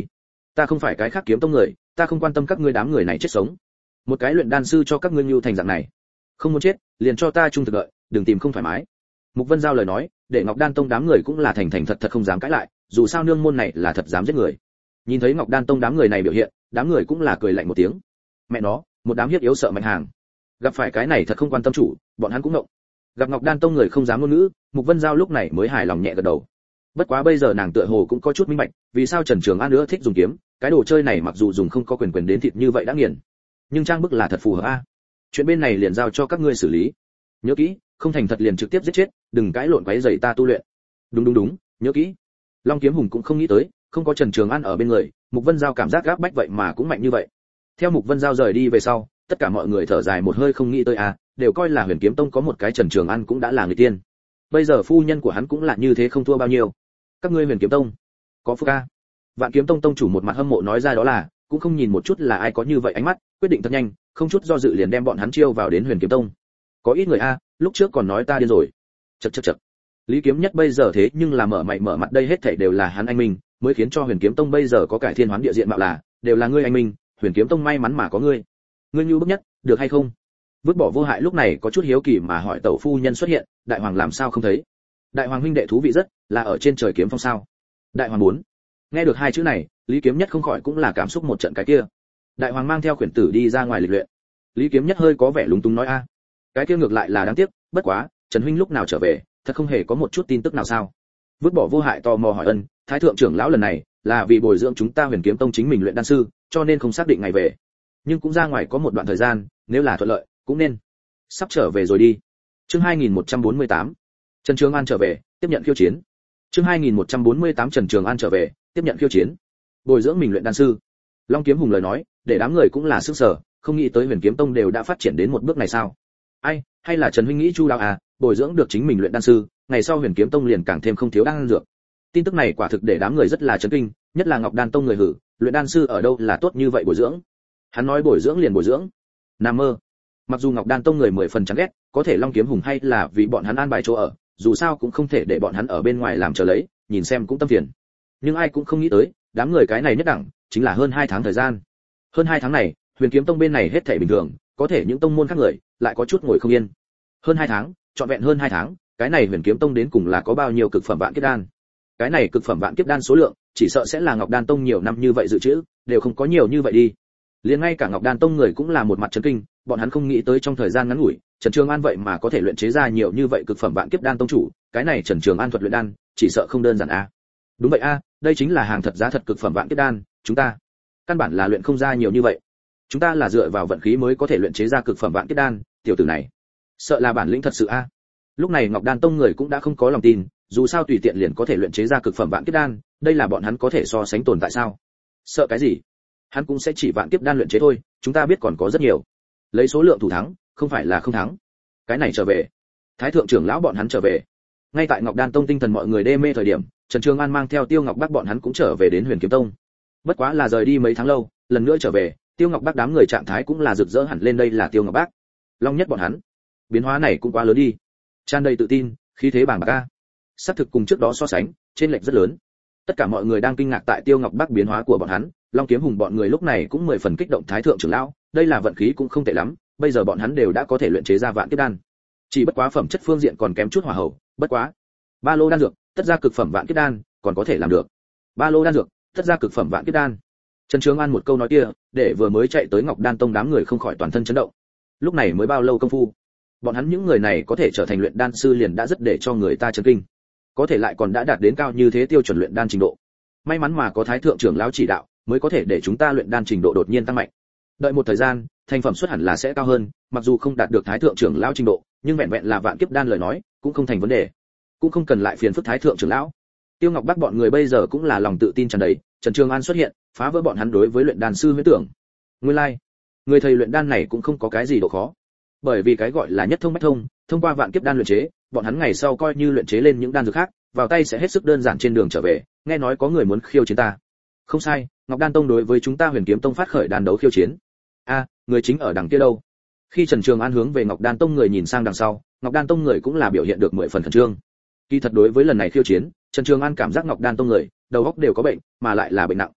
A: Ta không phải cái khác kiếm tông người, ta không quan tâm các ngươi đám người này chết sống. Một cái luyện đan sư cho các ngươi nhu thành dạng này, không muốn chết, liền cho ta trung thực đợi, đừng tìm không thoải mái. Mục Vân Giao lời nói, để Ngọc Đan Tông đám người cũng là thành thành thật thật không dám cãi lại, dù sao nương môn này là thật dám giết người. Nhìn thấy Ngọc Đan Tông đám người này biểu hiện, đám người cũng là cười lạnh một tiếng. Mẹ nó, một đám hiếp yếu sợ mạnh hàng. Gặp phải cái này thật không quan tâm chủ, bọn hắn cũng ngộng. Gặp Ngọc Đan Tông người không dám ngôn ngữ, Mục Vân Giao lúc này mới hài lòng nhẹ gật đầu. Bất quá bây giờ nàng tựa hồ cũng có chút minh bạch, vì sao Trần Trường An nữa thích dùng kiếm, cái đồ chơi này mặc dù dùng không có quyền đến thịt như vậy đã nghiền, nhưng trang bức là thật phù hợp a. Chuyện bên này liền giao cho các ngươi xử lý. Nhớ kỹ, không thành thật liền trực tiếp giết chết, đừng cãi lộn quấy rầy ta tu luyện. Đúng, nhớ kỹ. Long Kiếm Hùng cũng không nghĩ tới, không có Trần Trường An ở bên người, Mục Vân Giao cảm giác gáp bách vậy mà cũng mạnh như vậy. Theo Mục Vân Giao rời đi về sau, tất cả mọi người thở dài một hơi không nghĩ tới đều coi là Huyền Kiếm Tông có một cái Trần Trường An cũng đã là người tiên. Bây giờ phu nhân của hắn cũng là như thế không thua bao nhiêu. Các ngươi Huyền Kiếm Tông có phúc a. Vạn Kiếm Tông tông chủ một mặt hâm mộ nói ra đó là, cũng không nhìn một chút là ai có như vậy ánh mắt, quyết định thật nhanh, không chút do dự liền đem bọn hắn chiêu vào đến Huyền Kiếm Tông. Có ít người lúc trước còn nói ta điên rồi. Chậc. Lý Kiếm Nhất bây giờ thế nhưng là mở mặt đây hết thảy đều là hắn anh minh, mới khiến cho Huyền Kiếm Tông bây giờ có cải thiên hoán địa diện mạo là, đều là ngươi anh minh, Huyền Kiếm Tông may mắn mà có ngươi. Ngươi nhu bức nhất, được hay không? Vứt bỏ Vô Hại lúc này có chút hiếu kỳ mà hỏi tẩu phu nhân xuất hiện, đại hoàng làm sao không thấy? Đại hoàng huynh đệ thú vị rất, là ở trên trời kiếm phong sao? Đại hoàng muốn. Nghe được hai chữ này, Lý Kiếm Nhất không khỏi cũng là cảm xúc một trận cái kia. Đại hoàng mang theo quyển tử đi ra ngoài lịch luyện. Lý Kiếm Nhất hơi có vẻ lúng túng nói cái kia ngược lại là đáng tiếc, bất quá, Trần huynh lúc nào trở về, thật không hề có một chút tin tức nào sao? Vứt bỏ Vô Hại tò mò hỏi ân, thái thượng trưởng lão lần này là vì bồi dưỡng chúng ta Huyền Kiếm Tông chính mình luyện đan sư, cho nên không xác định ngày về. Nhưng cũng ra ngoài có một đoạn thời gian, nếu là thuận lợi, cũng nên sắp trở về rồi đi. Chương 2148. Trần Trường An trở về, tiếp nhận khiêu chiến. Chương 2148 Trần Trường An trở về, tiếp nhận khiêu chiến. Bồi dưỡng mình luyện đan sư. Long Kiếm Hùng lời nói, để đám người cũng là sức sở, không nghĩ tới Huyền Kiếm Tông đều đã phát triển đến một bước này sao? Ai, hay là Trần huynh nghĩ chu đáo bồi dưỡng được chính mình luyện đan sư, ngày sau Huyền Kiếm Tông liền càng thêm không thiếu đan dược. Tin tức này quả thực để đám người rất là chấn kinh, nhất là Ngọc Đan Tông người hử, luyện đan sư ở đâu là tốt như vậy bồi dưỡng? Hắn nói bồi dưỡng liền bồi dưỡng. Nằm mơ. Mặc dù Ngọc Đan Tông người 10 phần chán ghét, có thể Long Kiếm Hùng hay là vì bọn hắn an bài chỗ ở, dù sao cũng không thể để bọn hắn ở bên ngoài làm chờ lấy, nhìn xem cũng tâm phiền. Nhưng ai cũng không nghĩ tới, đám người cái này nhất đẳng, chính là hơn 2 tháng thời gian. Hơn 2 tháng này, Huyền Kiếm Tông bên này hết thảy bình thường, có thể những tông môn khác người lại có chút ngồi không yên. Hơn 2 tháng, trọn vẹn hơn 2 tháng, cái này Huyền Kiếm Tông đến cùng là có bao nhiêu cực phẩm vạn kiếp đan? Cái này cực phẩm vạn kiếp đan số lượng, chỉ sợ sẽ là Ngọc Đan Tông nhiều năm như vậy dự trữ, đều không có nhiều như vậy đi. Liền ngay cả Ngọc Đan Tông người cũng là một mặt chấn kinh, bọn hắn không nghĩ tới trong thời gian ngắn ngủi, Trần Trường An vậy mà có thể luyện chế ra nhiều như vậy cực phẩm vạn kiếp đan tông chủ, cái này Trần Trường An thuật luyện đan, chỉ sợ không đơn giản Đúng vậy đây chính là hàng thật giá thật cực phẩm vạn kiếp đan, chúng ta căn bản là luyện không ra nhiều như vậy. Chúng ta là dựa vào vận khí mới có thể luyện chế ra cực phẩm vạn kiếp đan, tiểu tử này, sợ là bản lĩnh thật sự Lúc này Ngọc Đan Tông người cũng đã không có lòng tin, dù sao tùy tiện liền có thể luyện chế ra cực phẩm vạn kiếp đan, đây là bọn hắn có thể so sánh tồn tại sao? Sợ cái gì? Hắn cũng sẽ chỉ vạn kiếp đan luyện chế thôi, chúng ta biết còn có rất nhiều. Lấy số lượng thủ thắng, không phải là không thắng. Cái này trở về. Thái thượng trưởng lão bọn hắn trở về. Ngay tại Ngọc Đan Tông tinh thần mọi người đê mê thời điểm, Trần Trường An mang theo Tiêu Ngọc Bắc bọn hắn cũng trở về đến Huyền Kiếm Tông. Bất quá là rời đi mấy tháng lâu, lần nữa trở về, Tiêu Ngọc Bắc đám người trạng thái cũng là rực rỡ hẳn lên, đây là Tiêu Ngọc Bắc. Long Nhất bọn hắn. Biến hóa này cũng quá lớn đi. Tràn đầy tự tin, khí thế bàng bạc xác thực cùng trước đó so sánh, trên lệch rất lớn. Tất cả mọi người đang kinh ngạc tại Tiêu Ngọc Bắc biến hóa của bọn hắn, Long Kiếm Hùng bọn người lúc này cũng 10 phần kích động. Thái thượng trưởng lão, đây là vận khí cũng không tệ lắm, bây giờ bọn hắn đều đã có thể luyện chế ra vạn kiếp đan. Chỉ bất quá phẩm chất phương diện còn kém chút hỏa hậu, bất quá. Ba lô đan dược, tất ra cực phẩm vạn kiếp đan, còn có thể làm được. Ba lô đan dược, tất ra cực phẩm vạn kiếp đan. Trần Trường An một câu nói kia, để vừa mới chạy tới Ngọc Đan Tông đám người không khỏi toàn thân chấn động. Lúc này mới bao lâu công phu, bọn hắn những người này có thể trở thành luyện đan sư liền đã rất để cho người ta chấn kinh. Có thể lại còn đã đạt đến cao như thế tiêu chuẩn luyện đan trình độ. May mắn mà có Thái thượng trưởng lão chỉ đạo, mới có thể để chúng ta luyện đan trình độ đột nhiên tăng mạnh. Đợi một thời gian, thành phẩm xuất hẳn là sẽ cao hơn, mặc dù không đạt được Thái thượng trưởng lão trình độ, nhưng vẹn vẹn là vạn kiếp đan lời nói, cũng không thành vấn đề. Cũng không cần lại phiền phức Thái thượng trưởng lão. Tiêu Ngọc Bắc bọn người bây giờ cũng là lòng tự tin tràn đầy, Trần Trường An xuất hiện, phá vỡ bọn hắn đối với luyện đan sư huyễn tưởng. Nguyên lai, người thầy luyện đan này cũng không có cái gì độ khó. Bởi vì cái gọi là nhất thông bách thông, thông qua vạn kiếp đan luyện chế, bọn hắn ngày sau coi như luyện chế lên những đan dược khác, vào tay sẽ hết sức đơn giản. Trên đường trở về, nghe nói có người muốn khiêu chiến ta. Không sai, Ngọc Đan Tông đối với chúng ta Huyền Kiếm Tông phát khởi đan đấu khiêu chiến. Người chính ở đằng kia đâu? Khi Trần Trường An hướng về Ngọc Đan Tông người nhìn sang đằng sau, Ngọc Đan Tông người cũng là biểu hiện được 10 phần khẩn trương. Kỳ thật đối với lần này khiêu chiến, Trần Trường An cảm giác Ngọc Đan Tông người, đầu óc đều có bệnh, mà lại là bệnh nặng.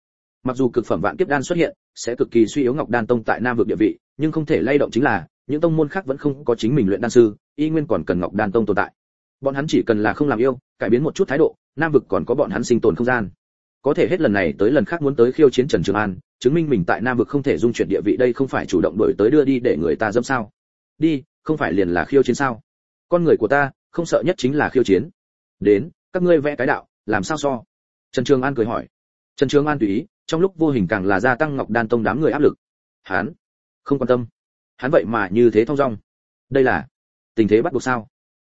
A: Mặc dù cực phẩm vạn kiếp đan xuất hiện, sẽ cực kỳ suy yếu Ngọc Đan Tông tại Nam vực địa vị, nhưng không thể lay động chính là, những tông môn khác vẫn không có chính mình luyện đan sư, y nguyên còn cần Ngọc Đan Tông tồn tại. Bọn hắn chỉ cần là không làm yêu, cải biến một chút thái độ, Nam vực còn có bọn hắn sinh tồn không gian. Có thể hết lần này tới lần khác muốn tới khiêu chiến Trần Trường An, chứng minh mình tại Nam vực không thể dung chuyển địa vị, đây không phải chủ động đổi tới đưa đi để người ta dẫm sao? Đi, không phải liền là khiêu chiến sao? Con người của ta, không sợ nhất chính là khiêu chiến. Đến, các ngươi vẽ cái đạo, làm sao so? Trần Trường An cười hỏi. Trần Trường An tùy ý, trong lúc vô hình càng là gia tăng Ngọc Đan Tông đám người áp lực. Hắn không quan tâm. Hắn vậy mà như thế thong dong. Đây là tình thế bắt buộc sao?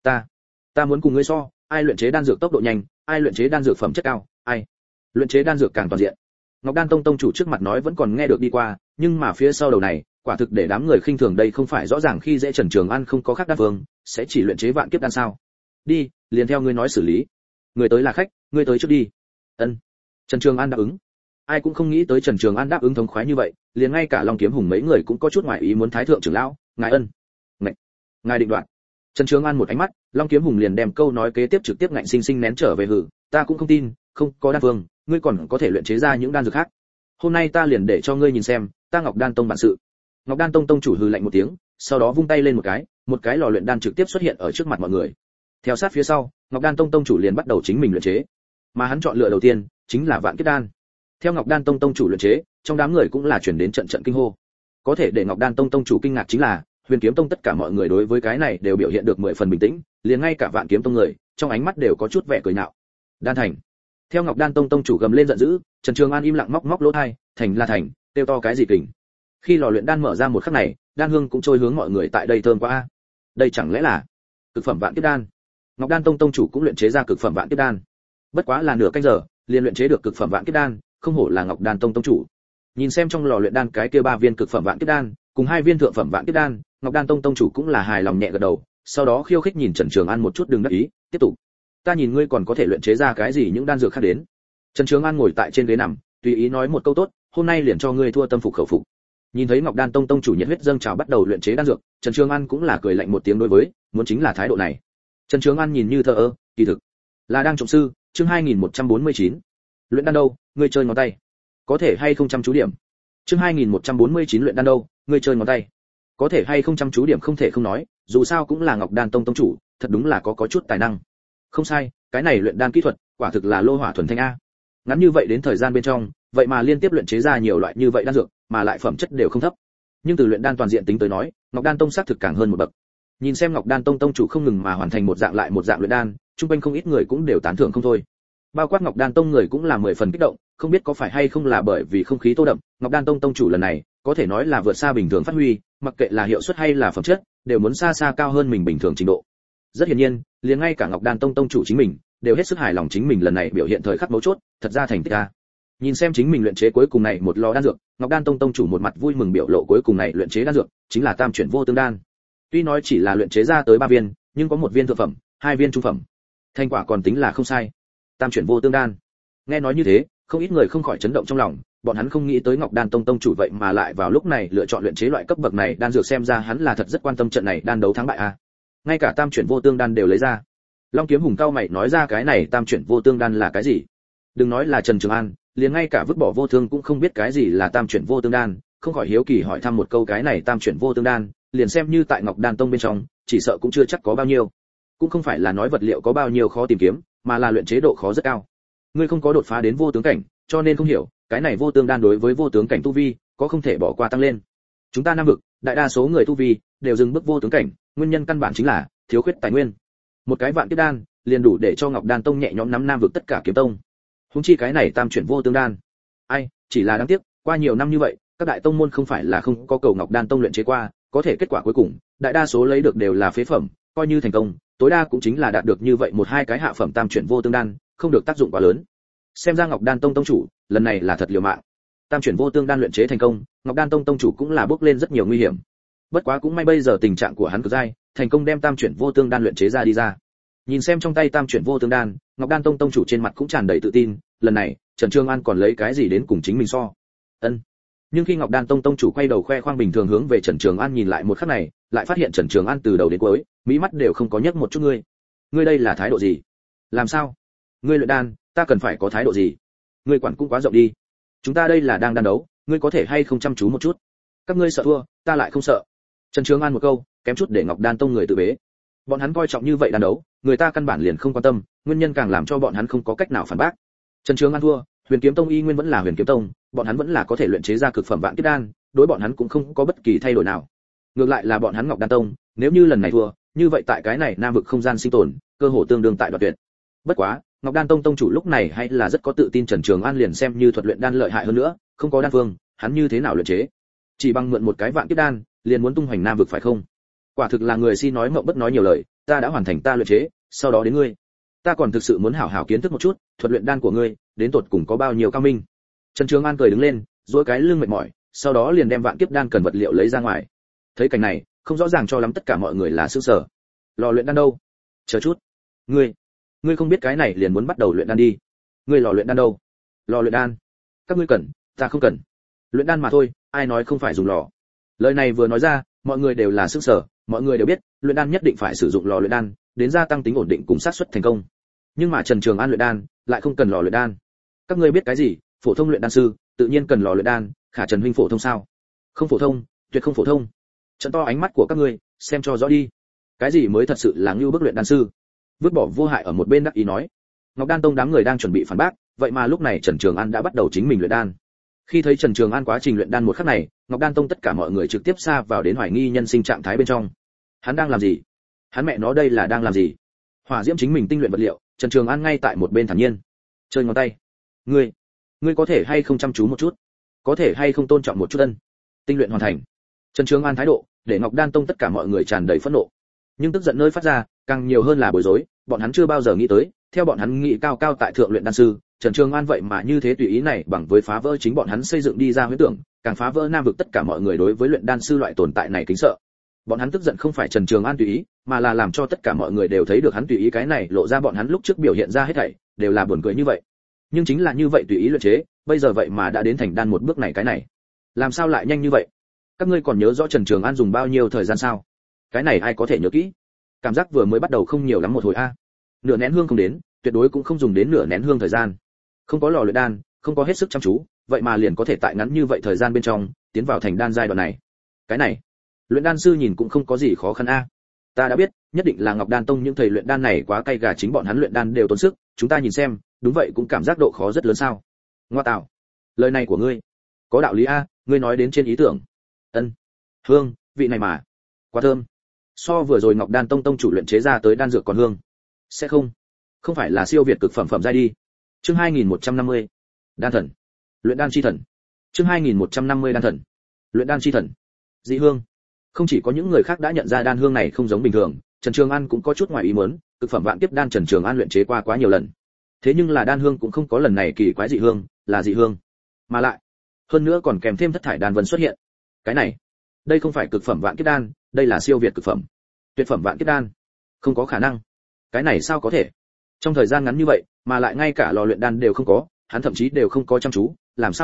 A: Ta muốn cùng ngươi so, ai luyện chế đan dược tốc độ nhanh, ai luyện chế đan dược phẩm chất cao, ai luyện chế đan dược càng toàn diện. Ngọc Đan Tông tông chủ trước mặt nói vẫn còn nghe được đi qua, nhưng mà phía sau đầu này, quả thực để đám người khinh thường, đây không phải rõ ràng khi dễ Trần Trường An không có khác đan vương, sẽ chỉ luyện chế vạn kiếp đan sao? Đi, liền theo ngươi nói xử lý. Người tới là khách, ngươi tới trước đi. Ân. Trần Trường An đáp ứng. Ai cũng không nghĩ tới Trần Trường An đáp ứng thống khoái như vậy, liền ngay cả Long Kiếm Hùng mấy người cũng có chút ngoài ý muốn. Thái thượng trưởng lão, ngài ân. Ngài định đoạt. Trần Trường An một ánh mắt, Long Kiếm Hùng liền đem câu nói kế tiếp trực tiếp ngạnh sinh sinh nén trở về hử, ta cũng không tin, không có đan vương, ngươi còn có thể luyện chế ra những đan dược khác. Hôm nay ta liền để cho ngươi nhìn xem, ta Ngọc Đan Tông bản sự. Ngọc Đan Tông tông chủ hừ lạnh một tiếng, sau đó vung tay lên một cái lò luyện đan trực tiếp xuất hiện ở trước mặt mọi người. Theo sát phía sau, Ngọc Đan Tông tông chủ liền bắt đầu chính mình luyện chế. Mà hắn chọn lựa đầu tiên chính là vạn kiếp đan. Theo Ngọc Đan Tông tông chủ luyện chế, trong đám người cũng là truyền đến trận trận kinh hô. Có thể để Ngọc Đan Tông tông chủ kinh ngạc chính là, Huyền Kiếm Tông tất cả mọi người đối với cái này đều biểu hiện được 10 phần bình tĩnh, liền ngay cả Vạn Kiếm Tông người, trong ánh mắt đều có chút vẻ cười nhạo. Đan thành. Theo Ngọc Đan Tông tông chủ gầm lên giận dữ, Trần Trường An im lặng móc lỗ tai, thành là thành, kêu to cái gì kình. Khi lò luyện đan mở ra một khắc này, đan hương cũng trôi hướng mọi người tại đây thơm quá a. Đây chẳng lẽ là cực phẩm vạn kiếp đan? Ngọc Đan Tông tông chủ cũng luyện chế ra cực phẩm vạn kiếp đan. Bất quá là nửa canh giờ, liền luyện chế được cực phẩm vạn kiếp đan, không hổ là Ngọc Đan Tông tông chủ. Nhìn xem trong lò luyện đan cái kia 3 viên cực phẩm vạn kiếp đan, cùng 2 viên thượng phẩm vạn kiếp đan, Ngọc Đan Tông tông chủ cũng là hài lòng nhẹ gật đầu, sau đó khiêu khích nhìn Trần Trường An một chút, đừng đắc ý, tiếp tục. Ta nhìn ngươi còn có thể luyện chế ra cái gì những đan dược khác đến. Trần Trường An ngồi tại trên ghế nằm, tùy ý nói một câu tốt, hôm nay liền cho ngươi thua tâm phục khẩu phục. Nhìn thấy Ngọc Đan Tông tông chủ nhiệt huyết dâng trào bắt đầu luyện chế đan dược, Trần Trường An cũng là cười lạnh một tiếng, đối với, muốn chính là thái độ này. Trần Trường An nhìn như thờ ơ, kỳ thực là đang trọng sư. Chương 2149. Luyện đan đâu, ngươi chơi ngón tay. Có thể hay không chăm chú điểm. Chương 2149 luyện đan đâu, ngươi chơi ngón tay. Có thể hay không chăm chú điểm không thể không nói, dù sao cũng là Ngọc Đan Tông tông chủ, thật đúng là có chút tài năng. Không sai, cái này luyện đan kỹ thuật, quả thực là lô hỏa thuần thanh a. Ngắn như vậy đến thời gian bên trong, vậy mà liên tiếp luyện chế ra nhiều loại như vậy đan dược, mà lại phẩm chất đều không thấp. Nhưng từ luyện đan toàn diện tính tới nói, Ngọc Đan Tông xác thực càng hơn một bậc. Nhìn xem Ngọc Đan Tông tông chủ không ngừng mà hoàn thành một dạng lại một dạng luyện đan, chung quanh không ít người cũng đều tán thưởng không thôi. Bao quát Ngọc Đan Tông người cũng là 10 phần kích động, không biết có phải hay không là bởi vì không khí tô đậm, Ngọc Đan Tông tông chủ lần này, có thể nói là vượt xa bình thường phát huy, mặc kệ là hiệu suất hay là phẩm chất, đều muốn xa xa cao hơn mình bình thường trình độ. Rất hiển nhiên, liền ngay cả Ngọc Đan Tông tông chủ chính mình, đều hết sức hài lòng chính mình lần này biểu hiện thời khắc mấu chốt, thật ra thành tích a. Nhìn xem chính mình luyện chế cuối cùng này một lò đan dược, Ngọc Đan Tông tông chủ một mặt vui mừng biểu lộ cuối cùng này luyện chế đan dược, chính là Tam chuyển vô tương đan. Tuy nói chỉ là luyện chế ra tới 3 viên, nhưng có 1 viên thượng phẩm, 2 viên trung phẩm. Thành quả còn tính là không sai. Tam chuyển vô tương đan. Nghe nói như thế, không ít người không khỏi chấn động trong lòng, bọn hắn không nghĩ tới Ngọc Đan Tông tông chủ vậy mà lại vào lúc này lựa chọn luyện chế loại cấp bậc này đan dược, xem ra hắn là thật rất quan tâm trận này đan đấu thắng bại a. Ngay cả tam chuyển vô tương đan đều lấy ra. Long Kiếm Hùng cao mày nói ra cái này tam chuyển vô tương đan là cái gì? Đừng nói là Trần Trường An, liền ngay cả vứt bỏ vô thương cũng không biết cái gì là tam chuyển vô tương đan, không khỏi hiếu kỳ hỏi thăm một câu, cái này tam chuyển vô tương đan, liền xem như tại Ngọc Đan Tông bên trong, chỉ sợ cũng chưa chắc có bao nhiêu. Cũng không phải là nói vật liệu có bao nhiêu khó tìm kiếm, mà là luyện chế độ khó rất cao. Ngươi không có đột phá đến vô tướng cảnh, cho nên không hiểu, cái này vô tương đan đối với vô tướng cảnh tu vi, có không thể bỏ qua tăng lên. Chúng ta Nam vực, đại đa số người tu vi đều dừng bước vô tướng cảnh, nguyên nhân căn bản chính là thiếu khuyết tài nguyên. Một cái vạn kiếp đan, liền đủ để cho Ngọc Đan Tông nhẹ nhõm nắm Nam vực tất cả kiếm tông. Huống chi cái này tam chuyển vô tương đan. Ai, chỉ là đáng tiếc, qua nhiều năm như vậy, các đại tông môn không phải là không có cầu Ngọc Đan Tông luyện chế qua, có thể kết quả cuối cùng, đại đa số lấy được đều là phế phẩm, coi như thành công, tối đa cũng chính là đạt được như vậy một hai cái hạ phẩm tam chuyển vô tương đan, không được tác dụng quá lớn. Xem ra Ngọc Đan Tông tông chủ, lần này là thật liều mạng. Tam chuyển vô tương đan luyện chế thành công, Ngọc Đan Tông tông chủ cũng là bước lên rất nhiều nguy hiểm. Bất quá cũng may bây giờ tình trạng của hắn cực dai, thành công đem tam chuyển vô tương đan luyện chế ra đi ra. Nhìn xem trong tay tam chuyển vô tương đan, Ngọc Đan Tông tông chủ trên mặt cũng tràn đầy tự tin, lần này, Trần Trương An còn lấy cái gì đến cùng chính mình so? Ân. Nhưng khi Ngọc Đan Tông tông chủ quay đầu khoe khoang bình thường hướng về Trần Trường An nhìn lại một khắc này, lại phát hiện Trần Trường An từ đầu đến cuối, mỹ mắt đều không có nhấc một chút. Ngươi đây là thái độ gì? Làm sao? Ngươi luyện đan, ta cần phải có thái độ gì? Ngươi quản cũng quá rộng đi. chúng ta đây là đang đan đấu, ngươi có thể hay không chăm chú một chút? Các ngươi sợ thua, ta lại không sợ. Trần Trường An một câu, kém chút để Ngọc Đan Tông người tự bế. Bọn hắn coi trọng như vậy đan đấu, người ta căn bản liền không quan tâm, nguyên nhân càng làm cho bọn hắn không có cách nào phản bác. Trần Trường An thua, Huyền Kiếm Tông y nguyên vẫn là Huyền Kiếm Tông, bọn hắn vẫn là có thể luyện chế ra cực phẩm vạn kiếp đan, đối bọn hắn cũng không có bất kỳ thay đổi nào. Ngược lại là bọn hắn Ngọc Đan Tông, nếu như lần này thua, như vậy tại cái này Nam vực không gian sinh tồn, cơ hội tương đương tại đoạt tuyệt. Bất quá, Ngọc Đan Tông tông chủ lúc này hay là rất có tự tin, Trần Trường An liền xem như thuật luyện đan lợi hại hơn nữa, không có đan phương, hắn như thế nào luyện chế? Chỉ bằng mượn một cái vạn kiếp đan, liền muốn tung hoành Nam vực phải không? Quả thực là người si nói mộng bất nói nhiều lời, ta đã hoàn thành ta luyện chế, sau đó đến ngươi. Ta còn thực sự muốn hảo hảo kiến thức một chút, thuật luyện đan của ngươi, đến tột cùng có bao nhiêu cao minh. Trần Trường An cười đứng lên, duỗi cái lưng mệt mỏi, sau đó liền đem vạn kiếp đan cần vật liệu lấy ra ngoài. Thấy cảnh này, không rõ ràng cho lắm tất cả mọi người là sửng sở. Lò luyện đan đâu? Chờ chút. Ngươi không biết cái này liền muốn bắt đầu luyện đan đi. Ngươi lò luyện đan đâu? Lò luyện đan? Các ngươi cần, ta không cần. Luyện đan mà thôi, ai nói không phải dùng lò. Lời này vừa nói ra, mọi người đều là sửng sở, mọi người đều biết, luyện đan nhất định phải sử dụng lò luyện đan, đến gia tăng tính ổn định cùng xác suất thành công. Nhưng mà Trần Trường An luyện đan, lại không cần lò luyện đan. Các ngươi biết cái gì? Phổ thông luyện đan sư, tự nhiên cần lò luyện đan, Khả Trần huynh phổ thông sao? Không phổ thông, tuyệt không phổ thông. Trận to ánh mắt của các ngươi, xem cho rõ đi. Cái gì mới thật sự là ngưu bức luyện đan sư? Vứt bỏ vô hại ở một bên đắc ý nói. Ngọc Đan Tông đám người đang chuẩn bị phản bác, vậy mà lúc này Trần Trường An đã bắt đầu chính mình luyện đan. Khi thấy Trần Trường An quá trình luyện đan một khắc này, Ngọc Đan Tông tất cả mọi người trực tiếp sa vào đến hoài nghi nhân sinh trạng thái bên trong. Hắn đang làm gì? Hắn mẹ nó đây là đang làm gì? Hỏa diễm chính mình tinh luyện vật liệu, Trần Trường An ngay tại một bên thản nhiên chơi ngón tay. Ngươi có thể hay không chăm chú một chút? Có thể hay không tôn trọng một chút ân? Tinh luyện hoàn thành. Trần Trường An thái độ, để Ngọc Đan Tông tất cả mọi người tràn đầy phẫn nộ. Nhưng tức giận nơi phát ra, càng nhiều hơn là bối rối, bọn hắn chưa bao giờ nghĩ tới, theo bọn hắn nghĩ cao cao tại thượng luyện đan sư, Trần Trường An vậy mà như thế tùy ý này bằng với phá vỡ chính bọn hắn xây dựng đi ra huyễn tưởng, càng phá vỡ Nam vực tất cả mọi người đối với luyện đan sư loại tồn tại này kính sợ. Bọn hắn tức giận không phải Trần Trường An tùy ý, mà là làm cho tất cả mọi người đều thấy được hắn tùy ý, cái này lộ ra bọn hắn lúc trước biểu hiện ra hết thảy đều là buồn cười như vậy. Nhưng chính là như vậy tùy ý luyện chế, bây giờ vậy mà đã đến thành đan một bước này, cái này làm sao lại nhanh như vậy? Các ngươi còn nhớ rõ Trần Trường An dùng bao nhiêu thời gian sao? Cái này ai có thể nhớ kỹ? Cảm giác vừa mới bắt đầu không nhiều lắm một hồi a. Nửa nén hương không đến, tuyệt đối cũng không dùng đến nửa nén hương thời gian. Không có lò luyện đan, không có hết sức chăm chú, vậy mà liền có thể tại ngắn như vậy thời gian bên trong tiến vào thành đan giai đoạn này. Cái này, luyện đan sư nhìn cũng không có gì khó khăn a. Ta đã biết, nhất định là Ngọc Đan Tông những thầy luyện đan này quá cay gà, chính bọn hắn luyện đan đều tốn sức, chúng ta nhìn xem, đúng vậy cũng cảm giác độ khó rất lớn sao? Ngoa tạo, lời này của ngươi có đạo lý a, ngươi nói đến trên ý tưởng. Ân, hương, vị này mà quá thơm, so vừa rồi Ngọc Đan Tông tông chủ luyện chế ra tới đan dược còn hương. Sẽ không phải là siêu việt cực phẩm giai đi. Chương 2150. Đan thần. Luyện đan chi thần. Chương 2150 đan thần. Luyện đan chi thần. Dị hương. Không chỉ có những người khác đã nhận ra đan hương này không giống bình thường, Trần Trường An cũng có chút ngoài ý muốn, cực phẩm vạn kiếp đan Trần Trường An luyện chế qua quá nhiều lần. Thế nhưng là đan hương cũng không có lần này kỳ quái dị hương, là dị hương. Mà lại, hơn nữa còn kèm thêm thất thải đan vân xuất hiện. Cái này, đây không phải cực phẩm vạn kiếp đan, đây là siêu việt cực phẩm. Tuyệt phẩm vạn kiếp đan. Không có khả năng. Cái này sao có thể? Trong thời gian ngắn như vậy, mà lại ngay cả lò luyện đan đều không có, hắn thậm chí đều không có chăm chú, làm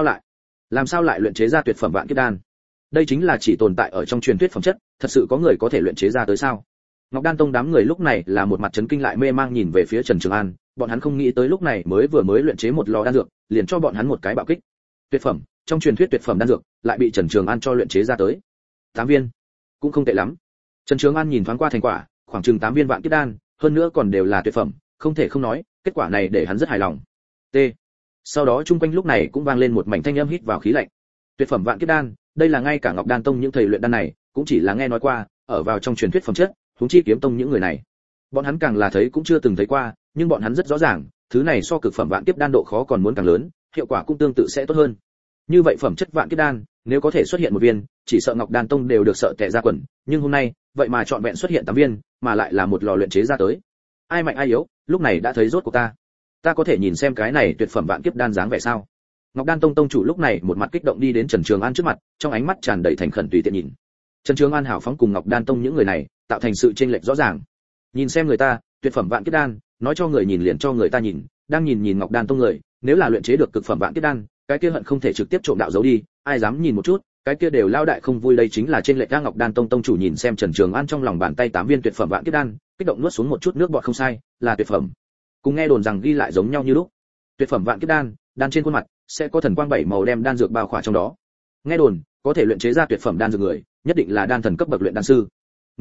A: sao lại luyện chế ra tuyệt phẩm vạn kiếp đan? Đây chính là chỉ tồn tại ở trong truyền thuyết phẩm chất, thật sự có người có thể luyện chế ra tới sao? Ngọc Đan Tông đám người lúc này là một mặt chấn kinh lại mê mang nhìn về phía Trần Trường An, bọn hắn không nghĩ tới lúc này vừa mới luyện chế một lò đan dược, liền cho bọn hắn một cái bạo kích. Tuyệt phẩm, trong truyền thuyết tuyệt phẩm đan dược, lại bị Trần Trường An cho luyện chế ra tới 8 viên, cũng không tệ lắm. Trần Trường An nhìn thoáng qua thành quả, khoảng chừng 8 viên vạn kiếp đan, hơn nữa còn đều là tuyệt phẩm, không thể không nói, kết quả này để hắn rất hài lòng. T. Sau đó chung quanh lúc này cũng vang lên một mảnh thanh âm hít vào khí lạnh. Tuyệt phẩm vạn kiếp đan, đây là ngay cả Ngọc Đan Tông những thầy luyện đan này cũng chỉ là nghe nói qua, ở vào trong truyền thuyết phẩm chất, huống chi Kiếm Tông những người này, bọn hắn càng là thấy cũng chưa từng thấy qua, nhưng bọn hắn rất rõ ràng, thứ này so cực phẩm vạn kiếp đan độ khó còn muốn càng lớn, hiệu quả cũng tương tự sẽ tốt hơn. Như vậy phẩm chất vạn kiếp đan, nếu có thể xuất hiện một viên, chỉ sợ Ngọc Đan Tông đều được sợ tè ra quần, nhưng hôm nay, vậy mà chọn vẹn xuất hiện 8 viên, mà lại là một lò luyện chế ra tới. Ai mạnh ai yếu, lúc này đã thấy rốt của ta có thể nhìn xem cái này tuyệt phẩm vạn kiếp đan dáng vẻ sao? Ngọc Đan Tông tông chủ lúc này một mặt kích động đi đến Trần Trường An trước mặt, trong ánh mắt tràn đầy thành khẩn tùy tiện nhìn. Trần Trường An hảo phóng cùng Ngọc Đan Tông những người này, tạo thành sự chênh lệch rõ ràng. Nhìn xem người ta, tuyệt phẩm vạn kiếp đan, nói cho người nhìn liền cho người ta nhìn, đang nhìn Ngọc Đan Tông người, nếu là luyện chế được cực phẩm vạn kiếp đan, cái kia hận không thể trực tiếp trộm đạo giấu đi, ai dám nhìn một chút, cái kia đều lao đại không vui. Đây chính là chênh lệch. Ngọc Đan Tông tông chủ nhìn xem Trần Trường An trong lòng bàn tay 8 viên tuyệt phẩm vạn kiếp đan, kích động nuốt xuống một chút nước bọt, không sai, là tuyệt phẩm. Cùng nghe đồn rằng ghi lại giống nhau như lúc. Tuyệt phẩm vạn kiếp đan, đan trên khuôn mặt, sẽ có thần quang bảy màu đem đan dược bao khỏa trong đó. Nghe đồn, có thể luyện chế ra tuyệt phẩm đan dược người, nhất định là đan thần cấp bậc luyện đan sư.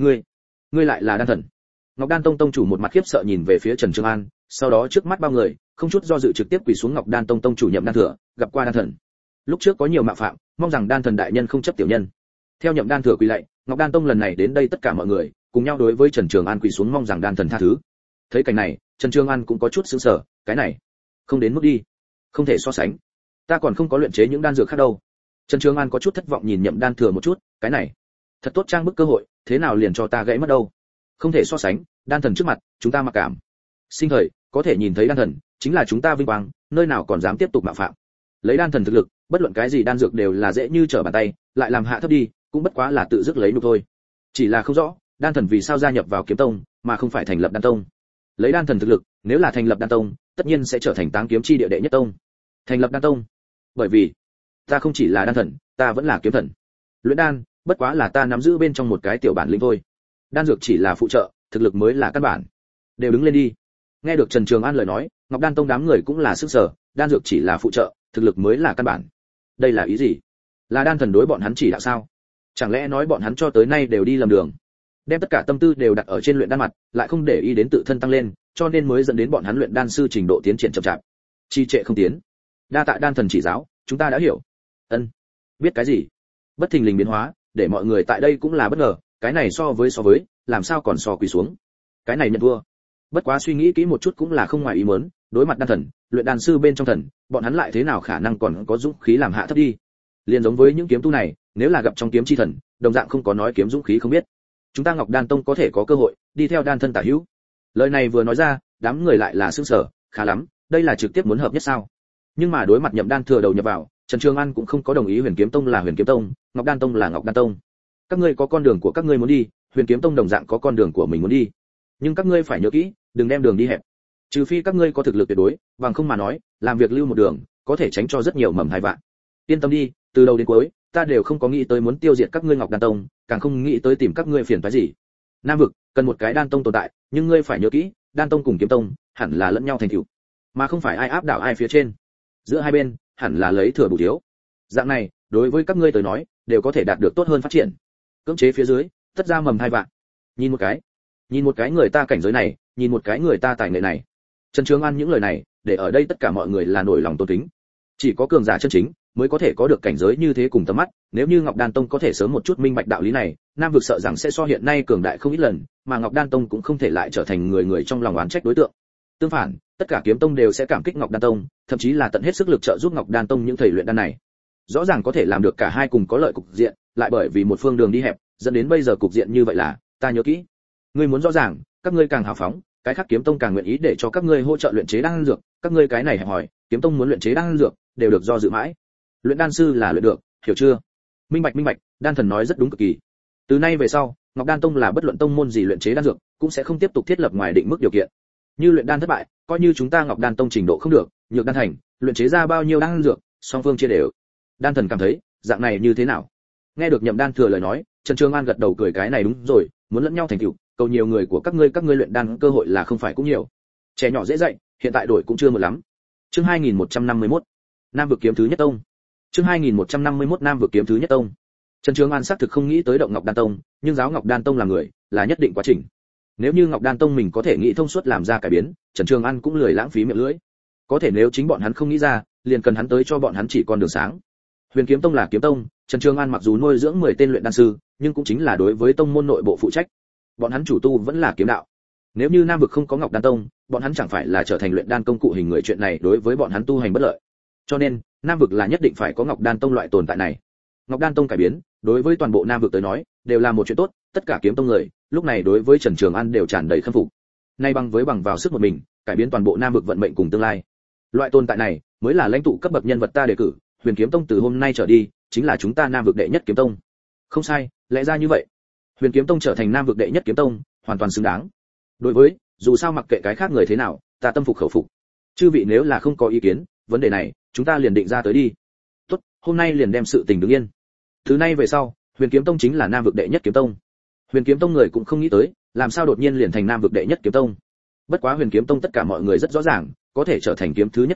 A: Ngươi lại là đan thần? Ngọc Đan Tông tông chủ một mặt khiếp sợ nhìn về phía Trần Trường An, sau đó trước mắt bao người, không chút do dự trực tiếp quỳ xuống Ngọc Đan Tông tông chủ Nhậm Đan Thừa, gặp qua đan thần. Lúc trước có nhiều mạo phạm, mong rằng đan thần đại nhân không chấp tiểu nhân. Theo Nhậm Đan Thừa quỳ lạy, Ngọc Đan Tông lần này đến đây tất cả mọi người, cùng nhau đối với Trần Trường An quỳ xuống mong rằng đan thần tha thứ. Thấy cảnh này, Trần Trường An cũng có chút sửng sở, cái này, không đến mức đi, không thể so sánh. Ta còn không có luyện chế những đan dược khác đâu. Trần Trường An có chút thất vọng nhìn Nhậm Đan Thừa một chút, cái này, thật tốt trang bức cơ hội, thế nào liền cho ta gãy mất đâu. Không thể so sánh, đan thần trước mặt, chúng ta mặc cảm. Sinh thời, có thể nhìn thấy đan thần, chính là chúng ta vinh quang, nơi nào còn dám tiếp tục mạo phạm. Lấy đan thần thực lực, bất luận cái gì đan dược đều là dễ như trở bàn tay, lại làm hạ thấp đi, cũng bất quá là tự dứt lấy nhục thôi. Chỉ là không rõ, đan thần vì sao gia nhập vào kiếm tông, mà không phải thành lập đan tông. Lấy đan thần thực lực, nếu là thành lập đan tông, tất nhiên sẽ trở thành táng kiếm chi địa đệ nhất tông. Thành lập đan tông, bởi vì ta không chỉ là đan thần, ta vẫn là kiếm thần. Luyện đan, bất quá là ta nắm giữ bên trong một cái tiểu bản lĩnh thôi. Đan dược chỉ là phụ trợ, thực lực mới là căn bản. Đều đứng lên đi. Nghe được Trần Trường An lời nói, Ngọc Đan Tông đám người cũng là sức sở, đan dược chỉ là phụ trợ, thực lực mới là căn bản. Đây là ý gì? Là đan thần đối bọn hắn chỉ đạo sao? Chẳng lẽ nói bọn hắn cho tới nay đều đi lầm đường? Đem tất cả tâm tư đều đặt ở trên luyện đan mặt, lại không để ý đến tự thân tăng lên, cho nên mới dẫn đến bọn hắn luyện đan sư trình độ tiến triển chậm chạp, trì trệ không tiến. Đa tạ đan thần chỉ giáo, chúng ta đã hiểu. Ân. Biết cái gì? Bất thình lình biến hóa, để mọi người tại đây cũng là bất ngờ, cái này so với, làm sao còn so quỳ xuống. Cái này nhận thua. Bất quá suy nghĩ kỹ một chút cũng là không ngoài ý muốn, đối mặt đan thần, luyện đan sư bên trong thần, bọn hắn lại thế nào khả năng còn có dũng khí làm hạ thấp đi. Liên giống với những kiếm tu này, nếu là gặp trong kiếm chi thần, đồng dạng không có nói kiếm dũng khí không biết. Chúng ta Ngọc Đan Tông có thể có cơ hội đi theo đan thân tả hữu. Lời này vừa nói ra, đám người lại là sửng sở, khá lắm, đây là trực tiếp muốn hợp nhất sao? Nhưng mà đối mặt Nhậm Đan Thừa đầu nhập vào, Trần Trường An cũng không có đồng ý Huyền Kiếm Tông là Huyền Kiếm Tông, Ngọc Đan Tông là Ngọc Đan Tông. Các ngươi có con đường của các ngươi muốn đi, Huyền Kiếm Tông đồng dạng có con đường của mình muốn đi. Nhưng các ngươi phải nhớ kỹ, đừng đem đường đi hẹp. Trừ phi các ngươi có thực lực tuyệt đối, bằng không mà nói, làm việc lưu một đường, có thể tránh cho rất nhiều mầm hai vạn. Yên tâm đi, từ đầu đến cuối, ta đều không có nghĩ tới muốn tiêu diệt các ngươi Ngọc Đan Tông, càng không nghĩ tới tìm các ngươi phiền phức gì. Nam vực cần một cái đan tông tồn tại, nhưng ngươi phải nhớ kỹ, đan tông cùng kiếm tông hẳn là lẫn nhau thành tựu, mà không phải ai áp đảo ai phía trên. Giữa hai bên hẳn là lấy thừa bù thiếu. Dạng này, đối với các ngươi tới nói, đều có thể đạt được tốt hơn phát triển. Cưỡng chế phía dưới, tất ra mầm hai vạn. Nhìn một cái người ta cảnh giới này, nhìn một cái người ta tài nghệ này. Trần Trường An những lời này, để ở đây tất cả mọi người là nổi lòng tôn kính. Chỉ có cường giả chân chính mới có thể có được cảnh giới như thế cùng tầm mắt, nếu như Ngọc Đan Tông có thể sớm một chút minh bạch đạo lý này, Nam vực sợ rằng sẽ so hiện nay cường đại không ít lần, mà Ngọc Đan Tông cũng không thể lại trở thành người trong lòng oán trách đối tượng. Tương phản, tất cả kiếm tông đều sẽ cảm kích Ngọc Đan Tông, thậm chí là tận hết sức lực trợ giúp Ngọc Đan Tông những thầy luyện đan này. Rõ ràng có thể làm được cả hai cùng có lợi cục diện, lại bởi vì một phương đường đi hẹp, dẫn đến bây giờ cục diện như vậy là, ta nhớ kỹ. Ngươi muốn rõ ràng, các ngươi càng hào phóng, cái khác kiếm tông càng nguyện ý để cho các ngươi hỗ trợ luyện chế đan dược, các ngươi cái này hẹp hỏi, kiếm tông muốn luyện chế đan dược, đều được do dự mãi. Luyện đan sư là luyện được, hiểu chưa? Minh bạch, đan thần nói rất đúng cực kỳ. Từ nay về sau, Ngọc Đan Tông là bất luận tông môn gì luyện chế đan dược, cũng sẽ không tiếp tục thiết lập ngoài định mức điều kiện. Như luyện đan thất bại, coi như chúng ta Ngọc Đan Tông trình độ không được, nhược đan thành, luyện chế ra bao nhiêu đan dược, song phương chia đều. Đan thần cảm thấy, dạng này như thế nào? Nghe được Nhậm Đan Thừa lời nói, Trần Trường An gật đầu cười, cái này đúng rồi, muốn lẫn nhau thành tựu, cầu nhiều người của các ngươi luyện đan cơ hội là không phải cũng nhiều. Trẻ nhỏ dễ dạy, hiện tại đổi cũng chưa một lắm. Chương 2151, Nam vực kiếm thứ nhất tông. Chương 2151 Nam vực kiếm thứ nhất tông. Trần Trường An xác thực không nghĩ tới động Ngọc Đan Tông, nhưng giáo Ngọc Đan Tông là người, là nhất định quá trình. Nếu như Ngọc Đan Tông mình có thể nghĩ thông suốt làm ra cải biến, Trần Trường An cũng lười lãng phí miệng lưỡi. Có thể nếu chính bọn hắn không nghĩ ra, liền cần hắn tới cho bọn hắn chỉ con đường sáng. Huyền Kiếm Tông là kiếm tông, Trần Trường An mặc dù nuôi dưỡng 10 tên luyện đan sư, nhưng cũng chính là đối với tông môn nội bộ phụ trách. Bọn hắn chủ tu vẫn là kiếm đạo. Nếu như Nam vực không có Ngọc Đan Tông, bọn hắn chẳng phải là trở thành luyện đan công cụ hình người, chuyện này đối với bọn hắn tu hành bất lợi. Cho nên, Nam vực là nhất định phải có Ngọc Đan Tông loại tồn tại này. Ngọc Đan Tông cải biến, đối với toàn bộ Nam vực tới nói, đều là một chuyện tốt, tất cả kiếm tông người, lúc này đối với Trần Trường An đều tràn đầy khâm phục. Nay bằng vào sức một mình, cải biến toàn bộ Nam vực vận mệnh cùng tương lai. Loại tồn tại này, mới là lãnh tụ cấp bậc nhân vật ta đề cử, Huyền Kiếm Tông từ hôm nay trở đi, chính là chúng ta Nam vực đệ nhất kiếm tông. Không sai, lẽ ra như vậy. Huyền Kiếm Tông trở thành Nam vực đệ nhất kiếm tông, hoàn toàn xứng đáng. Đối với, dù sao mặc kệ cái khác người thế nào, ta tâm phục khẩu phục. Chư vị nếu là không có ý kiến, vấn đề này, chúng ta liền định ra tới đi. Tốt, hôm nay liền đem sự tình đứng yên. Từ nay về sau, Huyền Kiếm Tông chính là Nam vực đệ nhất kiếm tông. Huyền Kiếm Tông người cũng không nghĩ tới, làm sao đột nhiên liền thành Nam vực đệ nhất kiếm tông. Bất quá Huyền Kiếm Tông tất cả mọi người rất rõ ràng, có thể trở thành kiếm thứ nhất tông,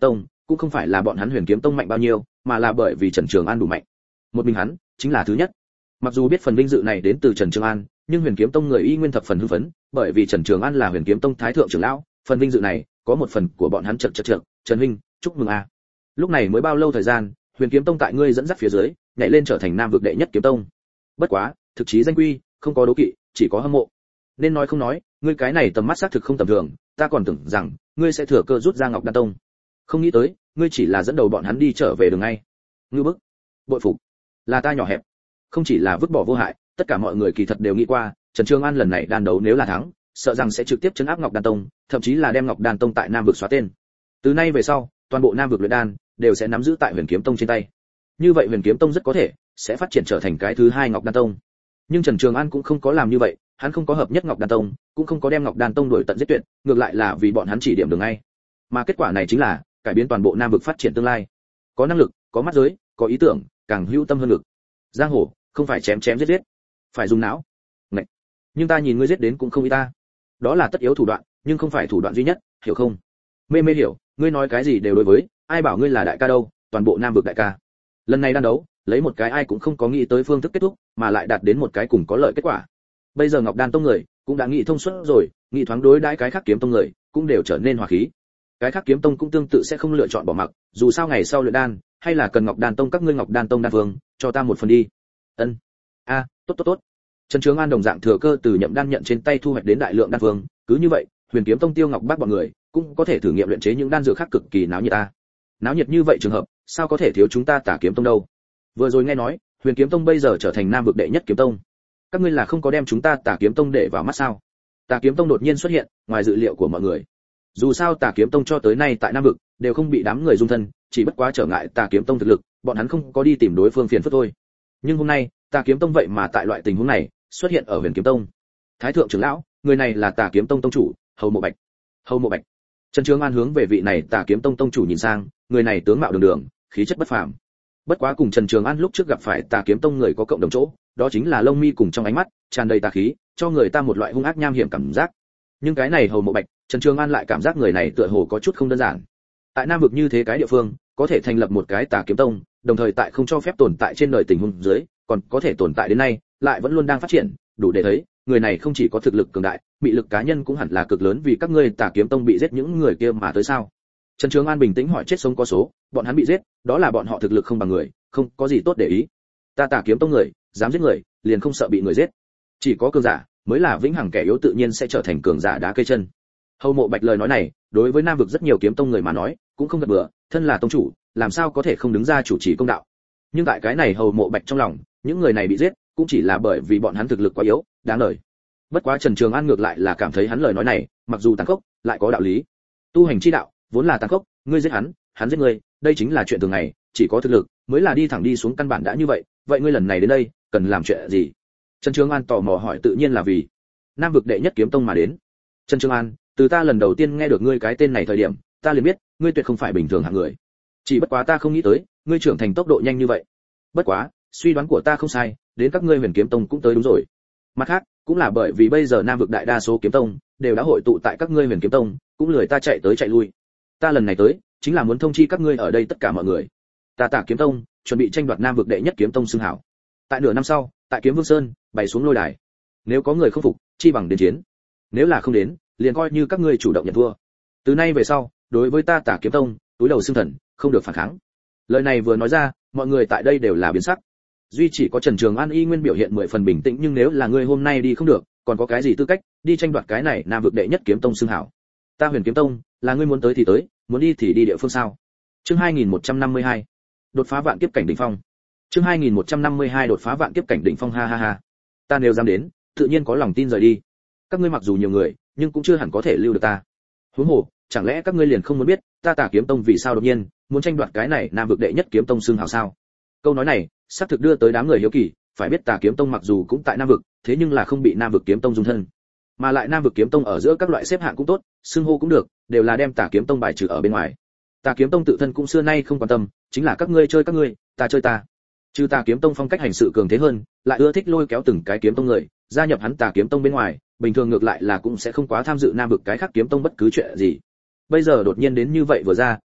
A: cũng không phải là bọn hắn Huyền Kiếm Tông mạnh bao nhiêu, mà là bởi vì Trần Trường An đủ mạnh. Một mình hắn chính là thứ nhất. Mặc dù biết phần vinh dự này đến từ Trần Trường An, nhưng Huyền Kiếm Tông người y nguyên thập phần hưng phấn, bởi vì Trần Trường An là Huyền Kiếm Tông thái thượng trưởng lão, phần vinh dự này có một phần của bọn hắn chậc, Trần huynh, chúc mừng a. Lúc này mới bao lâu thời gian, Huyền Kiếm Tông tại ngươi dẫn dắt phía dưới, nhảy lên trở thành Nam vực đệ nhất kiếm tông. Bất quá, thực chí danh quy, không có đố kỵ, chỉ có hâm mộ. Nên nói không nói, ngươi cái này tầm mắt xác thực không tầm thường, ta còn tưởng rằng ngươi sẽ thừa cơ rút ra Ngọc Đan Tông. Không nghĩ tới, ngươi chỉ là dẫn đầu bọn hắn đi trở về đường ngay. Ngư bức, bội phục. Là ta nhỏ hẹp. Không chỉ là vứt bỏ vô hại, tất cả mọi người kỳ thật đều nghĩ qua, Trần Trường An lần này đan đấu nếu là thắng, sợ rằng sẽ trực tiếp trấn áp Ngọc Đan Tông, thậm chí là đem Ngọc Đan Tông tại Nam vực xóa tên. Từ nay về sau, toàn bộ Nam vực luyện đan đều sẽ nắm giữ tại Huyền Kiếm Tông trên tay. Như vậy Huyền Kiếm Tông rất có thể sẽ phát triển trở thành cái thứ hai Ngọc Đan Tông. Nhưng Trần Trường An cũng không có làm như vậy, hắn không có hợp nhất Ngọc Đan Tông, cũng không có đem Ngọc Đan Tông đuổi tận giết tuyệt, ngược lại là vì bọn hắn chỉ điểm đường ngay. Mà kết quả này chính là cải biến toàn bộ Nam vực phát triển tương lai. Có năng lực, có mắt giới, có ý tưởng, càng hữu tâm hơn lực. Giang hồ không phải chém chém giết giết, phải dùng não. Này, nhưng ta nhìn ngươi giết đến cũng không ý ta. Đó là tất yếu thủ đoạn, nhưng không phải thủ đoạn duy nhất, hiểu không? Mê hiểu, ngươi nói cái gì đều đối với, ai bảo ngươi là đại ca đâu, toàn bộ Nam vực đại ca. Lần này đan đấu, lấy một cái ai cũng không có nghĩ tới phương thức kết thúc, mà lại đạt đến một cái cùng có lợi kết quả. Bây giờ Ngọc Đan Tông người cũng đã nghĩ thông suốt rồi, nghĩ thoáng đối đãi cái khác kiếm tông người, cũng đều trở nên hòa khí. Cái khác kiếm tông cũng tương tự sẽ không lựa chọn bỏ mặc, dù sao ngày sau luyện đan, hay là cần Ngọc Đan Tông các ngươi Ngọc Đan Tông đan vương, cho ta một phần đi. Ân. A, tốt. Trần Trường An đồng dạng thừa cơ từ Nhậm Đan nhận trên tay thu hoạch đến đại lượng đan vương, cứ như vậy, Huyền Kiếm Tông Tiêu Ngọc Bác bọn người cũng có thể thử nghiệm luyện chế những đan dược khác cực kỳ náo nhiệt ta. Náo nhiệt như vậy trường hợp, sao có thể thiếu chúng ta Tả Kiếm Tông đâu? Vừa rồi nghe nói, Huyền Kiếm Tông bây giờ trở thành Nam vực đệ nhất kiếm tông. Các ngươi là không có đem chúng ta Tả Kiếm Tông để vào mắt sao? Tả Kiếm Tông đột nhiên xuất hiện, ngoài dự liệu của mọi người. Dù sao Tả Kiếm Tông cho tới nay tại Nam vực đều không bị đám người dung thân, chỉ bất quá trở ngại Tả Kiếm Tông thực lực, bọn hắn không có đi tìm đối phương phiền phức thôi. Nhưng hôm nay, Tả Kiếm Tông vậy mà tại loại tình huống này xuất hiện ở Huyền Kiếm Tông. Thái thượng trưởng lão, người này là Tả Kiếm Tông tông chủ, Hầu Mộ Bạch. Hầu Mộ Bạch. Trần Trường An hướng về vị này Tả Kiếm Tông tông chủ nhìn sang, người này tướng mạo đường đường, khí chất bất phàm. Bất quá cùng Trần Trường An lúc trước gặp phải Tả Kiếm Tông người có cộng đồng chỗ, đó chính là lông mi cùng trong ánh mắt tràn đầy tà khí, cho người ta một loại hung ác nham hiểm cảm giác. Nhưng cái này Hầu Mộ Bạch, Trần Trường An lại cảm giác người này tựa hồ có chút không đơn giản. Tại Nam vực như thế cái địa phương, có thể thành lập một cái Tả Kiếm Tông, đồng thời tại không cho phép tồn tại trên đời tình huống dưới, còn có thể tồn tại đến nay, lại vẫn luôn đang phát triển, đủ để thấy, người này không chỉ có thực lực cường đại, bị lực cá nhân cũng hẳn là cực lớn vì các ngươi Tả Kiếm Tông bị giết những người kia mà tới sao? Trần Trường An bình tĩnh hỏi chết sống có số, bọn hắn bị giết, đó là bọn họ thực lực không bằng người, không có gì tốt để ý. Ta Tả Kiếm Tông người, dám giết người, liền không sợ bị người giết. Chỉ có cường giả mới là vĩnh hằng kẻ yếu tự nhiên sẽ trở thành cường giả đá cây chân. Hầu Mộ Bạch lời nói này, đối với Nam vực rất nhiều kiếm tông người mà nói, cũng không gật bừa, thân là tông chủ, làm sao có thể không đứng ra chủ trì công đạo. Nhưng tại cái này Hầu Mộ Bạch trong lòng, những người này bị giết, cũng chỉ là bởi vì bọn hắn thực lực quá yếu, đáng lời. Bất quá Trần Trường An ngược lại là cảm thấy hắn lời nói này, mặc dù tàn khốc, lại có đạo lý. Tu hành chi đạo, vốn là tàn khốc, ngươi giết hắn giết ngươi, đây chính là chuyện thường ngày, chỉ có thực lực mới là đi thẳng đi xuống căn bản đã như vậy, vậy ngươi lần này đến đây, cần làm chuyện gì? Trần Trường An tò mò hỏi tự nhiên là vì Nam vực đệ nhất kiếm tông mà đến. Trần Trường An, từ ta lần đầu tiên nghe được ngươi cái tên này thời điểm, ta liền biết, ngươi tuyệt không phải bình thường hạng người. Chỉ bất quá ta không nghĩ tới, ngươi trưởng thành tốc độ nhanh như vậy. Bất quá, suy đoán của ta không sai, đến các ngươi Huyền Kiếm Tông cũng tới đúng rồi. Mặt khác, cũng là bởi vì bây giờ Nam vực đại đa số kiếm tông đều đã hội tụ tại các ngươi Huyền Kiếm Tông, cũng lười ta chạy tới chạy lui. Ta lần này tới, chính là muốn thông chi các ngươi ở đây tất cả mọi người. Ta Tả Kiếm Tông chuẩn bị tranh đoạt Nam vực đệ nhất kiếm tông xưng hảo. Tại nửa năm sau, tại Kiếm Vương Sơn, bày xuống lôi đài. Nếu có người không phục, chi bằng đến chiến. Nếu là không đến, liền coi như các ngươi chủ động nhận thua. Từ nay về sau, đối với ta Tả Kiếm Tông, túi đầu xưng thần, không được phản kháng. Lời này vừa nói ra, mọi người tại đây đều là biến sắc. Duy chỉ có Trần Trường An y nguyên biểu hiện 10 phần bình tĩnh, nhưng nếu là ngươi hôm nay đi không được, còn có cái gì tư cách đi tranh đoạt cái này Nam vực đệ nhất kiếm tông xưng hảo? Ta Huyền Kiếm Tông, là ngươi muốn tới thì tới, muốn đi thì đi địa phương sao? Chương 2152. Đột phá vạn kiếp cảnh đỉnh phong. Chương 2152 đột phá vạn kiếp cảnh đỉnh phong ha ha ha. Ta nếu dám đến, tự nhiên có lòng tin rời đi. Các ngươi mặc dù nhiều người, nhưng cũng chưa hẳn có thể lưu được ta. Huống hồ, chẳng lẽ các ngươi liền không muốn biết, ta Tả Kiếm Tông vì sao đột nhiên muốn tranh đoạt cái này Nam vực đệ nhất kiếm tông xưng hảo sao? Câu nói này, xác thực đưa tới đám người hiếu kỳ, phải biết Tả Kiếm Tông mặc dù cũng tại Nam vực, thế nhưng là không bị Nam vực kiếm tông dung thân. Mà lại Nam vực kiếm tông ở giữa các loại xếp hạng cũng tốt, xưng hô cũng được, đều là đem Tả Kiếm Tông bài trừ ở bên ngoài. Tả Kiếm Tông tự thân cũng xưa nay không quan tâm, chính là các ngươi chơi các ngươi, ta chơi ta. Trừ Tả Kiếm Tông phong cách hành sự cường thế hơn, lại ưa thích lôi kéo từng cái kiếm tông người, gia nhập hắn Tả Kiếm Tông bên ngoài, bình thường ngược lại là cũng sẽ không quá tham dự Nam vực cái khác kiếm tông bất cứ chuyện gì. Bây giờ đột nhiên đến như vậy vừa ra,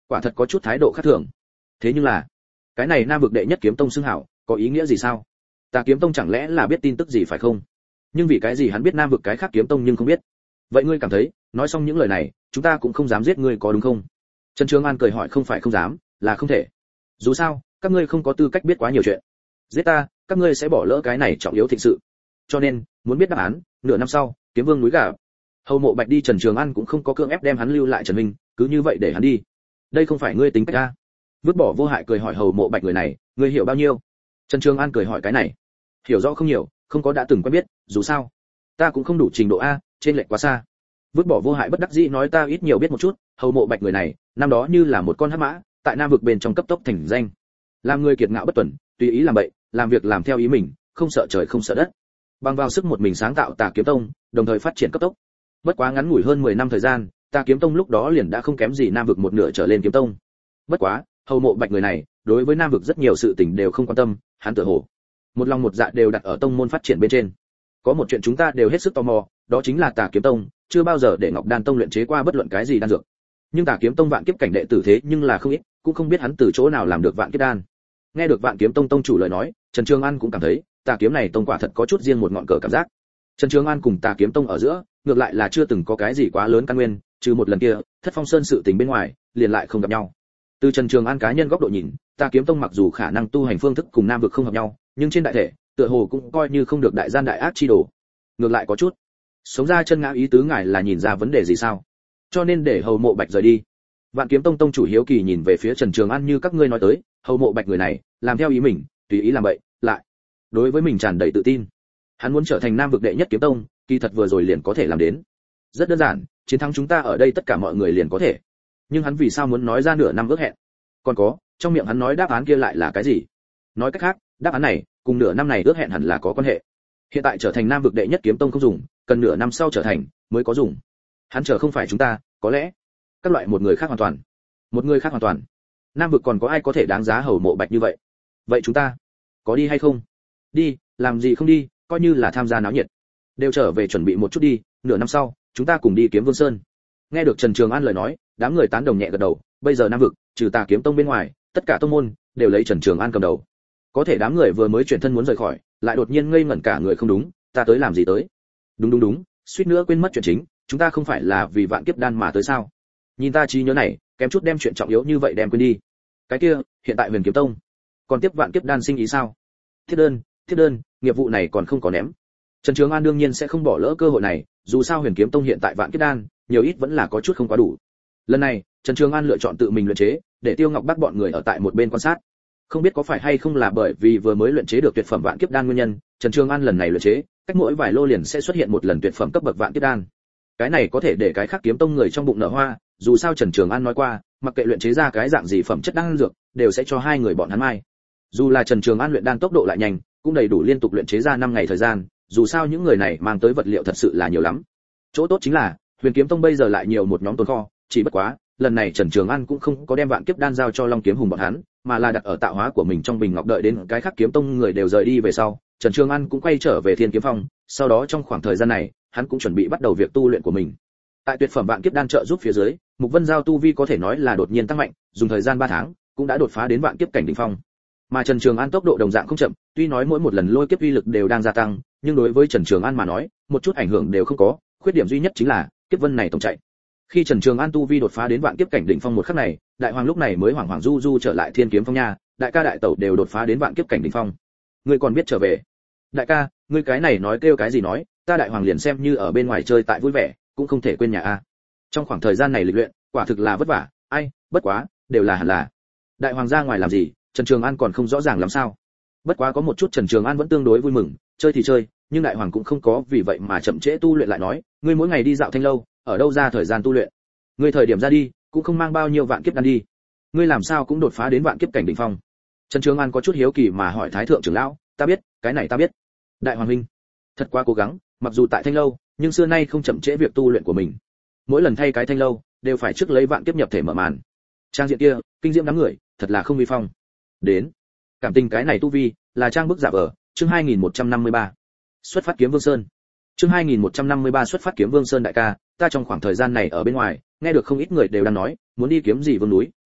A: quả thật có chút thái độ khác thường. Thế nhưng là, cái này Nam vực đệ nhất kiếm tông xưng hảo, có ý nghĩa gì sao? Tà Kiếm Tông chẳng lẽ là biết tin tức gì phải không? Nhưng vì cái gì hắn biết Nam vực cái khác kiếm tông nhưng không biết? Vậy ngươi cảm thấy, nói xong những lời này, chúng ta cũng không dám giết ngươi có đúng không? Trần Trường An cười hỏi không phải không dám, là không thể. Dù sao, các ngươi không có tư cách biết quá nhiều chuyện. Giết ta, các ngươi sẽ bỏ lỡ cái này trọng yếu thịnh sự. Cho nên, muốn biết đáp án, nửa năm sau, Kiếm Vương núi gà. Hầu Mộ Bạch đi, Trần Trường An cũng không có cưỡng ép đem hắn lưu lại Trần Minh, cứ như vậy để hắn đi. Đây không phải ngươi tính cách a? Vứt bỏ Vô Hại cười hỏi Hầu Mộ Bạch người này, ngươi hiểu bao nhiêu? Trần Trường An cười hỏi cái này, hiểu rõ không nhiều, không có đã từng quen biết, dù sao, ta cũng không đủ trình độ a, trên lệch quá xa. Vứt bỏ Vô Hại bất đắc dĩ nói ta ít nhiều biết một chút, Hầu Mộ Bạch người này, năm đó như là một con hắc mã, tại Nam vực bên trong cấp tốc thành danh. Làm người kiệt ngạo bất tuần, tùy ý làm bậy, làm việc làm theo ý mình, không sợ trời không sợ đất. Bằng vào sức một mình sáng tạo Tà Kiếm Tông, đồng thời phát triển cấp tốc. Bất quá ngắn ngủi hơn 10 năm thời gian, Tà Kiếm Tông lúc đó liền đã không kém gì Nam vực một nửa trở lên kiếm tông. Bất quá, Hầu Mộ Bạch người này, đối với Nam vực rất nhiều sự tình đều không quan tâm, hắn tựa hồ một lòng một dạ đều đặt ở tông môn phát triển bên trên. Có một chuyện chúng ta đều hết sức tò mò, đó chính là Tà Kiếm Tông chưa bao giờ để Ngọc Đan Tông luyện chế qua bất luận cái gì đan dược. Nhưng Tà Kiếm Tông vạn kiếp cảnh đệ tử thế nhưng là không ít, cũng không biết hắn từ chỗ nào làm được vạn kiếp đan. Nghe được Vạn Kiếm Tông tông chủ lời nói, Trần Trường An cũng cảm thấy, Tà Kiếm này tông quả thật có chút riêng một ngọn cờ cảm giác. Trần Trường An cùng Tà Kiếm Tông ở giữa, ngược lại là chưa từng có cái gì quá lớn căn nguyên, trừ một lần kia, Thất Phong Sơn sự tình bên ngoài, liền lại không gặp nhau. Từ Trần Trường An cá nhân góc độ nhìn, Tà Kiếm Tông mặc dù khả năng tu hành phương thức cùng Nam vực không hợp nhau, nhưng trên đại thể, tựa hồ cũng coi như không được đại gian đại ác chi đồ. Ngược lại có chút sống ra chân ngã ý tứ ngài là nhìn ra vấn đề gì sao? Cho nên để Hầu Mộ Bạch rời đi. Vạn Kiếm Tông tông chủ hiếu kỳ nhìn về phía Trần Trường An như các ngươi nói tới, Hầu Mộ Bạch người này, làm theo ý mình, tùy ý làm bậy, lại đối với mình tràn đầy tự tin. Hắn muốn trở thành Nam vực đệ nhất kiếm tông, kỳ thật vừa rồi liền có thể làm đến. Rất đơn giản, chiến thắng chúng ta ở đây tất cả mọi người liền có thể. Nhưng hắn vì sao muốn nói ra nửa năm ước hẹn? Còn có, trong miệng hắn nói đáp án kia lại là cái gì? Nói cách khác, đáp án này cùng nửa năm này ước hẹn hẳn là có quan hệ. Hiện tại trở thành Nam vực đệ nhất kiếm tông không dùng, cần nửa năm sau trở thành mới có dùng. Hắn chờ không phải chúng ta, có lẽ các loại một người khác hoàn toàn. Một người khác hoàn toàn. Nam vực còn có ai có thể đáng giá Hầu Mộ Bạch như vậy? Vậy chúng ta có đi hay không? Đi, làm gì không đi, coi như là tham gia náo nhiệt. Đều trở về chuẩn bị một chút đi, nửa năm sau, chúng ta cùng đi Kiếm Vương Sơn. Nghe được Trần Trường An lời nói, đám người tán đồng nhẹ gật đầu, bây giờ Nam vực, trừ Tà Kiếm Tông bên ngoài, tất cả tông môn đều lấy Trần Trường An cầm đầu. Có thể đám người vừa mới chuyển thân muốn rời khỏi, lại đột nhiên ngây ngẩn cả người không đúng, ta tới làm gì tới? Đúng, suýt nữa quên mất chuyện chính, chúng ta không phải là vì vạn kiếp đan mà tới sao? Nhìn ta trí nhớ này, kém chút đem chuyện trọng yếu như vậy đem quên đi. Cái kia, hiện tại Huyền Kiếm Tông, còn tiếp vạn kiếp đan sinh ý sao? Thiết đơn, nghiệp vụ này còn không có ném. Trần Trường An đương nhiên sẽ không bỏ lỡ cơ hội này, dù sao Huyền Kiếm Tông hiện tại vạn kiếp đan, nhiều ít vẫn là có chút không quá đủ. Lần này, Trần Trường An lựa chọn tự mình luyện chế, để Tiêu Ngọc Bác bọn người ở tại một bên quan sát. Không biết có phải hay không là bởi vì vừa mới luyện chế được tuyệt phẩm vạn kiếp đan nguyên nhân, Trần Trường An lần này luyện chế, cách mỗi vài lô liền sẽ xuất hiện một lần tuyệt phẩm cấp bậc vạn kiếp đan. Cái này có thể để cái khác kiếm tông người trong bụng nở hoa, dù sao Trần Trường An nói qua, mặc kệ luyện chế ra cái dạng gì phẩm chất đan dược, đều sẽ cho hai người bọn hắn mai. Dù là Trần Trường An luyện đan tốc độ lại nhanh, cũng đầy đủ liên tục luyện chế ra 5 ngày thời gian, dù sao những người này mang tới vật liệu thật sự là nhiều lắm. Chỗ tốt chính là, Huyền Kiếm Tông bây giờ lại nhiều một nhóm tồn kho, chỉ bất quá, lần này Trần Trường An cũng không có đem vạn kiếp đan giao cho Long Kiếm Hùng bọn hắn, mà là đặt ở tạo hóa của mình trong bình ngọc đợi đến cái khác kiếm tông người đều rời đi về sau, Trần Trường An cũng quay trở về Thiên Kiếm Phong, sau đó trong khoảng thời gian này, hắn cũng chuẩn bị bắt đầu việc tu luyện của mình. Tại tuyệt phẩm vạn kiếp đan trợ giúp phía dưới, Mục Vân Giao tu vi có thể nói là đột nhiên tăng mạnh, dùng thời gian 3 tháng, cũng đã đột phá đến vạn kiếp cảnh đỉnh phong. Mà Trần Trường An tốc độ đồng dạng không chậm, tuy nói mỗi một lần lôi kiếp uy lực đều đang gia tăng, nhưng đối với Trần Trường An mà nói, một chút ảnh hưởng đều không có, khuyết điểm duy nhất chính là kiếp vân này tổng chạy. Khi Trần Trường An tu vi đột phá đến vạn kiếp cảnh đỉnh phong một khắc này, Đại Hoàng lúc này mới hoảng hoảng du du trở lại Thiên Kiếm Phong nha, đại ca đại tẩu đều đột phá đến vạn kiếp cảnh đỉnh phong. Ngươi còn biết trở về? Đại ca, ngươi cái này nói kêu cái gì nói, ta Đại Hoàng liền xem như ở bên ngoài chơi tại vui vẻ, cũng không thể quên nhà a. Trong khoảng thời gian này lịch luyện, quả thực là vất vả, ai, bất quá, đều là hẳn là. Đại Hoàng ra ngoài làm gì, Trần Trường An còn không rõ ràng làm sao. Bất quá có một chút Trần Trường An vẫn tương đối vui mừng, chơi thì chơi, nhưng Đại Hoàng cũng không có vì vậy mà chậm trễ tu luyện lại nói, ngươi mỗi ngày đi dạo thanh lâu, ở đâu ra thời gian tu luyện? Ngươi thời điểm ra đi, cũng không mang bao nhiêu vạn kiếp đan đi. Ngươi làm sao cũng đột phá đến vạn kiếp cảnh đỉnh phong. Trần Trường An có chút hiếu kỳ mà hỏi Thái thượng trưởng lão, ta biết, cái này ta biết. Đại Hoàng huynh, thật quá cố gắng, mặc dù tại thanh lâu, nhưng xưa nay không chậm trễ việc tu luyện của mình. Mỗi lần thay cái thanh lâu, đều phải trước lấy vạn kiếp nhập thể mở màn. Trang diện kia, kinh diễm đám người, thật là không vi phong. Đến, cảm tình cái này tu vi, là trang bức giả vờ. Chương 2153. Xuất phát Kiếm Vương Sơn. Chương 2153 xuất phát Kiếm Vương Sơn đại ca, ta trong khoảng thời gian này ở bên ngoài, nghe được không ít người đều đang nói, muốn đi kiếm gì vương núi,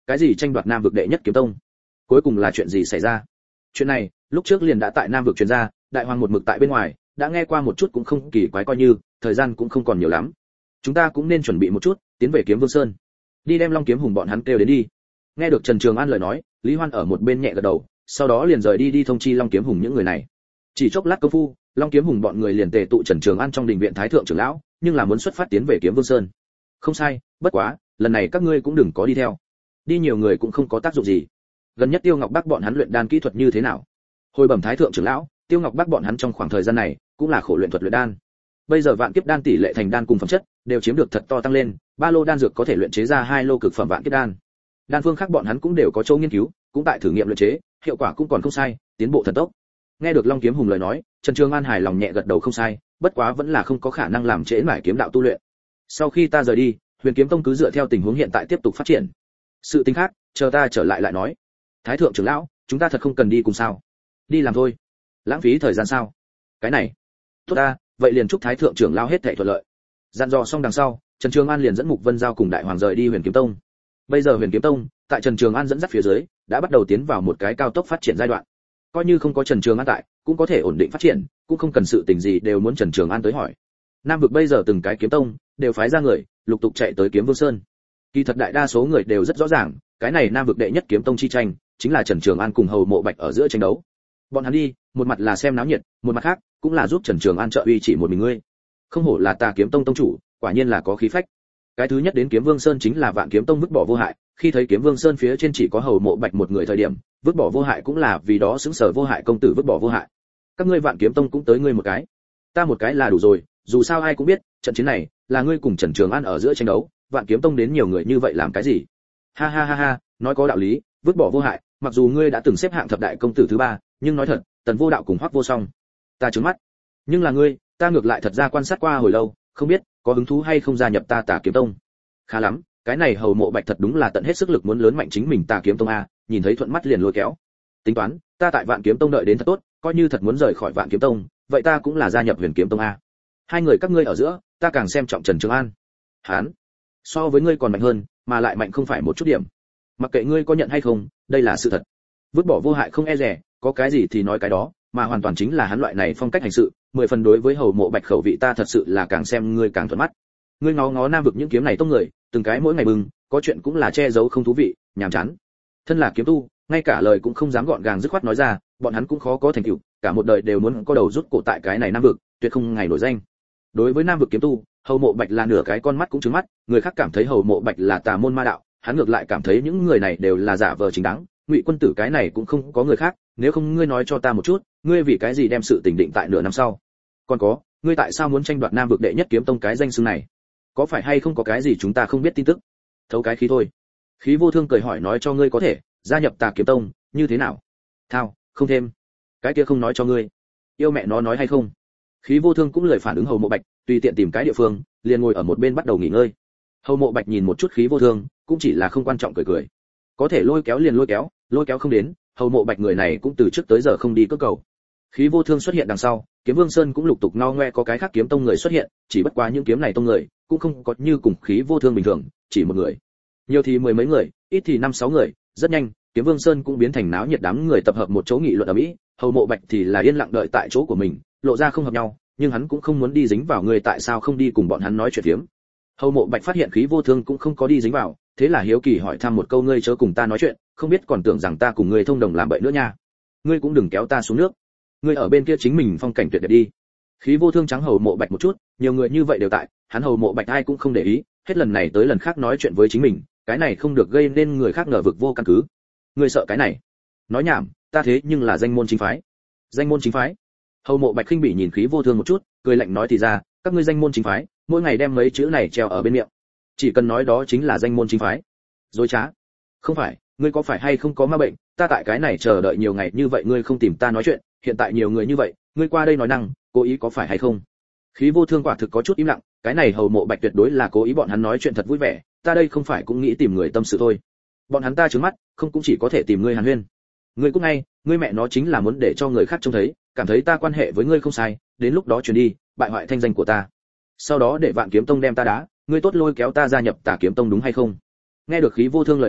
A: cái gì tranh đoạt Nam vực đệ nhất kiếm tông? Cuối cùng là chuyện gì xảy ra? Chuyện này, lúc trước liền đã tại Nam vực truyền ra, đại hoàng một mực tại bên ngoài, đã nghe qua một chút cũng không kỳ quái, coi như thời gian cũng không còn nhiều lắm. Chúng ta cũng nên chuẩn bị một chút, tiến về Kiếm Vương Sơn. Đi đem Long Kiếm Hùng bọn hắn kêu đến đi. Nghe được Trần Trường An lời nói, Lý Hoan ở một bên nhẹ gật đầu, sau đó liền rời đi thông chi Long Kiếm Hùng những người này. Chỉ chốc lát công phu, Long Kiếm Hùng bọn người liền tề tụ Trần Trường An trong đình viện Thái thượng trưởng lão, nhưng là muốn xuất phát tiến về Kiếm Vương Sơn. Không sai, bất quá, lần này các ngươi cũng đừng có đi theo. Đi nhiều người cũng không có tác dụng gì. Gần nhất Tiêu Ngọc Bắc bọn hắn luyện đan kỹ thuật như thế nào? Hồi bẩm Thái thượng trưởng lão, Tiêu Ngọc Bắc bọn hắn trong khoảng thời gian này cũng là khổ luyện thuật luyện đan. Bây giờ vạn kiếp đan tỷ lệ thành đan cùng phẩm chất đều chiếm được thật to tăng lên, 3 lô đan dược có thể luyện chế ra 2 lô cực phẩm vạn kiếp đan. Đan phương khác bọn hắn cũng đều có chỗ nghiên cứu, cũng tại thử nghiệm luyện chế, hiệu quả cũng còn không sai, tiến bộ thần tốc. Nghe được Long Kiếm Hùng lời nói, Trần Trường An hài lòng nhẹ gật đầu, không sai, bất quá vẫn là không có khả năng làm trễ mãi kiếm đạo tu luyện. Sau khi ta rời đi, Huyền Kiếm Tông cứ dựa theo tình huống hiện tại tiếp tục phát triển. Sự tình khác, chờ ta trở lại nói. Thái thượng trưởng lão, chúng ta thật không cần đi cùng sao? Đi làm thôi. Lãng phí thời gian sao? Cái này. Tốt ta, vậy liền chúc Thái thượng trưởng lão hết thảy thuận lợi. Dặn dò xong đằng sau, Trần Trường An liền dẫn Mục Vân Giao cùng Đại Hoàng rời đi Huyền Kiếm Tông. Bây giờ Huyền Kiếm Tông, tại Trần Trường An dẫn dắt phía dưới, đã bắt đầu tiến vào một cái cao tốc phát triển giai đoạn. Coi như không có Trần Trường An tại, cũng có thể ổn định phát triển, cũng không cần sự tình gì đều muốn Trần Trường An tới hỏi. Nam vực bây giờ từng cái kiếm tông đều phái ra người, lục tục chạy tới Kiếm Vương Sơn. Kỳ thật đại đa số người đều rất rõ ràng, cái này Nam vực đệ nhất kiếm tông chi tranh, chính là Trần Trường An cùng Hầu Mộ Bạch ở giữa tranh đấu. Bọn hắn đi, một mặt là xem náo nhiệt, một mặt khác cũng là giúp Trần Trường An trợ uy chỉ một mình ngươi. Không hổ là Tà Kiếm Tông tông chủ, quả nhiên là có khí phách. Cái thứ nhất đến Kiếm Vương Sơn chính là Vạn Kiếm Tông vứt bỏ Vô Hại, khi thấy Kiếm Vương Sơn phía trên chỉ có Hầu Mộ Bạch một người thời điểm, vứt bỏ Vô Hại cũng là vì đó xứng sở Vô Hại công tử vứt bỏ Vô Hại. Các ngươi Vạn Kiếm Tông cũng tới ngươi một cái, ta một cái là đủ rồi, dù sao ai cũng biết, trận chiến này là ngươi cùng Trần Trường An ở giữa tranh đấu, Vạn Kiếm Tông đến nhiều người như vậy làm cái gì? Ha ha ha ha, nói có đạo lý, vứt bỏ Vô Hại, mặc dù ngươi đã từng xếp hạng thập đại công tử thứ 3, nhưng nói thật, Tần Vô Đạo cùng Hoắc Vô Song, ta trướng mắt. Nhưng là ngươi, ta ngược lại thật ra quan sát qua hồi lâu, không biết có hứng thú hay không gia nhập ta Tà Kiếm Tông. Khá lắm, cái này Hầu Mộ Bạch thật đúng là tận hết sức lực muốn lớn mạnh chính mình Tà Kiếm Tông a, nhìn thấy thuận mắt liền lôi kéo. Tính toán, ta tại Vạn Kiếm Tông đợi đến thật tốt, coi như thật muốn rời khỏi Vạn Kiếm Tông, vậy ta cũng là gia nhập Huyền Kiếm Tông a. Hai người các ngươi ở giữa, ta càng xem trọng Trần Trường An. Hán, so với ngươi còn mạnh hơn, mà lại mạnh không phải một chút điểm. Mặc kệ ngươi có nhận hay không, đây là sự thật. Vứt bỏ Vô Hại không e dè, có cái gì thì nói cái đó, mà hoàn toàn chính là hắn loại này phong cách hành sự, 10 phần đối với Hầu Mộ Bạch khẩu vị ta thật sự là càng xem ngươi càng thuận mắt. Ngươi ngó ngó Nam vực những kiếm này tông người, từng cái mỗi ngày bừng, có chuyện cũng là che giấu không thú vị, nhàm chán. Thân là kiếm tu, ngay cả lời cũng không dám gọn gàng dứt khoát nói ra, bọn hắn cũng khó có thành tựu, cả một đời đều muốn có đầu rút cổ tại cái này Nam vực, tuyệt không ngày nổi danh. Đối với Nam vực kiếm tu, Hầu Mộ Bạch là nửa cái con mắt cũng trừng mắt, người khác cảm thấy Hầu Mộ Bạch là tà môn ma đạo, hắn ngược lại cảm thấy những người này đều là giả vờ chính đáng. Ngụy quân tử cái này cũng không có người khác, nếu không ngươi nói cho ta một chút, ngươi vì cái gì đem sự tình định tại nửa năm sau? Còn có, ngươi tại sao muốn tranh đoạt Nam vực đệ nhất kiếm tông cái danh xưng này? Có phải hay không có cái gì chúng ta không biết tin tức? Thấu cái khí thôi. Khí Vô Thương cười hỏi, nói cho ngươi có thể gia nhập Tà Kiếm Tông, như thế nào? Thao, không thêm. Cái kia không nói cho ngươi. Yêu mẹ nó nói hay không? Khí Vô Thương cũng lời phản ứng Hầu Mộ Bạch, tùy tiện tìm cái địa phương, liền ngồi ở một bên bắt đầu nghỉ ngơi. Hầu Mộ Bạch nhìn một chút Khí Vô Thương, cũng chỉ là không quan trọng cười cười. Có thể lôi kéo liền lôi kéo không đến, Hầu Mộ Bạch người này cũng từ trước tới giờ không đi cước cầu. Khí Vô Thương xuất hiện đằng sau, Kiếm Vương Sơn cũng lục tục no ngoe có cái khác kiếm tông người xuất hiện, chỉ bất quá những kiếm này tông người cũng không có như cùng Khí Vô Thương bình thường, chỉ một người. Nhiều thì 10 mấy người, ít thì 5-6 người, rất nhanh, Kiếm Vương Sơn cũng biến thành náo nhiệt, đám người tập hợp một chỗ nghị luận ở mỹ, Hầu Mộ Bạch thì là yên lặng đợi tại chỗ của mình, lộ ra không hợp nhau, nhưng hắn cũng không muốn đi dính vào người, tại sao không đi cùng bọn hắn nói chuyện phiếm. Hầu Mộ Bạch phát hiện Khí Vô Thương cũng không có đi dính vào, thế là hiếu kỳ hỏi thăm một câu, ngươi chớ cùng ta nói chuyện, không biết còn tưởng rằng ta cùng ngươi thông đồng làm bậy nữa nha. Ngươi cũng đừng kéo ta xuống nước. Ngươi ở bên kia chính mình phong cảnh tuyệt đẹp đi. Khí Vô Thương trắng Hầu Mộ Bạch một chút, nhiều người như vậy đều tại, hắn Hầu Mộ Bạch ai cũng không để ý, hết lần này tới lần khác nói chuyện với chính mình, cái này không được gây nên người khác ngờ vực vô căn cứ. Ngươi sợ cái này? Nói nhảm, ta thế nhưng là danh môn chính phái. Danh môn chính phái? Hầu Mộ Bạch khinh bỉ nhìn Khí Vô Thương một chút, cười lạnh nói, thì ra, các ngươi danh môn chính phái, mỗi ngày đem mấy chữ này treo ở bên miệng. Chỉ cần nói đó chính là danh môn chính phái. Dối trá. Không phải, ngươi có phải hay không có ma bệnh, ta tại cái này chờ đợi nhiều ngày như vậy ngươi không tìm ta nói chuyện, hiện tại nhiều người như vậy, ngươi qua đây nói năng, cố ý có phải hay không? Khí Vô Thương quả thực có chút im lặng, cái này Hầu Mộ Bạch tuyệt đối là cố ý, bọn hắn nói chuyện thật vui vẻ, ta đây không phải cũng nghĩ tìm người tâm sự thôi. Bọn hắn ta trướng mắt, không cũng chỉ có thể tìm ngươi hàn huyên. Ngươi cũng ngay, ngươi mẹ nó chính là muốn để cho người khác trông thấy, cảm thấy ta quan hệ với ngươi không sai, đến lúc đó truyền đi, bại hoại thanh danh của ta. Sau đó để Vạn Kiếm Tông đem ta đá, ngươi tốt lôi kéo ta gia nhập Tà Kiếm Tông đúng hay không? Nghe được Khí Vô Thương lời nói,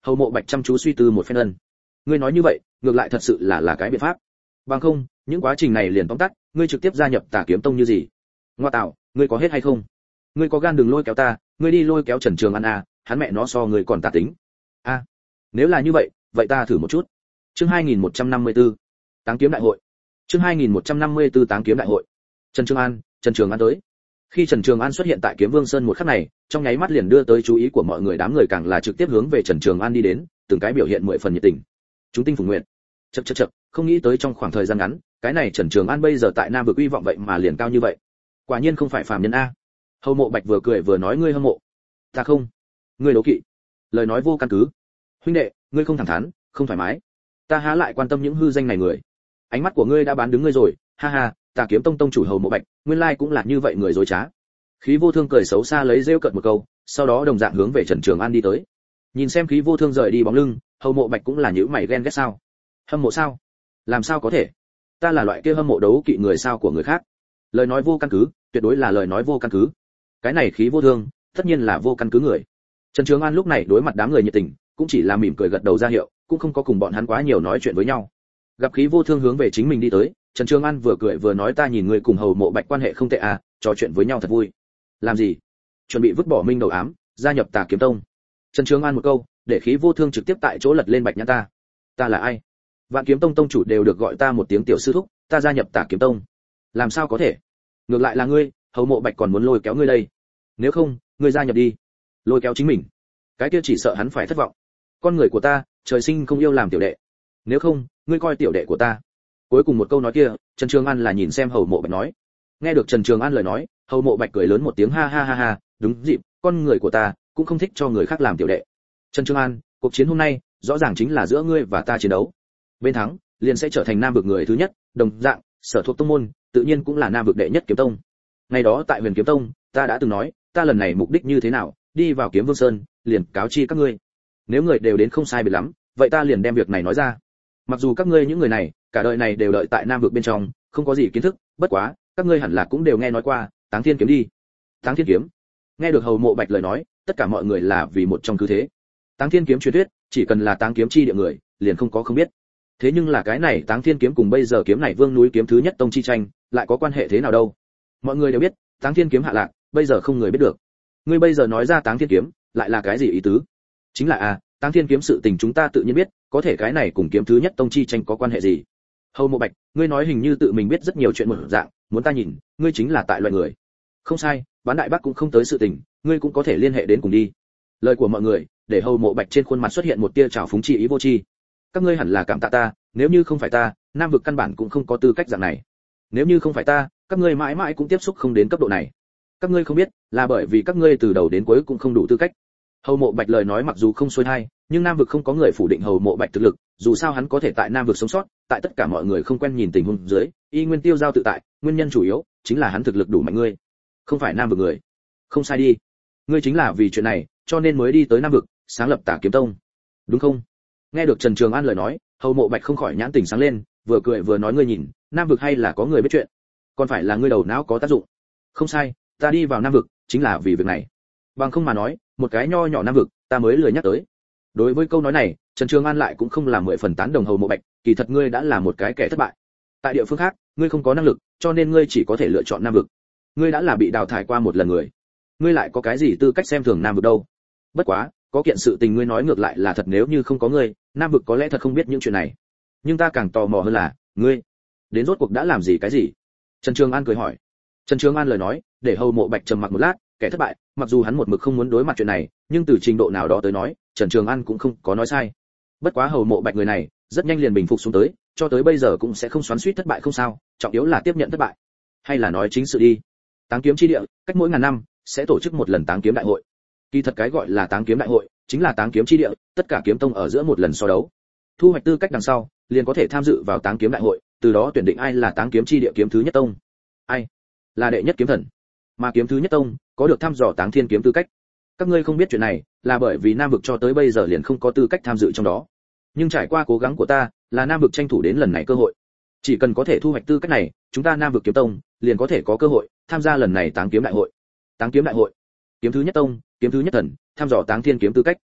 A: Hầu Mộ Bạch chăm chú suy tư một phen ân. Ngươi nói như vậy, ngược lại thật sự là cái biện pháp. Bằng không, những quá trình này liền tóm tắt, ngươi trực tiếp gia nhập Tà Kiếm Tông như gì? Ngoa tạo, ngươi có hết hay không? Ngươi có gan đừng lôi kéo ta, ngươi đi lôi kéo Trần Trường An à, hắn mẹ nó so ngươi còn tà tính. A, nếu là như vậy, vậy ta thử một chút. Chương 2154, Táng kiếm đại hội. Chương 2154 Táng kiếm đại hội. Trần Trường An tới. Khi Trần Trường An xuất hiện tại Kiếm Vương Sơn một khắc này, trong nháy mắt liền đưa tới chú ý của mọi người, đám người càng là trực tiếp hướng về Trần Trường An đi đến, từng cái biểu hiện 10 phần nhiệt tình. Chúng tinh phùng nguyện. Chậc, không nghĩ tới trong khoảng thời gian ngắn, cái này Trần Trường An bây giờ tại Nam vực uy vọng vậy mà liền cao như vậy. Quả nhiên không phải phàm nhân a. Hầu Mộ Bạch vừa cười vừa nói, ngươi hâm mộ. Ta không. Ngươi đố kỵ. Lời nói vô căn cứ. Huynh đệ, ngươi không thẳng thắn, không thoải mái. Ta há lại quan tâm những hư danh này người. Ánh mắt của ngươi đã bán đứng ngươi rồi, ha ha, Tà Kiếm Tông tông chủ Hầu Mộ Bạch, nguyên lai cũng là như vậy người dối trá. Khí Vô Thương cười xấu xa lấy rêu cợt một câu, sau đó đồng dạng hướng về Trần Trường An đi tới. Nhìn xem Khí Vô Thương rời đi bóng lưng, Hầu Mộ Bạch cũng là nhíu mày ghen ghét sao? Hâm mộ sao? Làm sao có thể? Ta là loại kia hâm mộ đấu kỵ người sao của người khác. Lời nói vô căn cứ, tuyệt đối là lời nói vô căn cứ. Cái này Khí Vô Thương, tất nhiên là vô căn cứ người. Trần Trường An lúc này đối mặt đám người nhiệt tình, cũng chỉ là mỉm cười gật đầu ra hiệu, cũng không có cùng bọn hắn quá nhiều nói chuyện với nhau. Gặp Khí Vô Thương hướng về chính mình đi tới, Trần Trường An vừa cười vừa nói, ta nhìn người cùng Hầu Mộ Bạch quan hệ không tệ à, trò chuyện với nhau thật vui. Làm gì? Chuẩn bị vứt bỏ minh đầu ám, gia nhập Tà Kiếm Tông. Trần Trường An một câu, để Khí Vô Thương trực tiếp tại chỗ lật lên Bạch Nhãn ta. Ta là ai? Vạn Kiếm Tông tông chủ đều được gọi ta một tiếng tiểu sư thúc, ta gia nhập Tà Kiếm Tông. Làm sao có thể? Ngược lại là ngươi, Hầu Mộ Bạch còn muốn lôi kéo ngươi đây. Nếu không, ngươi gia nhập đi. Lôi kéo chính mình. Cái kia chỉ sợ hắn phải thất vọng. Con người của ta, trời sinh không yêu làm tiểu đệ. Nếu không, ngươi coi tiểu đệ của ta. Cuối cùng một câu nói kia, Trần Trường An là nhìn xem Hầu Mộ Bạch nói. Nghe được Trần Trường An lời nói, Hầu Mộ Bạch cười lớn một tiếng, ha ha ha ha, đúng dịp, con người của ta cũng không thích cho người khác làm tiểu đệ. Trần Trường An, cuộc chiến hôm nay rõ ràng chính là giữa ngươi và ta chiến đấu. Bên thắng, liền sẽ trở thành Nam vực người thứ nhất, đồng dạng, sở thuộc tông môn, tự nhiên cũng là Nam vực đệ nhất kiếm tông. Ngày đó tại Huyền Kiếm Tông, ta đã từng nói, ta lần này mục đích như thế nào, đi vào Kiếm Vương Sơn, liền cáo chi các ngươi. Nếu người đều đến không sai biệt lắm, vậy ta liền đem việc này nói ra. Mặc dù các ngươi những người này, cả đời này đều đợi tại Nam vực bên trong, không có gì kiến thức, bất quá, các ngươi hẳn là cũng đều nghe nói qua, Táng Thiên kiếm đi. Táng Thiên kiếm. Nghe được Hầu Mộ Bạch lời nói, tất cả mọi người là vì một trong cứ thế. Táng Thiên kiếm truyền thuyết, chỉ cần là Táng kiếm chi địa người, liền không có không biết. Thế nhưng là cái này Táng Thiên kiếm cùng bây giờ kiếm này Vương núi kiếm thứ nhất tông chi tranh, lại có quan hệ thế nào đâu? Mọi người đều biết, Táng Thiên kiếm hạ lạc, bây giờ không người biết được. Ngươi bây giờ nói ra Táng Thiên kiếm, lại là cái gì ý tứ? Chính là Táng Thiên kiếm sự tình chúng ta tự nhiên biết, có thể cái này cùng kiếm thứ nhất tông chi tranh có quan hệ gì? Hầu Mộ Bạch, ngươi nói hình như tự mình biết rất nhiều chuyện một dạng, muốn ta nhìn, ngươi chính là tại loại người. Không sai, Bán Đại Bắc cũng không tới sự tình, ngươi cũng có thể liên hệ đến cùng đi. Lời của mọi người, để Hầu Mộ Bạch trên khuôn mặt xuất hiện một tia trào phúng chi ý vô tri. Các ngươi hẳn là cảm tạ ta, nếu như không phải ta, Nam vực căn bản cũng không có tư cách dạng này. Nếu như không phải ta, các ngươi mãi mãi cũng tiếp xúc không đến cấp độ này. Các ngươi không biết, là bởi vì các ngươi từ đầu đến cuối cũng không đủ tư cách. Hầu Mộ Bạch lời nói mặc dù không xuôi tai, nhưng Nam vực không có người phủ định Hầu Mộ Bạch thực lực, dù sao hắn có thể tại Nam vực sống sót, tại tất cả mọi người không quen nhìn tình huống dưới, y nguyên tiêu giao tự tại, nguyên nhân chủ yếu chính là hắn thực lực đủ mạnh. Ngươi không phải Nam vực người. Không sai đi. Ngươi chính là vì chuyện này, cho nên mới đi tới Nam vực, sáng lập Tà Kiếm Tông. Đúng không? Nghe được Trần Trường An lời nói, Hầu Mộ Bạch không khỏi nhãn tình sáng lên, vừa cười vừa nói, ngươi nhìn, Nam vực hay là có người biết chuyện, còn phải là ngươi đầu não có tác dụng. Không sai, ta đi vào Nam vực chính là vì việc này. Bằng không mà nói, một cái nho nhỏ Nam vực, ta mới lười nhắc tới. Đối với câu nói này, Trần Trường An lại cũng không là 10 phần tán đồng Hầu Mộ Bạch, kỳ thật ngươi đã là một cái kẻ thất bại. Tại địa phương khác, ngươi không có năng lực, cho nên ngươi chỉ có thể lựa chọn Nam vực. Ngươi đã là bị đào thải qua một lần người, ngươi lại có cái gì tư cách xem thường Nam vực đâu? Bất quá, có kiện sự tình ngươi nói ngược lại là thật, nếu như không có ngươi, Nam vực có lẽ thật không biết những chuyện này. Nhưng ta càng tò mò hơn là, ngươi đến rốt cuộc đã làm gì cái gì? Trần Trường An cười hỏi. Trần Trường An lời nói, để Hầu Mộ Bạch trầm mặc một lát, kẻ thất bại, mặc dù hắn một mực không muốn đối mặt chuyện này, nhưng từ trình độ nào đó tới nói, Trần Trường An cũng không có nói sai. Bất quá Hầu Mộ Bạch người này, rất nhanh liền bình phục xuống tới, cho tới bây giờ cũng sẽ không xoắn xuýt thất bại không sao, trọng yếu là tiếp nhận thất bại. Hay là nói chính sự đi. Táng kiếm chi địa, cách mỗi ngàn năm sẽ tổ chức một lần Táng kiếm đại hội. Kỳ thật cái gọi là Táng kiếm đại hội, chính là Táng kiếm chi địa, tất cả kiếm tông ở giữa một lần so đấu. Thu hoạch tư cách đằng sau, liền có thể tham dự vào Táng kiếm đại hội, từ đó tuyển định ai là Táng kiếm chi địa kiếm thứ nhất tông. Ai là đệ nhất kiếm thần, mà kiếm thứ nhất tông có được thăm dò Táng Thiên kiếm tư cách. Các ngươi không biết chuyện này, là bởi vì Nam vực cho tới bây giờ liền không có tư cách tham dự trong đó. Nhưng trải qua cố gắng của ta, là Nam vực tranh thủ đến lần này cơ hội. Chỉ cần có thể thu hoạch tư cách này, chúng ta Nam vực kiếm tông liền có thể có cơ hội tham gia lần này Táng kiếm đại hội. Táng kiếm đại hội, kiếm thứ nhất tông, kiếm thứ nhất thần, thăm dò Táng Thiên kiếm tư cách.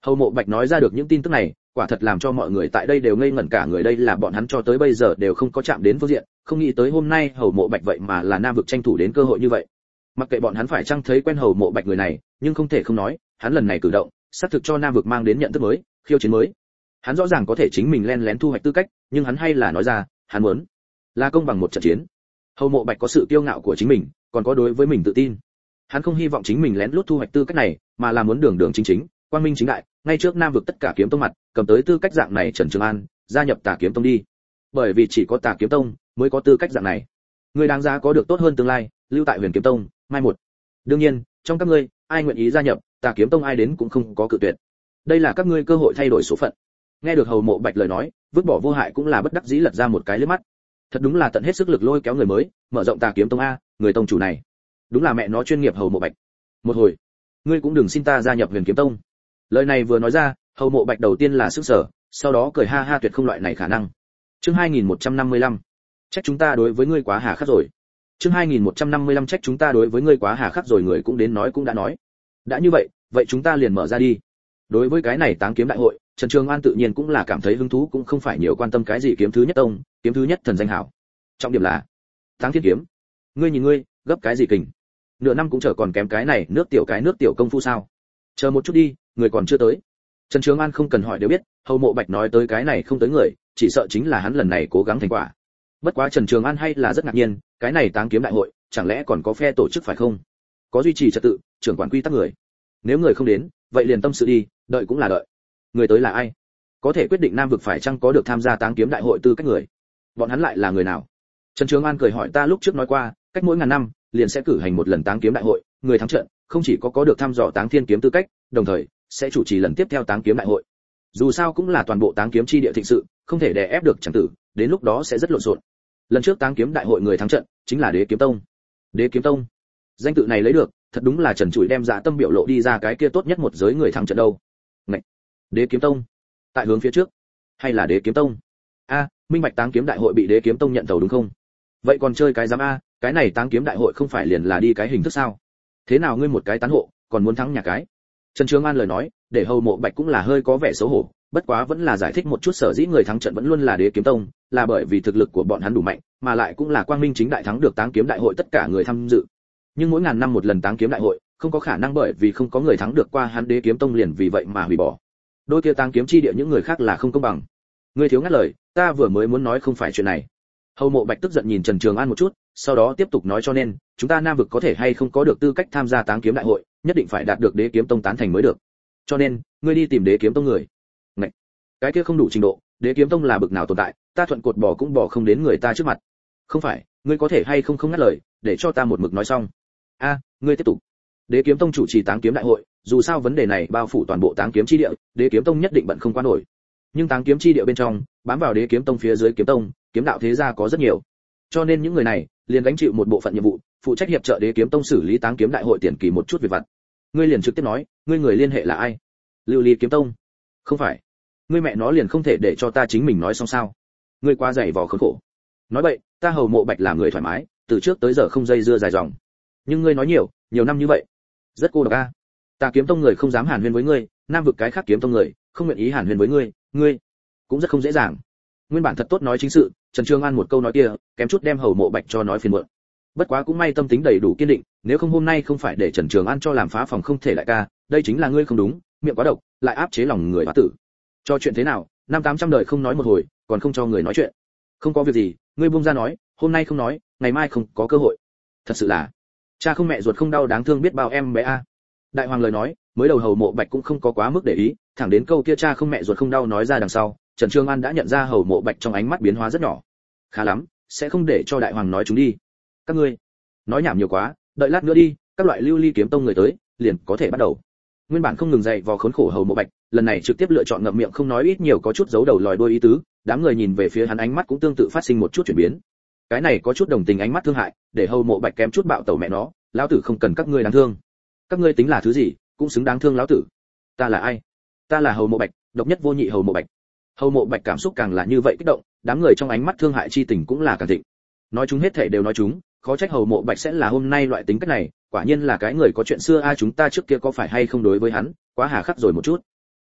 A: Hầu Mộ Bạch nói ra được những tin tức này, quả thật làm cho mọi người tại đây đều ngây ngẩn cả người, đây là bọn hắn cho tới bây giờ đều không có chạm đến phương diện, không nghĩ tới hôm nay Hầu Mộ Bạch vậy mà là Nam vực tranh thủ đến cơ hội như vậy. Mặc kệ bọn hắn phải chăng thấy quen Hầu Mộ Bạch người này, nhưng không thể không nói, hắn lần này cử động, xác thực cho Nam vực mang đến nhận thức mới, khiêu chiến mới. Hắn rõ ràng có thể chính mình len lén thu hoạch tư cách, nhưng hắn hay là nói ra, hắn muốn là công bằng một trận chiến. Hầu Mộ Bạch có sự kiêu ngạo của chính mình, còn có đối với mình tự tin. Hắn không hy vọng chính mình lén lút thu hoạch tư cách này, mà là muốn đường đường chính chính, quang minh chính đại, ngay trước Nam vực tất cả kiếm tông mặt, cầm tới tư cách dạng này Trần Trường An, gia nhập Tà Kiếm Tông đi. Bởi vì chỉ có Tà Kiếm Tông mới có tư cách dạng này. Người đáng giá có được tốt hơn tương lai, lưu tại Huyền Kiếm Tông, mai một. Đương nhiên, trong các ngươi, ai nguyện ý gia nhập Tà Kiếm Tông ai đến cũng không có cự tuyệt. Đây là các ngươi cơ hội thay đổi số phận. Nghe được Hầu Mộ Bạch lời nói, vứt bỏ vô hại cũng là bất đắc dĩ lật ra một cái liếc mắt. Thật đúng là tận hết sức lực lôi kéo người mới, mở rộng Tà Kiếm Tông a, người tông chủ này. Đúng là mẹ nó chuyên nghiệp Hầu Mộ Bạch. Một hồi, ngươi cũng đừng xin ta gia nhập Huyền Kiếm Tông. Lời này vừa nói ra, Hầu Mộ Bạch đầu tiên là sửng sở, sau đó cười ha ha tuyệt không loại này khả năng. Chương 2155. Trách chúng ta đối với ngươi quá hà khắc rồi. Chương 2155 trách chúng ta đối với ngươi quá hà khắc rồi, người cũng đến nói cũng đã nói. Đã như vậy, vậy chúng ta liền mở ra đi. Đối với cái này Táng Kiếm Đại hội, Trần Trường An tự nhiên cũng là cảm thấy hứng thú, cũng không phải nhiều quan tâm cái gì kiếm thứ nhất tông, kiếm thứ nhất thần danh hảo. Trọng điểm là Táng Thiên kiếm. Ngươi nhìn ngươi, gấp cái gì kình? Nửa năm cũng chờ còn kém cái này, nước tiểu công phu sao? Chờ một chút đi, người còn chưa tới. Trần Trường An không cần hỏi đều biết, Hầu Mộ Bạch nói tới cái này không tới người, chỉ sợ chính là hắn lần này cố gắng thành quả. Bất quá Trần Trường An hay là rất ngạc nhiên, cái này Táng Kiếm Đại hội, chẳng lẽ còn có phe tổ chức phải không? Có duy trì trật tự, trưởng quản quy tắc người. Nếu người không đến, vậy liền tâm sự đi, đợi cũng là đợi. Người tới là ai? Có thể quyết định Nam vực phải chăng có được tham gia Táng Kiếm Đại hội tư cách người? Bọn hắn lại là người nào? Trần Trường An cười hỏi, ta lúc trước nói qua, cách mỗi ngàn năm liền sẽ cử hành một lần Táng Kiếm Đại hội, người thắng trận không chỉ có được thăm dò Táng Thiên kiếm tư cách, đồng thời sẽ chủ trì lần tiếp theo Táng Kiếm Đại hội. Dù sao cũng là toàn bộ Táng Kiếm chi địa thịnh sự, không thể đè ép được chẳng tử, đến lúc đó sẽ rất lộn xộn. Lần trước Táng Kiếm Đại hội người thắng trận chính là Đế Kiếm Tông. Đế Kiếm Tông, danh tự này lấy được, thật đúng là Trần Trụi đem dạ tâm biểu lộ đi ra, cái kia tốt nhất một giới người thắng trận đâu. Ngậy, Đế Kiếm Tông, tại hướng phía trước, hay là Đế Kiếm Tông? A, minh bạch Táng Kiếm Đại hội bị Đế Kiếm Tông nhận thầu đúng không? Vậy còn chơi cái giám a, cái này Táng Kiếm Đại hội không phải liền là đi cái hình thức sao? Thế nào ngươi một cái tán hộ, còn muốn thắng nhà cái? Trần Trường An lời nói, để Hầu Mộ Bạch cũng là hơi có vẻ xấu hổ, bất quá vẫn là giải thích một chút, sở dĩ người thắng trận vẫn luôn là Đế Kiếm Tông, là bởi vì thực lực của bọn hắn đủ mạnh, mà lại cũng là quang minh chính đại thắng được Táng Kiếm Đại hội tất cả người tham dự. Nhưng mỗi ngàn năm một lần Táng Kiếm Đại hội, không có khả năng bởi vì không có người thắng được qua hắn Đế Kiếm Tông liền vì vậy mà hủy bỏ. Đôi kia Táng Kiếm chi địa những người khác là không công bằng. Ngươi thiếu ngắt lời, ta vừa mới muốn nói không phải chuyện này. Hầu Mộ Bạch tức giận nhìn Trần Trường An một chút, sau đó tiếp tục nói, cho nên chúng ta Nam vực có thể hay không có được tư cách tham gia Táng Kiếm Đại hội, nhất định phải đạt được Đế Kiếm Tông tán thành mới được. Cho nên, ngươi đi tìm Đế Kiếm Tông người. Ngậy, cái kia không đủ trình độ, Đế Kiếm Tông là bực nào tồn tại, ta thuận cột bò cũng bò không đến người ta trước mặt. Không phải, ngươi có thể hay không không ngắt lời, để cho ta một mực nói xong. A, ngươi tiếp tục. Đế Kiếm Tông chủ trì Táng Kiếm Đại hội, dù sao vấn đề này bao phủ toàn bộ Táng Kiếm chi địa, Đế Kiếm Tông nhất định bận không qua nổi. Nhưng Táng Kiếm chi địa bên trong, bám vào Đế Kiếm Tông phía dưới kiếm tông, kiếm đạo thế gia có rất nhiều. Cho nên những người này liền gánh chịu một bộ phận nhiệm vụ, phụ trách hiệp trợ Đế Kiếm Tông xử lý Táng Kiếm Đại hội tiền kỳ một chút việc vặt. Ngươi liền trực tiếp nói, ngươi người liên hệ là ai? Lưu Ly Kiếm Tông. Không phải, ngươi mẹ nó liền không thể để cho ta chính mình nói xong sao? Ngươi quá dày vò khốn khổ. Nói vậy, ta Hầu Mộ Bạch làm người thoải mái, từ trước tới giờ không dây dưa dài dòng. Nhưng ngươi nói nhiều, nhiều năm như vậy, rất cô độc a. Ta Kiếm Tông người không dám hàn huyên với ngươi, Nam vực cái khác kiếm tông người không nguyện ý hàn huyên với ngươi, ngươi cũng rất không dễ dàng. Nguyên bản thật tốt nói chính sự, Trần Trường An một câu nói kia, kém chút đem Hầu Mộ Bạch cho nói phiền muộn. Bất quá cũng may tâm tính đầy đủ kiên định, nếu không hôm nay không phải để Trần Trường An cho làm phá phòng không thể lại ca, đây chính là ngươi không đúng, miệng quá độc, lại áp chế lòng người hóa tử. Cho chuyện thế nào, năm 800 đời không nói một hồi, còn không cho người nói chuyện. Không có việc gì, ngươi buông ra nói, hôm nay không nói, ngày mai không có cơ hội. Thật sự là, cha không mẹ ruột không đau đáng thương biết bao em bé a. Đại hoàng lời nói, mới đầu Hầu Mộ Bạch cũng không có quá mức để ý, thẳng đến câu kia cha không mẹ ruột không đau nói ra đằng sau, Trần Trường An đã nhận ra Hầu Mộ Bạch trong ánh mắt biến hóa rất nhỏ. Khá lắm, sẽ không để cho đại hoàng nói chúng đi. Các ngươi nói nhảm nhiều quá, đợi lát nữa đi, các loại Lưu Ly Kiếm Tông người tới, liền có thể bắt đầu. Nguyên bản không ngừng dậy vò khốn khổ Hầu Mộ Bạch, lần này trực tiếp lựa chọn ngậm miệng không nói, ít nhiều có chút giấu đầu lòi đuôi ý tứ, đám người nhìn về phía hắn ánh mắt cũng tương tự phát sinh một chút chuyển biến. Cái này có chút đồng tình ánh mắt thương hại, để Hầu Mộ Bạch kém chút bạo tẩu mẹ nó, lão tử không cần các ngươi đáng thương. Các ngươi tính là thứ gì, cũng xứng đáng thương lão tử. Ta là ai? Ta là Hầu Mộ Bạch, độc nhất vô nhị Hầu Mộ Bạch. Hầu Mộ Bạch cảm xúc càng là như vậy kích động, đám người trong ánh mắt thương hại chi tình cũng là càng thịnh. Nói chúng hết thể đều nói chúng, khó trách Hầu Mộ Bạch sẽ là hôm nay loại tính cách này, quả nhiên là cái người có chuyện xưa a, chúng ta trước kia có phải hay không đối với hắn quá hà khắc rồi một chút.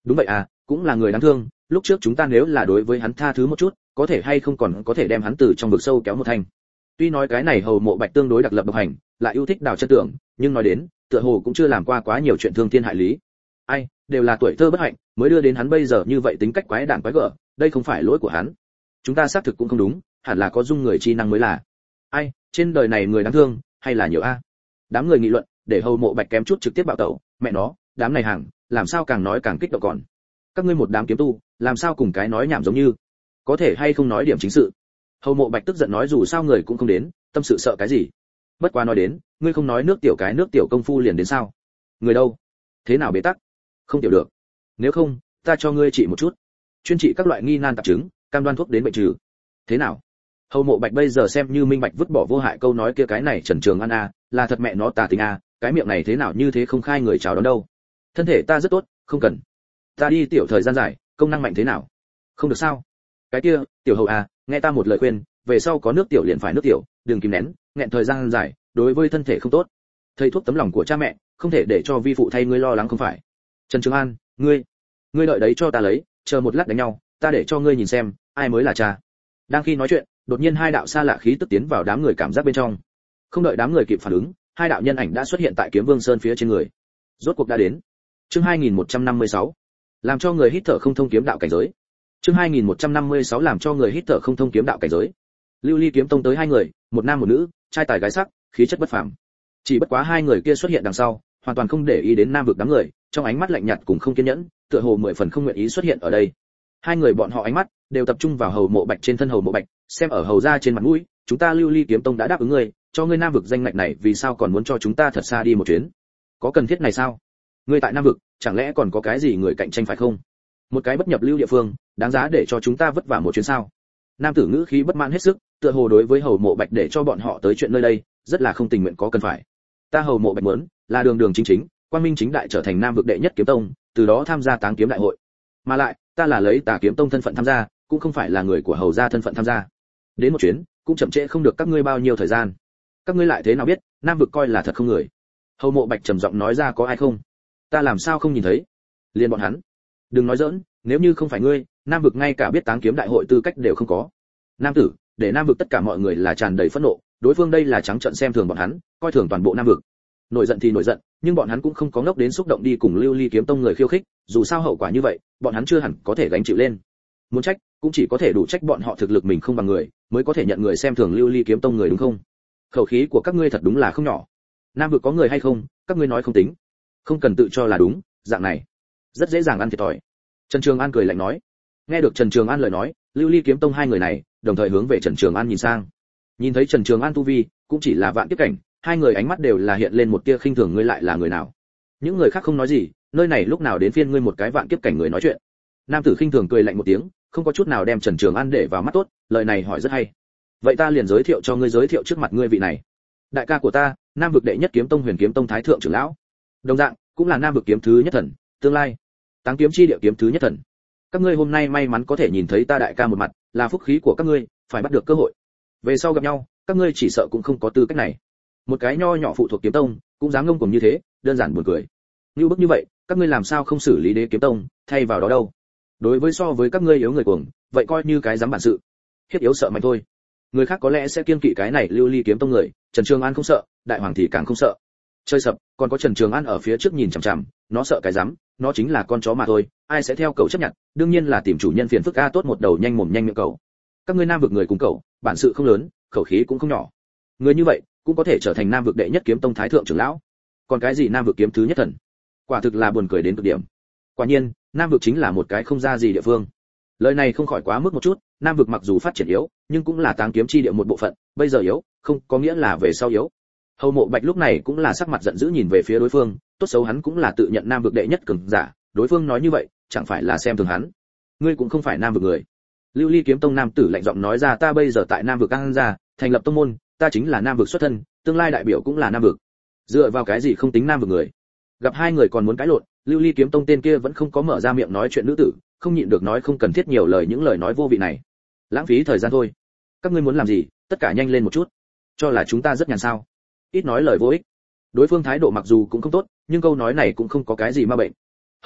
A: Đúng vậy à, cũng là người đáng thương, lúc trước chúng ta nếu là đối với hắn tha thứ một chút, có thể hay không còn có thể đem hắn từ trong vực sâu kéo một thành. Tuy nói cái này Hầu Mộ Bạch tương đối đặc lập độc hành, lại yêu thích đào chân tưởng, nhưng nói đến, tựa hồ cũng chưa làm qua quá nhiều chuyện thương thiên hại lý. Ai, đều là tuổi thơ bất hạnh, mới đưa đến hắn bây giờ như vậy tính cách quái đản quái gở, đây không phải lỗi của hắn. Chúng ta xác thực cũng không đúng, hẳn là có dung người chi năng mới là. Ai, trên đời này người đáng thương, hay là nhiều a. Đám người nghị luận, để Hầu Mộ Bạch kém chút trực tiếp bạo tẩu, mẹ nó, đám này hàng, làm sao càng nói càng kích động còn. Các ngươi một đám kiếm tu, làm sao cùng cái nói nhảm giống như. Có thể hay không nói điểm chính sự. Hầu Mộ Bạch tức giận nói dù sao người cũng không đến, tâm sự sợ cái gì. Bất quá nói đến, ngươi không nói nước tiểu cái nước tiểu công phu liền đến sao? Người đâu? Thế nào bế tắc? Không tiểu được. Nếu không, ta cho ngươi trị một chút. Chuyên trị các loại nghi nan tạp chứng, cam đoan thuốc đến bệnh trừ. Thế nào? Hầu Mộ Bạch bây giờ xem như minh bạch vứt bỏ vô hại câu nói kia cái này Trần Trường An a, là thật mẹ nó tà tính a, cái miệng này thế nào như thế không khai người chào đón đâu. Thân thể ta rất tốt, không cần. Ta đi tiểu thời gian dài, công năng mạnh thế nào? Không được sao? Cái kia, tiểu hầu a, nghe ta một lời khuyên, về sau có nước tiểu liền phải nước tiểu, đừng kìm nén, nghẹn thời gian dài, đối với thân thể không tốt. Thầy thuốc tấm lòng của cha mẹ, không thể để cho vi phụ thay ngươi lo lắng không phải. Trần Trường An, ngươi đợi đấy cho ta lấy, chờ một lát đánh nhau, ta để cho ngươi nhìn xem, ai mới là cha. Đang khi nói chuyện, đột nhiên hai đạo xa lạ khí tức tiến vào đám người cảm giác bên trong. Không đợi đám người kịp phản ứng, hai đạo nhân ảnh đã xuất hiện tại Kiếm Vương Sơn phía trên người. Rốt cuộc đã đến. Chương 2156. Làm cho người hít thở không thông kiếm đạo cảnh giới. Chương 2156 làm cho người hít thở không thông kiếm đạo cảnh giới. Lưu Ly kiếm tông tới hai người, một nam một nữ, trai tài gái sắc, khí chất bất phàm. Chỉ bất quá hai người kia xuất hiện đằng sau, hoàn toàn không để ý đến nam vực đám người, trong ánh mắt lạnh nhạt cùng không kiên nhẫn, tựa hồ 10 phần không nguyện ý xuất hiện ở đây. Hai người bọn họ ánh mắt đều tập trung vào Hầu Mộ Bạch trên thân Hầu Mộ Bạch, xem ở hầu gia trên mặt mũi, chúng ta Lưu Ly kiếm tông đã đáp ứng ngươi, cho ngươi nam vực danh ngạch này, vì sao còn muốn cho chúng ta thật xa đi một chuyến? Có cần thiết này sao? Ngươi tại nam vực, chẳng lẽ còn có cái gì người cạnh tranh phải không? Một cái bất nhập lưu địa phương, đáng giá để cho chúng ta vất vả một chuyến sao? Nam tử ngữ khí bất mãn hết sức, tựa hồ đối với Hầu Mộ Bạch để cho bọn họ tới chuyện nơi đây, rất là không tình nguyện có cần phải. Ta Hầu Mộ Bạch muốn là đường đường chính chính, quang minh chính đại trở thành nam vực đệ nhất kiếm tông, từ đó tham gia Táng kiếm đại hội. Mà lại, ta là lấy Tà kiếm tông thân phận tham gia, cũng không phải là người của hầu gia thân phận tham gia. Đến một chuyến, cũng chậm trễ không được các ngươi bao nhiêu thời gian. Các ngươi lại thế nào biết, nam vực coi là thật không người? Hầu Mộ Bạch trầm giọng nói ra, có ai không? Ta làm sao không nhìn thấy? Liên bọn hắn. Đừng nói giỡn, nếu như không phải ngươi, nam vực ngay cả biết Táng kiếm đại hội tư cách đều không có. Nam tử, để nam vực tất cả mọi người là tràn đầy phẫn nộ, đối phương đây là trắng trợn xem thường bọn hắn, coi thường toàn bộ nam vực. Nổi giận thì nổi giận, nhưng bọn hắn cũng không có ngốc đến xúc động đi cùng Lưu Ly kiếm tông người khiêu khích, dù sao hậu quả như vậy, bọn hắn chưa hẳn có thể gánh chịu lên. Muốn trách, cũng chỉ có thể đủ trách bọn họ thực lực mình không bằng người, mới có thể nhận người xem thường Lưu Ly kiếm tông người đúng không? Khẩu khí của các ngươi thật đúng là không nhỏ. Nam vực có người hay không, các ngươi nói không tính, không cần tự cho là đúng, dạng này rất dễ dàng ăn thiệt thòi. Trần Trường An cười lạnh nói. Nghe được Trần Trường An lời nói, Lưu Ly kiếm tông hai người này đồng thời hướng về Trần Trường An nhìn sang. Nhìn thấy Trần Trường An tu vi cũng chỉ là vạn kiếp cảnh, hai người ánh mắt đều là hiện lên một tia khinh thường, ngươi lại là người nào? Những người khác không nói gì, nơi này lúc nào đến phiên ngươi một cái vạn kiếp cảnh người nói chuyện. Nam tử khinh thường cười lạnh một tiếng, không có chút nào đem Trần Trường An để vào mắt tốt, lời này hỏi rất hay. Vậy ta liền giới thiệu cho ngươi, giới thiệu trước mặt ngươi vị này. Đại ca của ta, Nam vực đệ nhất kiếm tông Huyền kiếm tông thái thượng trưởng lão. Đồng dạng, cũng là Nam vực kiếm thứ nhất thần, tương lai Táng kiếm chi địa kiếm thứ nhất thần. Các ngươi hôm nay may mắn có thể nhìn thấy ta đại ca một mặt, là phúc khí của các ngươi, phải bắt được cơ hội. Về sau gặp nhau, các ngươi chỉ sợ cũng không có tư cách này. Một cái nho nhỏ phụ thuộc kiếm tông, cũng dám ngông cuồng như thế, đơn giản buồn cười. Như bức như vậy, các ngươi làm sao không xử lý đế kiếm tông, thay vào đó đâu? Đối với so với các ngươi yếu người cuồng, vậy coi như cái dám bản sự. Hiếp yếu sợ mạnh thôi. Người khác có lẽ sẽ kiêng kỵ cái này Lưu Ly kiếm tông người, Trần Trường An không sợ, đại hoàng thì càng không sợ. Chơi sập, còn có Trần Trường An ở phía trước nhìn chằm chằm, nó sợ cái dám, nó chính là con chó mà thôi, ai sẽ theo cậu chấp nhận, đương nhiên là tìm chủ nhân phiền phức a, tốt một đầu nhanh mồm nhanh miệng cậu. Các ngươi nam vực người cùng cậu, bản sự không lớn, khẩu khí cũng không nhỏ. Người như vậy, cũng có thể trở thành nam vực đệ nhất kiếm tông thái thượng trưởng lão. Còn cái gì nam vực kiếm thứ nhất thần? Quả thực là buồn cười đến cực điểm. Quả nhiên, nam vực chính là một cái không ra gì địa phương. Lời này không khỏi quá mức một chút, nam vực mặc dù phát triển yếu, nhưng cũng là Táng kiếm chi địa một bộ phận, bây giờ yếu, không có nghĩa là về sau yếu. Hầu Mộ Bạch lúc này cũng là sắc mặt giận dữ nhìn về phía đối phương, tốt xấu hắn cũng là tự nhận nam vực đệ nhất cường giả, đối phương nói như vậy, chẳng phải là xem thường hắn. Ngươi cũng không phải nam vực người. Lưu Ly kiếm tông nam tử lạnh giọng nói ra, ta bây giờ tại nam vực An gia, thành lập tông môn, ta chính là nam vực xuất thân, tương lai đại biểu cũng là nam vực. Dựa vào cái gì không tính nam vực người? Gặp hai người còn muốn cãi lộn, Lưu Ly kiếm tông tên kia vẫn không có mở ra miệng nói chuyện nữ tử, không nhịn được nói không cần thiết nhiều lời, những lời nói vô vị này, lãng phí thời gian thôi. Các ngươi muốn làm gì, tất cả nhanh lên một chút. Cho là chúng ta rất nhàn sao? Ít nói lời vô ích. Đối phương thái độ mặc dù cũng không tốt, nhưng câu nói này cũng không có cái gì ma bệnh.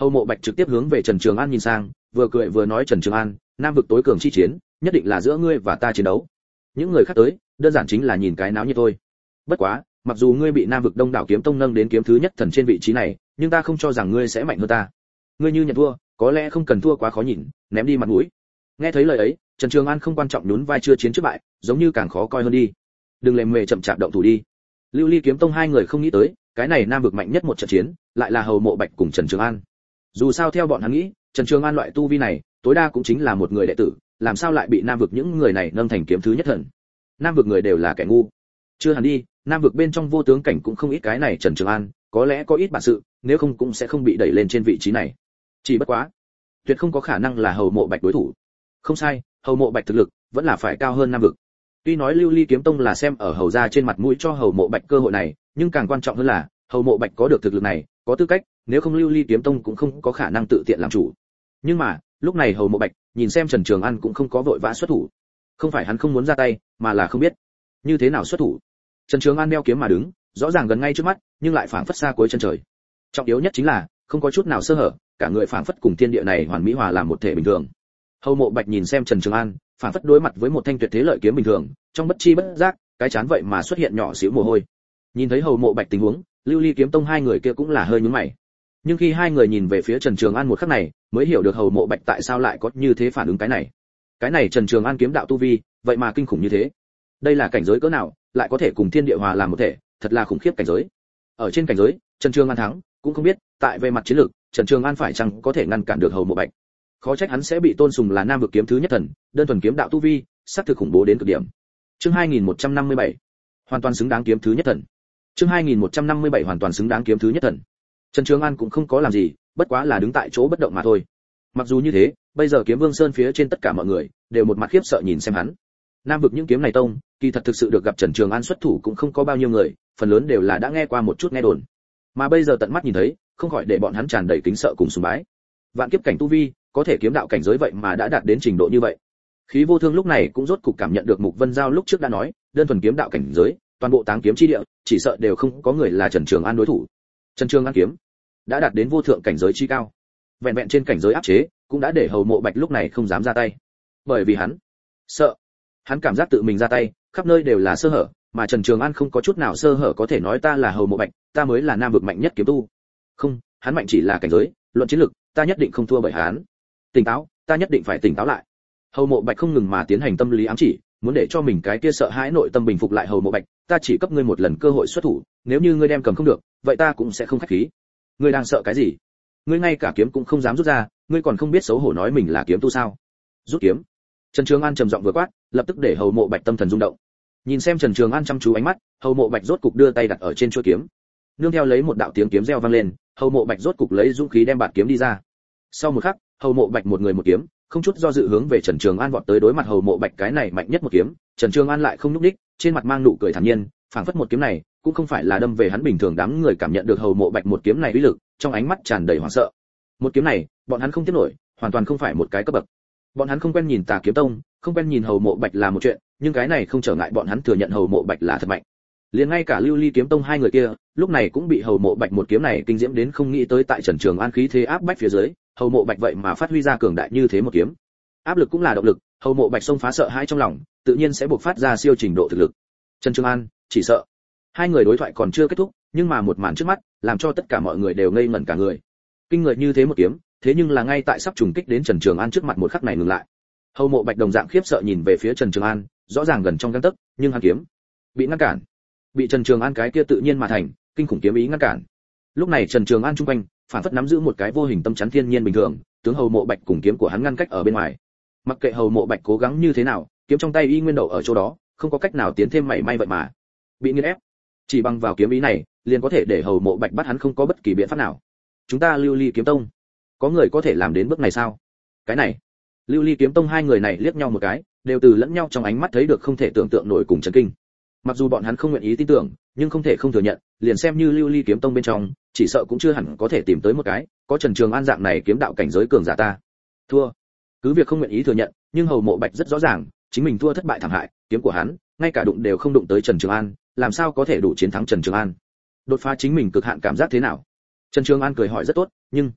A: Hầu Mộ Bạch trực tiếp hướng về Trần Trường An nhìn sang, vừa cười vừa nói, Trần Trường An, nam vực tối cường chi chiến, nhất định là giữa ngươi và ta chiến đấu. Những người khác tới, đơn giản chính là nhìn cái náo nhiệt thôi. Bất quá, mặc dù ngươi bị nam vực Đông đảo kiếm tông nâng đến kiếm thứ nhất thần trên vị trí này, nhưng ta không cho rằng ngươi sẽ mạnh hơn ta. Ngươi như nhận thua, có lẽ không cần thua quá khó nhìn, ném đi mặt mũi. Nghe thấy lời ấy, Trần Trường An không quan trọng nhún vai, chưa chiến trước bại, giống như càng khó coi hơn đi. Đừng lề mề chậm chạp động thủ đi. Lưu Ly kiếm tông hai người không nghĩ tới, cái này nam vực mạnh nhất một trận chiến, lại là Hầu Mộ Bạch cùng Trần Trường An. Dù sao theo bọn hắn nghĩ, Trần Trường An loại tu vi này, tối đa cũng chính là một người đệ tử, làm sao lại bị nam vực những người này nâng thành kiếm thứ nhất thần. Nam vực người đều là kẻ ngu. Chưa hẳn đi, nam vực bên trong vô tướng cảnh cũng không ít cái này Trần Trường An, có lẽ có ít bản sự, nếu không cũng sẽ không bị đẩy lên trên vị trí này. Chỉ bất quá, tuyệt không có khả năng là Hầu Mộ Bạch đối thủ. Không sai, Hầu Mộ Bạch thực lực vẫn là phải cao hơn nam vực. Tuy nói Lưu Ly kiếm tông là xem ở Hầu gia trên mặt mũi cho Hầu Mộ Bạch cơ hội này, nhưng càng quan trọng hơn là Hầu Mộ Bạch có được thực lực này, có tư cách, nếu không Lưu Ly kiếm tông cũng không có khả năng tự tiện làm chủ. Nhưng mà, lúc này Hầu Mộ Bạch nhìn xem Trần Trường An cũng không có vội vã xuất thủ. Không phải hắn không muốn ra tay, mà là không biết như thế nào xuất thủ. Trần Trường An đeo kiếm mà đứng, rõ ràng gần ngay trước mắt, nhưng lại phảng phất xa cuối chân trời. Trọng yếu nhất chính là không có chút nào sơ hở, cả người phảng phất cùng thiên địa này hoàn mỹ hòa làm một thể bình thường. Hầu Mộ Bạch nhìn xem Trần Trường An, phảng phất đối mặt với một thanh tuyệt thế lợi kiếm bình thường, trong bất chi bất giác, cái chán vậy mà xuất hiện nhỏ xíu mồ hôi. Nhìn thấy Hầu Mộ Bạch tình huống, Lưu Ly kiếm tông hai người kia cũng là hơi nhướng mày. Nhưng khi hai người nhìn về phía Trần Trường An một khắc này, mới hiểu được Hầu Mộ Bạch tại sao lại có như thế phản ứng cái này. Cái này Trần Trường An kiếm đạo tu vi, vậy mà kinh khủng như thế. Đây là cảnh giới cỡ nào, lại có thể cùng thiên địa hòa làm một thể, thật là khủng khiếp cảnh giới. Ở trên cảnh giới, Trần Trường An thắng, cũng không biết, tại về mặt chiến lược, Trần Trường An phải chăng có thể ngăn cản được Hầu Mộ Bạch. Khó trách hắn sẽ bị tôn sùng là nam vực kiếm thứ nhất thần, đơn thuần kiếm đạo tu vi, sắc thực khủng bố đến cực điểm. Chương 2157, hoàn toàn xứng đáng kiếm thứ nhất thần. Chương 2157 hoàn toàn xứng đáng kiếm thứ nhất thần. Trần Trường An cũng không có làm gì, bất quá là đứng tại chỗ bất động mà thôi. Mặc dù như thế, bây giờ Kiếm Vương Sơn phía trên tất cả mọi người đều một mặt khiếp sợ nhìn xem hắn. Nam vực những kiếm này tông, kỳ thật thực sự được gặp Trần Trường An xuất thủ cũng không có bao nhiêu người, phần lớn đều là đã nghe qua một chút nghe đồn. Mà bây giờ tận mắt nhìn thấy, không khỏi để bọn hắn tràn đầy kính sợ cùng sùng bái. Vạn kiếp cảnh tu vi, có thể kiếm đạo cảnh giới vậy mà đã đạt đến trình độ như vậy. Khí Vô Thương lúc này cũng rốt cục cảm nhận được Mục Vân Giao lúc trước đã nói, đơn thuần kiếm đạo cảnh giới, toàn bộ Táng kiếm chi địa, chỉ sợ đều không có người là Trần Trường An đối thủ. Trần Trường An kiếm đã đạt đến vô thượng cảnh giới chi cao. Vẹn vẹn trên cảnh giới áp chế, cũng đã để Hầu Mộ Bạch lúc này không dám ra tay. Bởi vì hắn sợ, hắn cảm giác tự mình ra tay, khắp nơi đều là sơ hở, mà Trần Trường An không có chút nào sơ hở có thể nói ta là Hầu Mộ Bạch, ta mới là nam vực mạnh nhất kiếm tu. Không, hắn mạnh chỉ là cảnh giới, luận chiến lực, ta nhất định không thua bởi hắn. Tỉnh táo, ta nhất định phải tỉnh táo lại. Hầu Mộ Bạch không ngừng mà tiến hành tâm lý ám chỉ, muốn để cho mình cái kia sợ hãi nội tâm bình phục lại. Hầu Mộ Bạch, ta chỉ cấp ngươi một lần cơ hội xuất thủ, nếu như ngươi đem cầm không được, vậy ta cũng sẽ không khách khí. Ngươi đang sợ cái gì? Ngươi ngay cả kiếm cũng không dám rút ra, ngươi còn không biết xấu hổ nói mình là kiếm tu sao? Rút kiếm. Trần Trường An trầm giọng vừa quát, lập tức để Hầu Mộ Bạch tâm thần rung động. Nhìn xem Trần Trường An chăm chú ánh mắt, Hầu Mộ Bạch rốt cục đưa tay đặt ở trên chuôi kiếm. Nương theo lấy một đạo tiếng kiếm reo vang lên, Hầu Mộ Bạch rốt cục lấy dũng khí đem bạt kiếm đi ra. Sau một khắc, Hầu Mộ Bạch một người một kiếm, không chút do dự hướng về Trần Trường An vọt tới. Đối mặt Hầu Mộ Bạch cái này mạnh nhất một kiếm, Trần Trường An lại không nhúc nhích, trên mặt mang nụ cười thản nhiên, phảng phất một kiếm này cũng không phải là đâm về hắn bình thường. Đám người cảm nhận được Hầu Mộ Bạch một kiếm này uy lực, trong ánh mắt tràn đầy hoảng sợ. Một kiếm này, bọn hắn không tiếp nổi, hoàn toàn không phải một cái cấp bậc. Bọn hắn không quen nhìn Tà Kiếm Tông, không quen nhìn Hầu Mộ Bạch là một chuyện, nhưng cái này không trở ngại bọn hắn thừa nhận Hầu Mộ Bạch là thật mạnh. Liền ngay cả Lưu Ly kiếm tông hai người kia, lúc này cũng bị Hầu Mộ Bạch một kiếm này kinh diễm đến không nghĩ tới, tại Trần Trường An khí thế áp bách phía dưới, Hầu Mộ Bạch vậy mà phát huy ra cường đại như thế một kiếm. Áp lực cũng là động lực, Hầu Mộ Bạch xông phá sợ hãi trong lòng, tự nhiên sẽ buộc phát ra siêu trình độ thực lực. Trần Trường An, chỉ sợ. Hai người đối thoại còn chưa kết thúc, nhưng mà một màn trước mắt, làm cho tất cả mọi người đều ngây ngẩn cả người. Kinh người như thế một kiếm, thế nhưng là ngay tại sắp trùng kích đến Trần Trường An trước mặt một khắc này ngừng lại. Hầu Mộ Bạch đồng dạng khiếp sợ nhìn về phía Trần Trường An, rõ ràng gần trong gang tấc, nhưng hắn kiếm bị ngăn cản. Bị Trần Trường An cái kia tự nhiên mà thành, kinh khủng kiếm ý ngăn cản. Lúc này Trần Trường An trung quanh, phản phất nắm giữ một cái vô hình tâm chắn thiên nhiên bình thường, tướng Hầu Mộ Bạch cùng kiếm của hắn ngăn cách ở bên ngoài. Mặc kệ Hầu Mộ Bạch cố gắng như thế nào, kiếm trong tay y nguyên đậu ở chỗ đó, không có cách nào tiến thêm mảy may vậy mà bị nghiền ép. Chỉ bằng vào kiếm ý này, liền có thể để Hầu Mộ Bạch bắt hắn không có bất kỳ biện pháp nào. Chúng ta Lưu Ly kiếm tông, có người có thể làm đến bước này sao? Cái này, Lưu Ly kiếm tông hai người này liếc nhau một cái, đều từ lẫn nhau trong ánh mắt thấy được không thể tưởng tượng nổi cùng chấn kinh. Mặc dù bọn hắn không nguyện ý tin tưởng, nhưng không thể không thừa nhận, liền xem như Lưu Ly kiếm tông bên trong, chỉ sợ cũng chưa hẳn có thể tìm tới một cái có Trần Trường An dạng này kiếm đạo cảnh giới cường giả. Ta thua. Cứ việc không nguyện ý thừa nhận, nhưng Hầu Mộ Bạch rất rõ ràng, chính mình thua thất bại thảm hại, kiếm của hắn ngay cả đụng đều không đụng tới Trần Trường An, làm sao có thể đủ chiến thắng Trần Trường An? Đột phá chính mình cực hạn cảm giác thế nào? Trần Trường An cười hỏi rất tốt, nhưng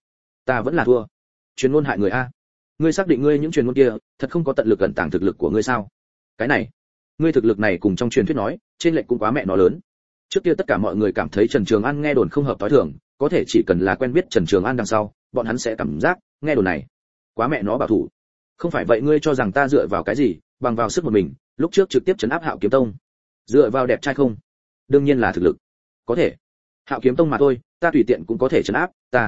A: Ta vẫn là thua. Truyền ngôn hại người a. Ngươi xác định ngươi những truyền ngôn kia thật không có tận lực cẩn tàng thực lực của ngươi sao? Cái này, ngươi thực lực này cùng trong truyền thuyết nói, trên lệch cũng quá mẹ nó lớn. Trước kia tất cả mọi người cảm thấy Trần Trường An nghe đồn không hợp tối thường, có thể chỉ cần là quen biết Trần Trường An đằng sau, bọn hắn sẽ cảm giác, nghe đồn này, quá mẹ nó bảo thủ. Không phải vậy ngươi cho rằng ta dựa vào cái gì, bằng vào sức một mình, lúc trước trực tiếp trấn áp Hạo Kiếm Tông. Dựa vào đẹp trai không? Đương nhiên là thực lực. Có thể. Hạo Kiếm Tông mà thôi, ta tùy tiện cũng có thể trấn áp,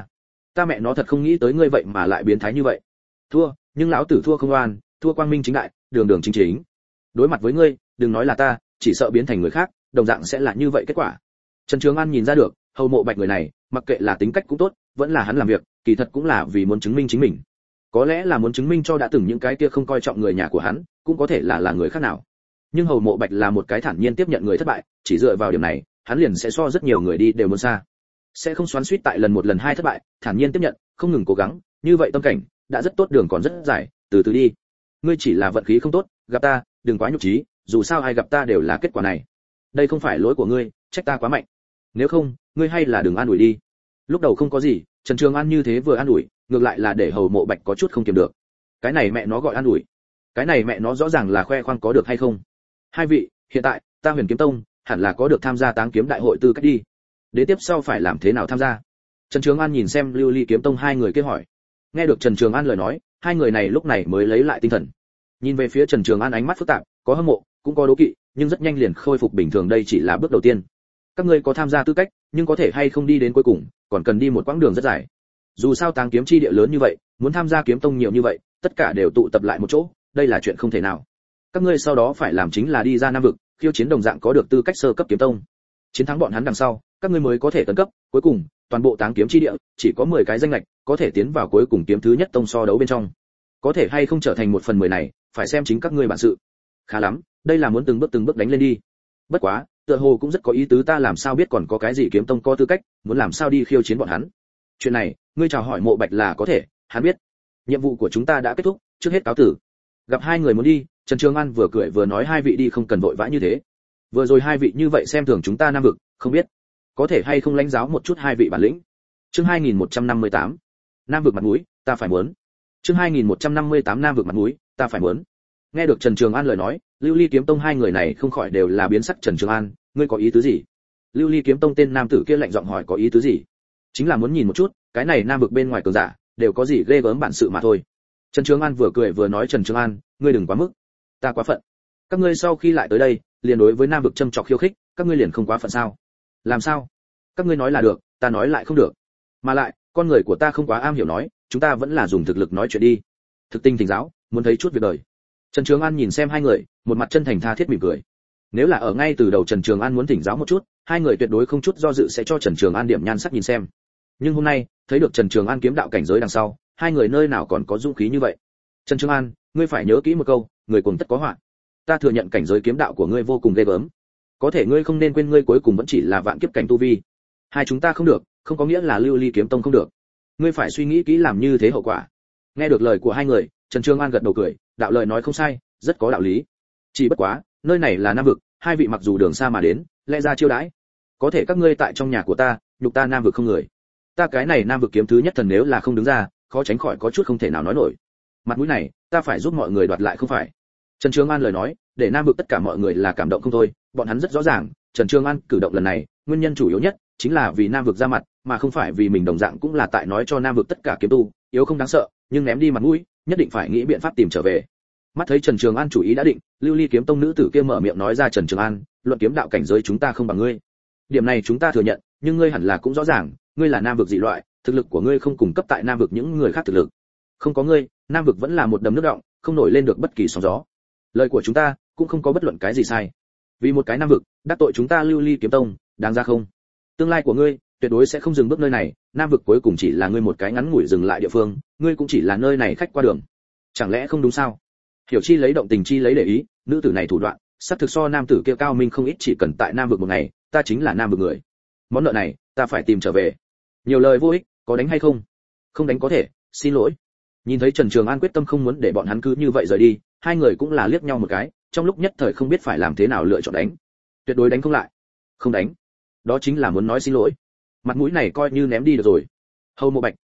A: ta mẹ nó thật không nghĩ tới ngươi vậy mà lại biến thái như vậy. Thua, nhưng lão tử thua không oan, thua quang minh chính đại, đường đường chính chính. Đối mặt với ngươi, đừng nói là ta, chỉ sợ biến thành người khác, đồng dạng sẽ là như vậy kết quả. Trần Trường An nhìn ra được, Hầu Mộ Bạch người này, mặc kệ là tính cách cũng tốt, vẫn là hắn làm việc, kỳ thật cũng là vì muốn chứng minh chính mình. Có lẽ là muốn chứng minh cho đã từng những cái kia không coi trọng người nhà của hắn, cũng có thể là người khác nào. Nhưng Hầu Mộ Bạch là một cái thản nhiên tiếp nhận người thất bại, chỉ dựa vào điểm này, hắn liền sẽ so rất nhiều người đi đều muốn xa. Sẽ không xoắn xuýt tại lần một lần hai thất bại, thản nhiên tiếp nhận, không ngừng cố gắng, như vậy tâm cảnh đã rất tốt, đường còn rất dài, từ từ đi. Ngươi chỉ là vận khí không tốt, gặp ta, đừng quá nhục trí, dù sao ai gặp ta đều là kết quả này. Đây không phải lỗi của ngươi, trách ta quá mạnh. Nếu không, ngươi hay là đừng an ủi đi. Lúc đầu không có gì, Trần Trường An như thế vừa an ủi, ngược lại là để Hầu Mộ Bạch có chút không kiềm được. Cái này mẹ nó gọi an ủi. Cái này mẹ nó rõ ràng là khoe khoang có được hay không. Hai vị, hiện tại, ta Huyền Kiếm Tông hẳn là có được tham gia Táng Kiếm đại hội tư cách đi. Đến tiếp sau phải làm thế nào tham gia? Trần Trường An nhìn xem Lưu Ly Kiếm Tông hai người kia hỏi. Nghe được Trần Trường An lời nói, hai người này lúc này mới lấy lại tinh thần. Nhìn về phía Trần Trường An ánh mắt phức tạp, có hâm mộ, cũng có đố kỵ, nhưng rất nhanh liền khôi phục bình thường, đây chỉ là bước đầu tiên. Các ngươi có tham gia tư cách, nhưng có thể hay không đi đến cuối cùng, còn cần đi một quãng đường rất dài. Dù sao Táng Kiếm chi địa lớn như vậy, muốn tham gia kiếm tông nhiều như vậy, tất cả đều tụ tập lại một chỗ, đây là chuyện không thể nào. Các ngươi sau đó phải làm chính là đi ra Nam vực, khiêu chiến đồng dạng có được tư cách sơ cấp kiếm tông. Chiến thắng bọn hắn đằng sau, các ngươi mới có thể tấn cấp, cuối cùng, toàn bộ Táng Kiếm chi địa chỉ có 10 cái danh ngạch, có thể tiến vào cuối cùng kiếm thứ nhất tông so đấu bên trong. Có thể hay không trở thành 1/10 này, phải xem chính các ngươi bản sự. Khá lắm, đây là muốn từng bước đánh lên đi. Bất quá, tựa hồ cũng rất có ý tứ, ta làm sao biết còn có cái gì kiếm tông có tư cách, muốn làm sao đi khiêu chiến bọn hắn. Chuyện này, ngươi chào hỏi Mộ Bạch là có thể, hắn biết. Nhiệm vụ của chúng ta đã kết thúc, trước hết cáo tử. Gặp hai người muốn đi, Trần Trường An vừa cười vừa nói, hai vị đi không cần vội vã như thế. Vừa rồi hai vị như vậy xem thường chúng ta Nam vực, không biết có thể hay không lãnh giáo một chút hai vị bản lĩnh. Chương 2158. Nam vực mặt mũi, ta phải muốn. Chương 2158 Nam vực mặt mũi, ta phải muốn. Nghe được Trần Trường An lời nói, Lưu Ly Kiếm Tông hai người này không khỏi đều là biến sắc. Trần Trường An, ngươi có ý tứ gì? Lưu Ly Kiếm Tông tên nam tử kia lạnh giọng hỏi, có ý tứ gì? Chính là muốn nhìn một chút, cái này Nam vực bên ngoài cường giả đều có gì ghê gớm bản sự mà thôi. Trần Trường An vừa cười vừa nói, Trần Trường An, ngươi đừng quá mức, ta quá phận. Các ngươi sau khi lại tới đây, liền đối với Nam vực châm chọc khiêu khích, các ngươi liền không quá phận sao? Làm sao? Các ngươi nói là được, ta nói lại không được. Mà lại, con người của ta không quá am hiểu nói, chúng ta vẫn là dùng thực lực nói chuyện đi. Thực tinh thỉnh giáo, muốn thấy chút việc đời. Trần Trường An nhìn xem hai người, một mặt chân thành tha thiết mỉm cười. Nếu là ở ngay từ đầu Trần Trường An muốn thỉnh giáo một chút, hai người tuyệt đối không chút do dự sẽ cho Trần Trường An điểm nhan sắc nhìn xem. Nhưng hôm nay, thấy được Trần Trường An kiếm đạo cảnh giới đằng sau, hai người nơi nào còn có dũng khí như vậy. Trần Trường An, ngươi phải nhớ kỹ một câu, người cùng tất có họa. Ta thừa nhận cảnh giới kiếm đạo của ngươi vô cùng ghê gớm, có thể ngươi không nên quên ngươi cuối cùng vẫn chỉ là vạn kiếp cảnh tu vi. Hai chúng ta không được, không có nghĩa là Lưu Ly Kiếm Tông không được. Ngươi phải suy nghĩ kỹ làm như thế hậu quả. Nghe được lời của hai người, Trần Trường An gật đầu cười, đạo lời nói không sai, rất có đạo lý. Chỉ bất quá, nơi này là Nam vực, hai vị mặc dù đường xa mà đến, lẽ ra chiêu đãi. Có thể các ngươi tại trong nhà của ta, nhục ta Nam vực không người. Ta cái này Nam vực kiếm thứ nhất thần nếu là không đứng ra, khó tránh khỏi có chút không thể nào nói nổi. Mặt mũi này, ta phải giúp mọi người đoạt lại không phải. Trần Trường An lời nói, để Nam vực tất cả mọi người là cảm động không thôi, bọn hắn rất rõ ràng, Trần Trường An cử động lần này, nguyên nhân chủ yếu nhất chính là vì Nam vực ra mặt, mà không phải vì mình, đồng dạng cũng là tại nói cho Nam vực tất cả kiếm tu, yếu không đáng sợ, nhưng ném đi mặt mũi, nhất định phải nghĩ biện pháp tìm trở về. Mắt thấy Trần Trường An chủ ý đã định, Lưu Ly Kiếm Tông nữ tử kia mở miệng nói ra, Trần Trường An, luận kiếm đạo cảnh giới chúng ta không bằng ngươi. Điểm này chúng ta thừa nhận, nhưng ngươi hẳn là cũng rõ ràng, ngươi là Nam vực dị loại, thực lực của ngươi không cung cấp tại Nam vực những người khác thực lực. Không có ngươi, Nam vực vẫn là một đầm nước đọng, không nổi lên được bất kỳ sóng gió. Lời của chúng ta cũng không có bất luận cái gì sai. Vì một cái Nam vực, đắc tội chúng ta Lưu Ly Kiếm Tông, đáng ra không? Tương lai của ngươi tuyệt đối sẽ không dừng bước nơi này, Nam vực cuối cùng chỉ là ngươi một cái ngắn ngủi dừng lại địa phương, ngươi cũng chỉ là nơi này khách qua đường. Chẳng lẽ không đúng sao? Hiểu chi lấy động tình chi lấy để ý, nữ tử này thủ đoạn, sắp thực so nam tử kia cao minh không ít, chỉ cần tại Nam vực một ngày, ta chính là Nam vực người. Món nợ này, ta phải tìm trở về. Nhiều lời vô ích, có đánh hay không? Không đánh có thể, xin lỗi. Nhìn thấy Trần Trường An quyết tâm không muốn để bọn hắn cứ như vậy rời đi, hai người cũng là liếc nhau một cái, trong lúc nhất thời không biết phải làm thế nào lựa chọn đánh. Tuyệt đối đánh không lại. Không đánh, đó chính là muốn nói xin lỗi. Mặt mũi này coi như ném đi được rồi. Hầu Mộ Bạch,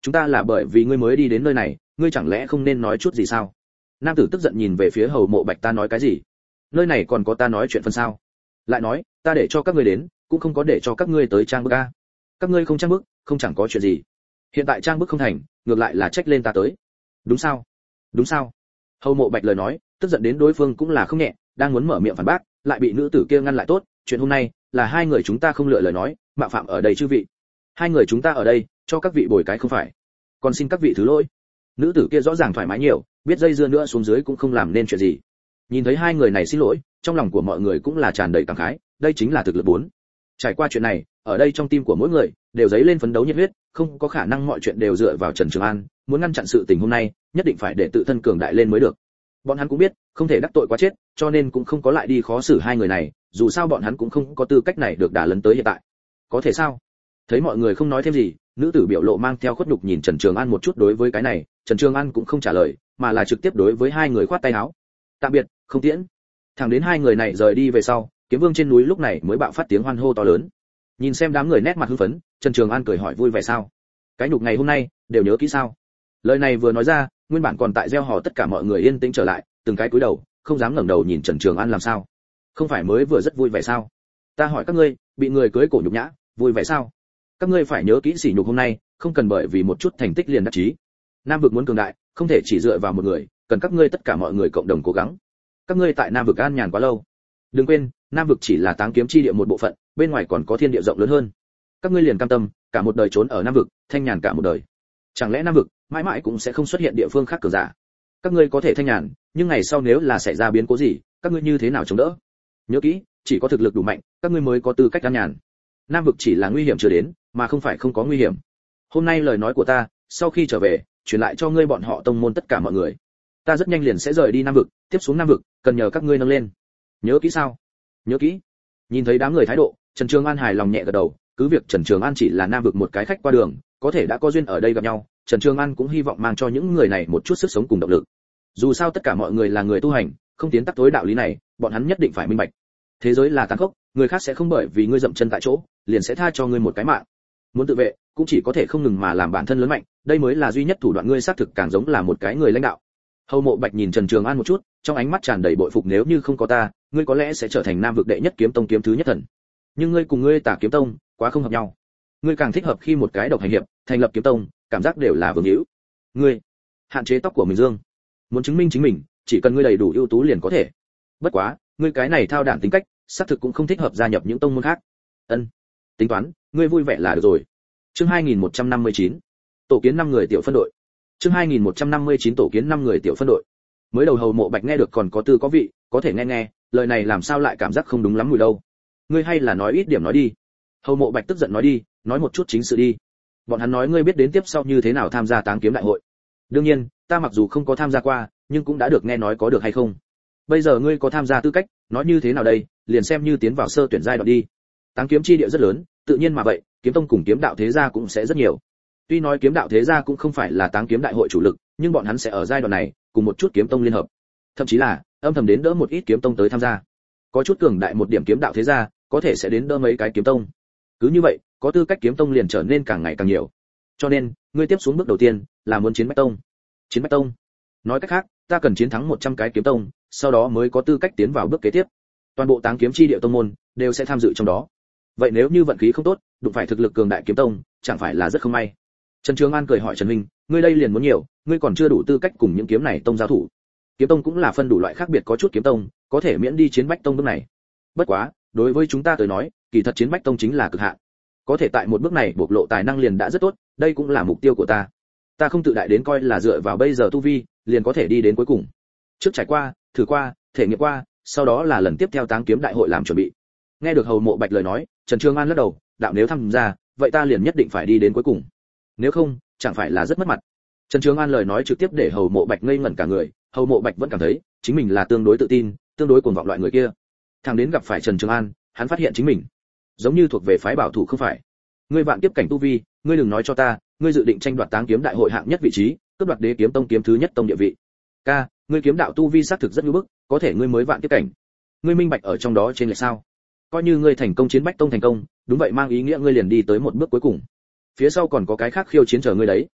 A: chúng ta là bởi vì ngươi mới đi đến nơi này, ngươi chẳng lẽ không nên nói chút gì sao? Nam tử tức giận nhìn về phía Hầu Mộ Bạch, ta nói cái gì? Nơi này còn có ta nói chuyện phân sao? Lại nói, ta để cho các ngươi đến, cũng không có để cho các ngươi tới trang bức a. Các ngươi không trang bức, không chẳng có chuyện gì. Hiện tại trang bức không thành, ngược lại là trách lên ta tới. Đúng sao? Đúng sao? Hầu Mộ Bạch lời nói, tức giận đến đối phương cũng là không nhẹ, đang muốn mở miệng phản bác, lại bị nữ tử kia ngăn lại. Tốt, chuyện hôm nay là hai người chúng ta không lựa lời nói, mạo phạm ở đây chư vị. Hai người chúng ta ở đây, cho các vị bồi cái không phải. Còn xin các vị thứ lỗi. Nữ tử kia rõ ràng thoải mái nhiều, biết dây dưa nữa xuống dưới cũng không làm nên chuyện gì. Nhìn thấy hai người này xin lỗi, trong lòng của mọi người cũng là tràn đầy cảm khái, đây chính là thực lực 4. Trải qua chuyện này, ở đây trong tim của mỗi người đều dấy lên phấn đấu nhiệt huyết, không có khả năng mọi chuyện đều dựa vào Trần Trường An, muốn ngăn chặn sự tình hôm nay, nhất định phải để tự thân cường đại lên mới được. Bọn hắn cũng biết, không thể đắc tội quá chết, cho nên cũng không có lại đi khó xử hai người này, dù sao bọn hắn cũng không có tư cách này được đả lấn tới hiện tại. Có thể sao? Thấy mọi người không nói thêm gì, nữ tử biểu lộ mang theo khuất nhục nhìn Trần Trường An một chút, đối với cái này, Trần Trường An cũng không trả lời, mà là trực tiếp đối với hai người khoát tay áo. Tạm biệt, không tiễn. Thẳng đến hai người này rời đi về sau, Kiếm Vương trên núi lúc này mới bạo phát tiếng hoan hô to lớn. Nhìn xem đám người nét mặt hưng phấn, Trần Trường An cười hỏi vui vẻ sao? Cái nhục ngày hôm nay đều nhớ kỹ sao? Lời này vừa nói ra, nguyên bản còn tại gieo hò tất cả mọi người yên tĩnh trở lại, từng cái cúi đầu, không dám ngẩng đầu nhìn Trần Trường An làm sao? Không phải mới vừa rất vui vẻ sao? Ta hỏi các ngươi, bị người cưới cổ nhục nhã, vui vẻ sao? Các ngươi phải nhớ kỹ sỉ nhục hôm nay, không cần bởi vì một chút thành tích liền đắc chí. Nam vực muốn cường đại, không thể chỉ dựa vào một người, cần các ngươi tất cả mọi người cộng đồng cố gắng. Các ngươi tại Nam vực an nhàn quá lâu. Đừng quên, Nam vực chỉ là Táng Kiếm chi địa một bộ phận, bên ngoài còn có thiên địa rộng lớn hơn. Các ngươi liền cam tâm, cả một đời trốn ở Nam vực, thanh nhàn cả một đời. Chẳng lẽ Nam vực mãi mãi cũng sẽ không xuất hiện địa phương khác cường giả? Các ngươi có thể thanh nhàn, nhưng ngày sau nếu là xảy ra biến cố gì, các ngươi như thế nào chống đỡ? Nhớ kỹ, chỉ có thực lực đủ mạnh, các ngươi mới có tư cách an nhàn. Nam vực chỉ là nguy hiểm chưa đến, mà không phải không có nguy hiểm. Hôm nay lời nói của ta, sau khi trở về, truyền lại cho ngươi bọn họ tông môn tất cả mọi người. Ta rất nhanh liền sẽ rời đi Nam vực, tiếp xuống Nam vực, cần nhờ các ngươi nâng lên. Nhớ kỹ sao? Nhớ kỹ. Nhìn thấy đám người thái độ, Trần Trường An hài lòng nhẹ gật đầu, cứ việc Trần Trường An chỉ là Nam vực một cái khách qua đường, có thể đã có duyên ở đây gặp nhau, Trần Trường An cũng hy vọng mang cho những người này một chút sức sống cùng động lực. Dù sao tất cả mọi người là người tu hành, không tiến tắc tối đạo lý này, bọn hắn nhất định phải minh bạch. Thế giới là tàn khốc, người khác sẽ không bởi vì ngươi dậm chân tại chỗ, liền sẽ tha cho ngươi một cái mạng. Muốn tự vệ, cũng chỉ có thể không ngừng mà làm bản thân lớn mạnh, đây mới là duy nhất thủ đoạn, ngươi xác thực càng giống là một cái người lãnh đạo. Hầu Mộ Bạch nhìn Trần Trường An một chút, trong ánh mắt tràn đầy bội phục, nếu như không có ta, ngươi có lẽ sẽ trở thành Nam vực đệ nhất kiếm tông kiếm thứ nhất thần. Nhưng ngươi cùng ngươi Tả Kiếm Tông quá không hợp nhau. Ngươi càng thích hợp khi một cái độc hành hiệp, thành lập kiếm tông, cảm giác đều là vương hữu. Ngươi hạn chế tóc của mình dương, muốn chứng minh chính mình, chỉ cần ngươi đầy đủ ưu tú liền có thể. Bất quá, ngươi cái này thao đản tính cách, xác thực cũng không thích hợp gia nhập những tông môn khác. Ân, tính toán, ngươi vui vẻ là được rồi. Chương 2159. Tổ kiến 5 người tiểu phân đội. Chương 2159 tổ kiến 5 người tiểu phân đội. Mới đầu Hầu Mộ Bạch nghe được còn có tư có vị, có thể nghe, lời này làm sao lại cảm giác không đúng lắm mùi đâu. Ngươi hay là nói ít điểm nói đi. Hầu Mộ Bạch tức giận nói đi, nói một chút chính sự đi. Bọn hắn nói ngươi biết đến tiếp sau như thế nào tham gia Táng Kiếm đại hội. Đương nhiên, ta mặc dù không có tham gia qua, nhưng cũng đã được nghe nói có được hay không. Bây giờ ngươi có tham gia tư cách, nói như thế nào đây, liền xem như tiến vào sơ tuyển giai đoạn đi. Táng Kiếm chi địa rất lớn, tự nhiên mà vậy, kiếm tông cùng kiếm đạo thế gia cũng sẽ rất nhiều. Tuy nói kiếm đạo thế gia cũng không phải là Táng Kiếm đại hội chủ lực, nhưng bọn hắn sẽ ở giai đoạn này cùng một chút kiếm tông liên hợp, thậm chí là âm thầm đến đỡ một ít kiếm tông tới tham gia. Có chút cường đại một điểm kiếm đạo thế gia, có thể sẽ đến đỡ mấy cái kiếm tông. Cứ như vậy, có tư cách kiếm tông liền trở nên càng ngày càng nhiều. Cho nên, ngươi tiếp xuống bước đầu tiên là muốn chiến Bách Tông. Chiến Bách Tông. Nói cách khác, ta cần chiến thắng 100 cái kiếm tông, sau đó mới có tư cách tiến vào bước kế tiếp. Toàn bộ Táng Kiếm chi địa tông môn đều sẽ tham dự trong đó. Vậy nếu như vận khí không tốt, đụng phải thực lực cường đại kiếm tông, chẳng phải là rất không may. Trần Trường An cười hỏi Trần Minh, ngươi đây liền muốn nhiều, ngươi còn chưa đủ tư cách cùng những kiếm này tông giao thủ. Kiếm tông cũng là phân đủ loại khác biệt, có chút kiếm tông có thể miễn đi chiến Bách Tông bước này. Bất quá, đối với chúng ta tới nói, kỳ thật chiến Bách Tông chính là cực hạn. Có thể tại một bước này bộc lộ tài năng liền đã rất tốt, đây cũng là mục tiêu của ta. Ta không tự đại đến coi là dựa vào bây giờ tu vi liền có thể đi đến cuối cùng. Trước trải qua, thử qua, thể nghiệm qua, sau đó là lần tiếp theo Táng Kiếm đại hội làm chuẩn bị. Nghe được Hầu Mộ Bạch lời nói, Trần Trường An lắc đầu, đạo nếu tham gia, vậy ta liền nhất định phải đi đến cuối cùng. Nếu không, chẳng phải là rất mất mặt. Trần Trường An lời nói trực tiếp để Hầu Mộ Bạch ngây ngẩn cả người, Hầu Mộ Bạch vẫn cảm thấy chính mình là tương đối tự tin, tương đối cuồng vọng loại người kia. Thằng đến gặp phải Trần Trường An, hắn phát hiện chính mình giống như thuộc về phái bảo thủ không phải. Ngươi vạn kiếp cảnh tu vi, ngươi đừng nói cho ta, ngươi dự định tranh đoạt Táng Kiếm đại hội hạng nhất vị trí, cướp đoạt Đế Kiếm Tông kiếm thứ nhất tông địa vị. Ca, ngươi kiếm đạo tu vi xác thực rất nhu bức, có thể ngươi mới vạn kiếp cảnh. Ngươi minh bạch ở trong đó trên là sao? Coi như ngươi thành công chiến Bách Tông thành công, đúng vậy mang ý nghĩa ngươi liền đi tới một bước cuối cùng. Phía sau còn có cái khác khiêu chiến chờ ngươi đấy.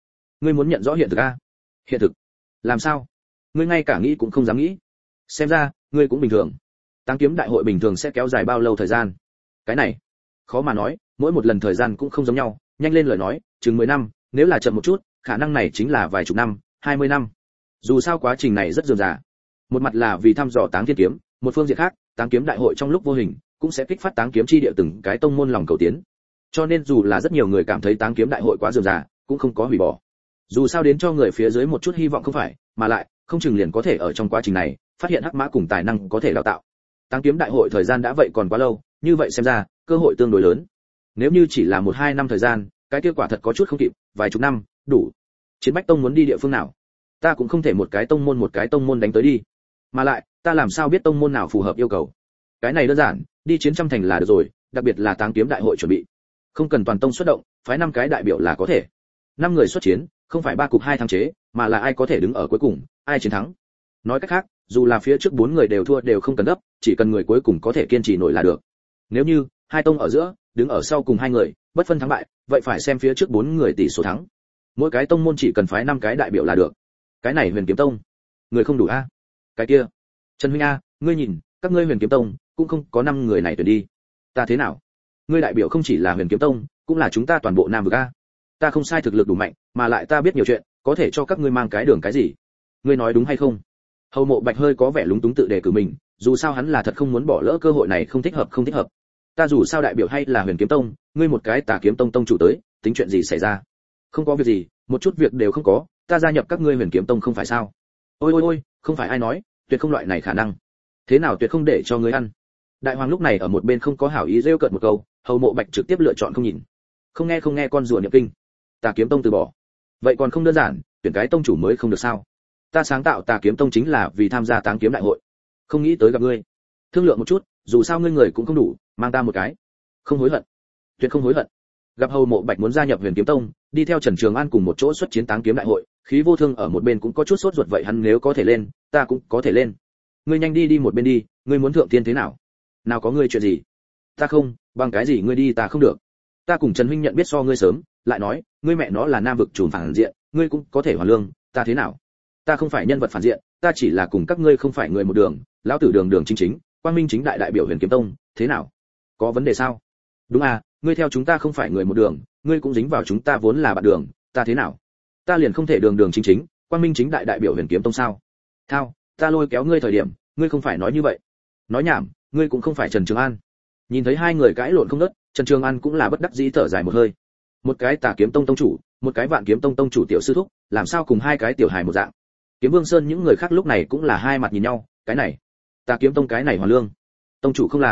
A: Ngươi muốn nhận rõ hiện thực a? Hiện thực? Làm sao? Ngươi ngay cả nghĩ cũng không dám nghĩ. Xem ra, ngươi cũng bình thường. Táng kiếm đại hội bình thường sẽ kéo dài bao lâu thời gian? Cái này, khó mà nói, mỗi một lần thời gian cũng không giống nhau, nhanh lên lời nói, chừng 10 năm, nếu là chậm một chút, khả năng này chính là vài chục năm, 20 năm. Dù sao quá trình này rất rườm rà. Một mặt là vì thăm dò Táng Thiên kiếm, một phương diện khác, Táng kiếm đại hội trong lúc vô hình cũng sẽ kích phát Táng kiếm chi địa từng cái tông môn lòng cầu tiến. Cho nên dù là rất nhiều người cảm thấy Táng kiếm đại hội quá rườm rà, cũng không có hủy bỏ. Dù sao đến cho người phía dưới một chút hy vọng không phải, mà lại, không chừng liền có thể ở trong quá trình này, phát hiện hắc mã cùng tài năng có thể đào tạo. Táng kiếm đại hội thời gian đã vậy còn quá lâu, như vậy xem ra, cơ hội tương đối lớn. Nếu như chỉ là 1-2 năm thời gian, cái kết quả thật có chút không kịp, vài chục năm, đủ. Chiến Bách Tông muốn đi địa phương nào? Ta cũng không thể một cái tông môn đánh tới đi. Mà lại, ta làm sao biết tông môn nào phù hợp yêu cầu? Cái này đơn giản, đi chiến trăm thành là được rồi, đặc biệt là Táng kiếm đại hội chuẩn bị. Không cần toàn tông xuất động, phái 5 cái đại biểu là có thể. 5 người xuất chiến, không phải 3 cục 2 thắng chế, mà là ai có thể đứng ở cuối cùng, ai chiến thắng. Nói cách khác, dù là phía trước 4 người đều thua đều không cần gấp, chỉ cần người cuối cùng có thể kiên trì nổi là được. Nếu như hai tông ở giữa, đứng ở sau cùng 2 người, bất phân thắng bại, vậy phải xem phía trước 4 người tỷ số thắng. Mỗi cái tông môn chỉ cần phái 5 cái đại biểu là được. Cái này Huyền Kiếm Tông, người không đủ a? Cái kia, Trần huynh a, ngươi nhìn, các ngươi Huyền Kiếm Tông cũng không có 5 người này tuyển đi. Ta thế nào? Ngươi đại biểu không chỉ là Huyền Kiếm Tông, cũng là chúng ta toàn bộ Nam vực a. Ta không sai thực lực đủ mạnh, mà lại ta biết nhiều chuyện, có thể cho các ngươi mang cái đường cái gì? Ngươi nói đúng hay không? Hầu Mộ Bạch hơi có vẻ lúng túng tự đề cử mình, dù sao hắn là thật không muốn bỏ lỡ cơ hội này, không thích hợp. Ta dù sao đại biểu hay là Huyền Kiếm Tông, ngươi một cái Tà Kiếm Tông tông chủ tới, tính chuyện gì xảy ra? Không có việc gì, một chút việc đều không có, ta gia nhập các ngươi Huyền Kiếm Tông không phải sao? Ôi, không phải ai nói, tuyệt không loại này khả năng. Thế nào tuyệt không để cho ngươi ăn? Đại hoàng lúc này ở một bên không có hảo ý rêu cợt một câu, Hầu Mộ Bạch trực tiếp lựa chọn không nhìn. Không nghe con rùa niệm kinh. Tà Kiếm Tông từ bỏ. Vậy còn không đơn giản, tuyển cái tông chủ mới không được sao? Ta sáng tạo Tà Kiếm Tông chính là vì tham gia Táng kiếm đại hội. Không nghĩ tới gặp ngươi. Thương lượng một chút, dù sao ngươi người cũng không đủ, mang ta một cái. Không hối hận. Tuyệt không hối hận. Gặp Hầu Mộ Bạch muốn gia nhập Huyền Kiếm Tông, đi theo Trần Trường An cùng một chỗ xuất chiến Táng kiếm đại hội, Khí Vô Thương ở một bên cũng có chút sốt ruột, vậy hắn nếu có thể lên, ta cũng có thể lên. Ngươi nhanh đi một bên đi, ngươi muốn thượng tiên thế nào? Nào có ngươi chuyện gì? Ta không, bằng cái gì ngươi đi ta không được. Ta cùng Trần huynh nhận biết so ngươi sớm, lại nói, ngươi mẹ nó là Nam vực trùm phản diện, ngươi cũng có thể hoàn lương, ta thế nào? Ta không phải nhân vật phản diện, ta chỉ là cùng các ngươi không phải người một đường, lão tử đường chính, quang minh chính đại đại biểu Huyền Kiếm Tông, thế nào? Có vấn đề sao? Đúng à, ngươi theo chúng ta không phải người một đường, ngươi cũng dính vào chúng ta vốn là bạn đường, ta thế nào? Ta liền không thể đường chính, quang minh chính đại đại biểu Huyền Kiếm Tông sao? Thao, ta lôi kéo ngươi thời điểm, ngươi không phải nói như vậy. Nói nhảm, ngươi cũng không phải Trần Trường An. Nhìn thấy hai người cãi lộn không ngớt, Trần Trường An cũng là bất đắc dĩ thở dài một hơi. Một cái Tà Kiếm Tông tông chủ, một cái Vạn Kiếm Tông tông chủ tiểu sư thúc, làm sao cùng hai cái tiểu hài một dạng? Kiếm Vương Sơn những người khác lúc này cũng là hai mặt nhìn nhau, cái này, Tà Kiếm Tông cái này hoàn lương. Tông chủ không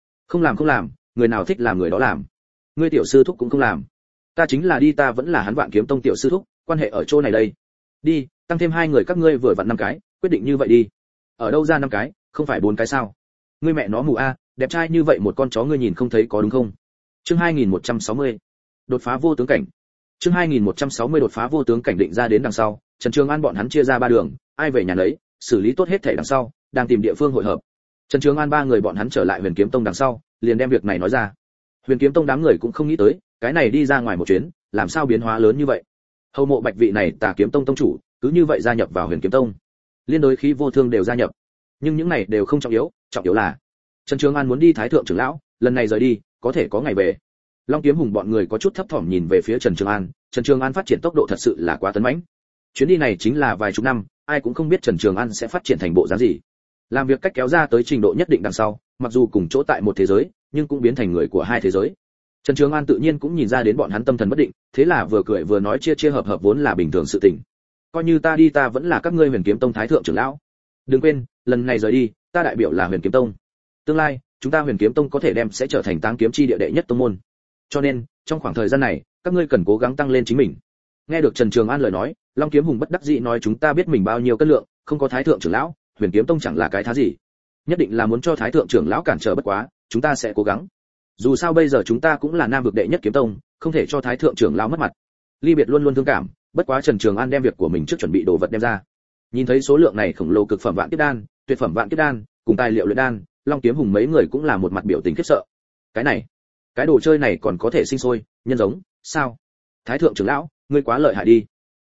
A: làm, người nào thích làm người đó làm. Ngươi tiểu sư thúc cũng không làm. Ta chính là đi, ta vẫn là hắn Vạn Kiếm Tông tiểu sư thúc, quan hệ ở chỗ này đây. Đi, tăng thêm 2 người các ngươi vừa vặn 5 cái, quyết định như vậy đi. Ở đâu ra 5 cái, không phải 4 cái sao? Ngươi mẹ nó mù a, đẹp trai như vậy một con chó ngươi nhìn không thấy có đúng không? Chương 2160. Đột phá vô tướng cảnh. Chương 2160 đột phá vô tướng cảnh định ra đến đằng sau, Trần Trường An bọn hắn chia ra 3 đường, ai về nhà nấy, xử lý tốt hết thảy đằng sau, đang tìm địa phương hội hợp. Trần Trường An 3 người bọn hắn trở lại Huyền Kiếm Tông đằng sau, liền đem việc này nói ra. Huyền Kiếm Tông đám người cũng không nghĩ tới, cái này đi ra ngoài một chuyến, làm sao biến hóa lớn như vậy. Hầu Mộ Bạch vị này Tà Kiếm Tông tông chủ, cứ như vậy gia nhập vào Huyền Kiếm Tông. Liên đối Khí Vô Thương đều gia nhập. Nhưng những này đều không trọng yếu là Trần Trường An muốn đi Thái thượng trưởng lão, lần này rời đi, có thể có ngày về. Long Kiếm Hùng bọn người có chút thấp thỏm nhìn về phía Trần Trường An phát triển tốc độ thật sự là quá tấn mãnh. Chuyến đi này chính là vài chục năm, ai cũng không biết Trần Trường An sẽ phát triển thành bộ dáng gì. Làm việc cách kéo ra tới trình độ nhất định đằng sau, mặc dù cùng chỗ tại một thế giới, nhưng cũng biến thành người của hai thế giới. Trần Trường An tự nhiên cũng nhìn ra đến bọn hắn tâm thần bất định, thế là vừa cười vừa nói chia hợp vốn là bình thường sự tình. Coi như ta đi, ta vẫn là các ngươi Huyền Kiếm Tông Thái thượng trưởng lão. Đừng quên, lần này rời đi, ta đại biểu là Huyền Kiếm Tông. Tương lai, chúng ta Huyền Kiếm Tông có thể đem sẽ trở thành Táng kiếm chi địa đệ nhất tông môn. Cho nên, trong khoảng thời gian này, các ngươi cần cố gắng tăng lên chính mình. Nghe được Trần Trường An lời nói, Long Kiếm Hùng bất đắc dĩ nói chúng ta biết mình bao nhiêu cân lượng, không có Thái thượng trưởng lão, Huyền Kiếm Tông chẳng là cái thá gì. Nhất định là muốn cho Thái thượng trưởng lão cản trở bất quá, chúng ta sẽ cố gắng. Dù sao bây giờ chúng ta cũng là Nam vực đệ nhất kiếm tông, không thể cho Thái thượng trưởng lão mất mặt. Ly biệt luôn luôn thương cảm, bất quá Trần Trường An đem việc của mình trước chuẩn bị đồ vật đem ra. Nhìn thấy số lượng này khổng lồ cực phẩm vạn kiếp đan, tuyệt phẩm vạn kiếp đan, cùng tài liệu luyện đan, Long Kiếm Hùng mấy người cũng là một mặt biểu tình khiếp sợ. Cái này, cái đồ chơi này còn có thể sinh sôi, nhân giống, sao? Thái thượng trưởng lão, ngươi quá lợi hại đi.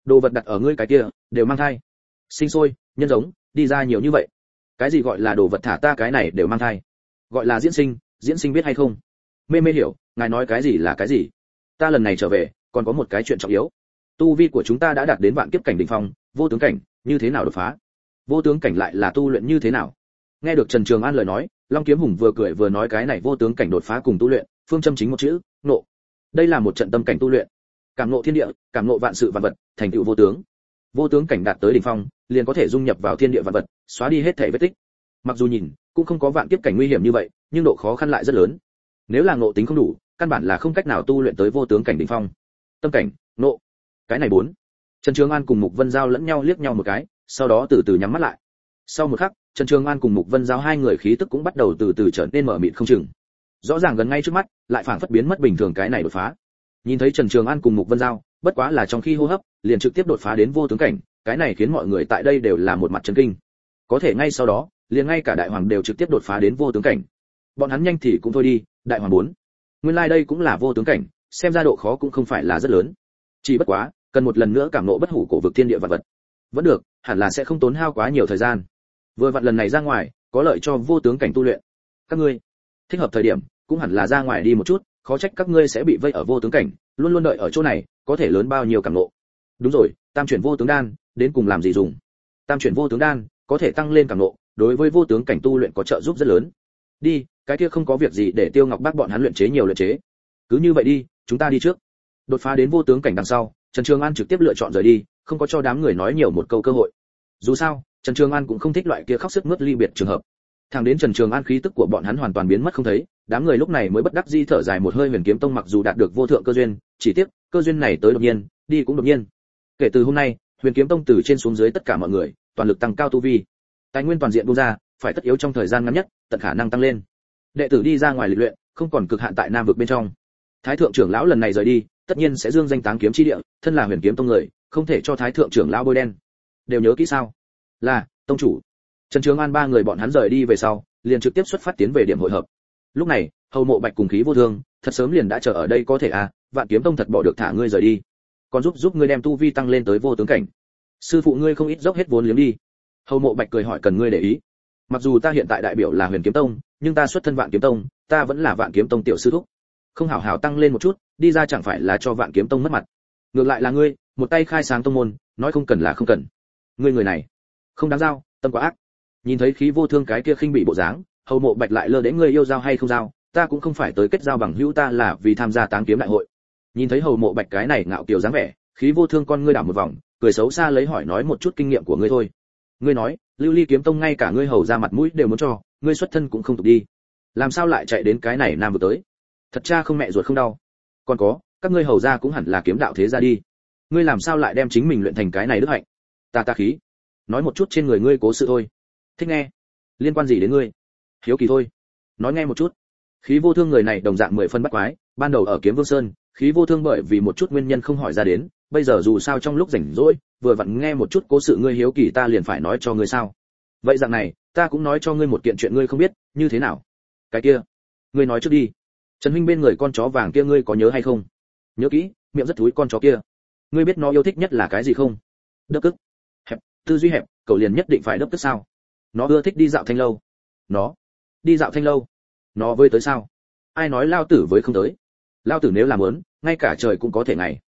A: Đồ vật đặt ở ngươi cái kia đều mang thai. Sinh sôi, nhân giống, đi ra nhiều như vậy. Cái gì gọi là đồ vật thả ta cái này đều mang thai? Gọi là diễn sinh biết hay không? Mê mê hiểu, ngài nói cái gì là cái gì? Ta lần này trở về, còn có một cái chuyện trọng yếu. Tu vi của chúng ta đã đạt đến vạn kiếp cảnh đỉnh phong, vô tướng cảnh, như thế nào đột phá? Vô tướng cảnh lại là tu luyện như thế nào? Nghe được Trần Trường An lời nói, Long Kiếm Hùng vừa cười vừa nói cái này vô tướng cảnh đột phá cùng tu luyện, phương châm chính một chữ, nộ. Đây là một trận tâm cảnh tu luyện, cảm ngộ thiên địa, cảm ngộ vạn sự vạn vật, thành tựu vô tướng. Vô tướng cảnh đạt tới đỉnh phong, liền có thể dung nhập vào thiên địa vạn vật, xóa đi hết thảy vết tích. Mặc dù nhìn cũng không có vạn kiếp cảnh nguy hiểm như vậy, nhưng độ khó khăn lại rất lớn. Nếu là ngộ tính không đủ, căn bản là không cách nào tu luyện tới vô tướng cảnh đỉnh phong. Tâm cảnh, nộ. Cái này bốn. Trần Trường An cùng Mục Vân Giao lẫn nhau liếc nhau một cái, sau đó từ từ nhắm mắt lại. Sau một khắc, Trần Trường An cùng Mục Vân Giao hai người khí tức cũng bắt đầu từ từ trở nên mở mịt không chừng. Rõ ràng gần ngay trước mắt, lại phảng phất biến mất bình thường cái này đột phá. Nhìn thấy Trần Trường An cùng Mục Vân Giao, bất quá là trong khi hô hấp, liền trực tiếp đột phá đến vô tướng cảnh, cái này khiến mọi người tại đây đều là một mặt chấn kinh. Có thể ngay sau đó, liền ngay cả đại hoàng đều trực tiếp đột phá đến vô tướng cảnh. Bọn hắn nhanh thì cũng thôi đi, đại hoàng 4. Nguyên lai đây cũng là vô tướng cảnh, xem ra độ khó cũng không phải là rất lớn. Chỉ bất quá, cần một lần nữa cảm ngộ bất hủ cổ vực thiên địa vật vật. Vẫn được, hẳn là sẽ không tốn hao quá nhiều thời gian. Vừa vặn lần này ra ngoài, có lợi cho vô tướng cảnh tu luyện. Các ngươi, thích hợp thời điểm, cũng hẳn là ra ngoài đi một chút, khó trách các ngươi sẽ bị vây ở vô tướng cảnh, luôn luôn đợi ở chỗ này, có thể lớn bao nhiêu cảm ngộ. Đúng rồi, tam chuyển vô tướng đan, đến cùng làm gì dùng? Tam chuyển vô tướng đan, có thể tăng lên cảm ngộ, đối với vô tướng cảnh tu luyện có trợ giúp rất lớn. Đi, cái kia không có việc gì để Tiêu Ngọc Bác bọn hắn luyện chế nhiều luyện chế. Cứ như vậy đi, chúng ta đi trước. Đột phá đến vô tướng cảnh đằng sau, Trần Trường An trực tiếp lựa chọn rời đi, không có cho đám người nói nhiều một câu cơ hội. Dù sao, Trần Trường An cũng không thích loại kia khóc sức mướt ly biệt trường hợp. Thẳng đến Trần Trường An khí tức của bọn hắn hoàn toàn biến mất không thấy, đám người lúc này mới bất đắc dĩ thở dài một hơi. Huyền Kiếm Tông mặc dù đạt được vô thượng cơ duyên, chỉ tiếc cơ duyên này tới đột nhiên, đi cũng đột nhiên. Kể từ hôm nay, Huyền Kiếm Tông từ trên xuống dưới tất cả mọi người, toàn lực tăng cao tu vi. Tài nguyên toàn diện buông ra, phải tất yếu trong thời gian ngắn nhất, tận khả năng tăng lên. Đệ tử đi ra ngoài lịch luyện, không còn cực hạn tại Nam vực bên trong. Thái thượng trưởng lão lần này rời đi, tất nhiên sẽ dương danh táng kiếm chi địa, thân là Huyền Kiếm Tông người, không thể cho Thái thượng trưởng lão bôi đen. Đều nhớ kỹ sao? Là, tông chủ. Trần Trường An ba người bọn hắn rời đi về sau, liền trực tiếp xuất phát tiến về điểm hội hợp. Lúc này, Hầu Mộ Bạch cùng Khí Vô Thương, thật sớm liền đã chờ ở đây. Có thể à, Vạn Kiếm Tông thật bỏ được thả ngươi rời đi, còn giúp ngươi đem tu vi tăng lên tới vô tướng cảnh. Sư phụ ngươi không ít dốc hết vốn liếng đi. Hầu Mộ Bạch cười hỏi cần ngươi để ý. Mặc dù ta hiện tại đại biểu là Huyền Kiếm Tông, nhưng ta xuất thân Vạn Kiếm Tông, ta vẫn là Vạn Kiếm Tông tiểu sư thúc. Không hảo hảo tăng lên một chút, đi ra chẳng phải là cho Vạn Kiếm Tông mất mặt. Ngược lại là ngươi, một tay khai sáng tông môn, nói không cần là không cần. Ngươi người này, không đáng giao, tâm quá ác. Nhìn thấy Khí Vô Thương cái kia khinh bị bộ dáng, Hầu Mộ Bạch lại lơ đến ngươi yêu giao hay không giao, ta cũng không phải tới kết giao bằng hữu, ta là vì tham gia táng kiếm đại hội. Nhìn thấy Hầu Mộ Bạch cái này ngạo kiều dáng vẻ, Khí Vô Thương con ngươi đảo một vòng, cười xấu xa lấy hỏi nói một chút kinh nghiệm của ngươi thôi. Ngươi nói, Lưu Ly Kiếm Tông ngay cả ngươi hầu ra mặt mũi đều muốn cho, ngươi xuất thân cũng không tục đi. Làm sao lại chạy đến cái này nam vực tới? Thật cha không mẹ ruột không đau. Còn có, các ngươi hầu ra cũng hẳn là kiếm đạo thế gia đi. Ngươi làm sao lại đem chính mình luyện thành cái này đức hạnh? Ta khí. Nói một chút trên người ngươi cố sự thôi. Thích nghe. Liên quan gì đến ngươi? Hiếu kỳ thôi. Nói nghe một chút. Khí Vô Thương người này đồng dạng 10 phân bắt quái, ban đầu ở Kiếm Vương Sơn, Khí Vô Thương bởi vì một chút nguyên nhân không hỏi ra đến, bây giờ dù sao trong lúc rảnh rỗi, vừa vặn nghe một chút cố sự ngươi hiếu kỳ, ta liền phải nói cho ngươi sao. Vậy dạng này, ta cũng nói cho ngươi một kiện chuyện ngươi không biết, như thế nào? Cái kia, ngươi nói trước đi. Trần huynh bên người con chó vàng kia ngươi có nhớ hay không? Nhớ kỹ, miệng rất thúi con chó kia. Ngươi biết nó yêu thích nhất là cái gì không? Đớp tức. Hẹp, tư duy hẹp, cậu liền nhất định phải đớp tức sao? Nó ưa thích đi dạo thanh lâu. Nó đi dạo thanh lâu. Nó với tới sao? Ai nói lao tử với không tới? Lao tử nếu làm muốn, ngay cả trời cũng có thể ngày.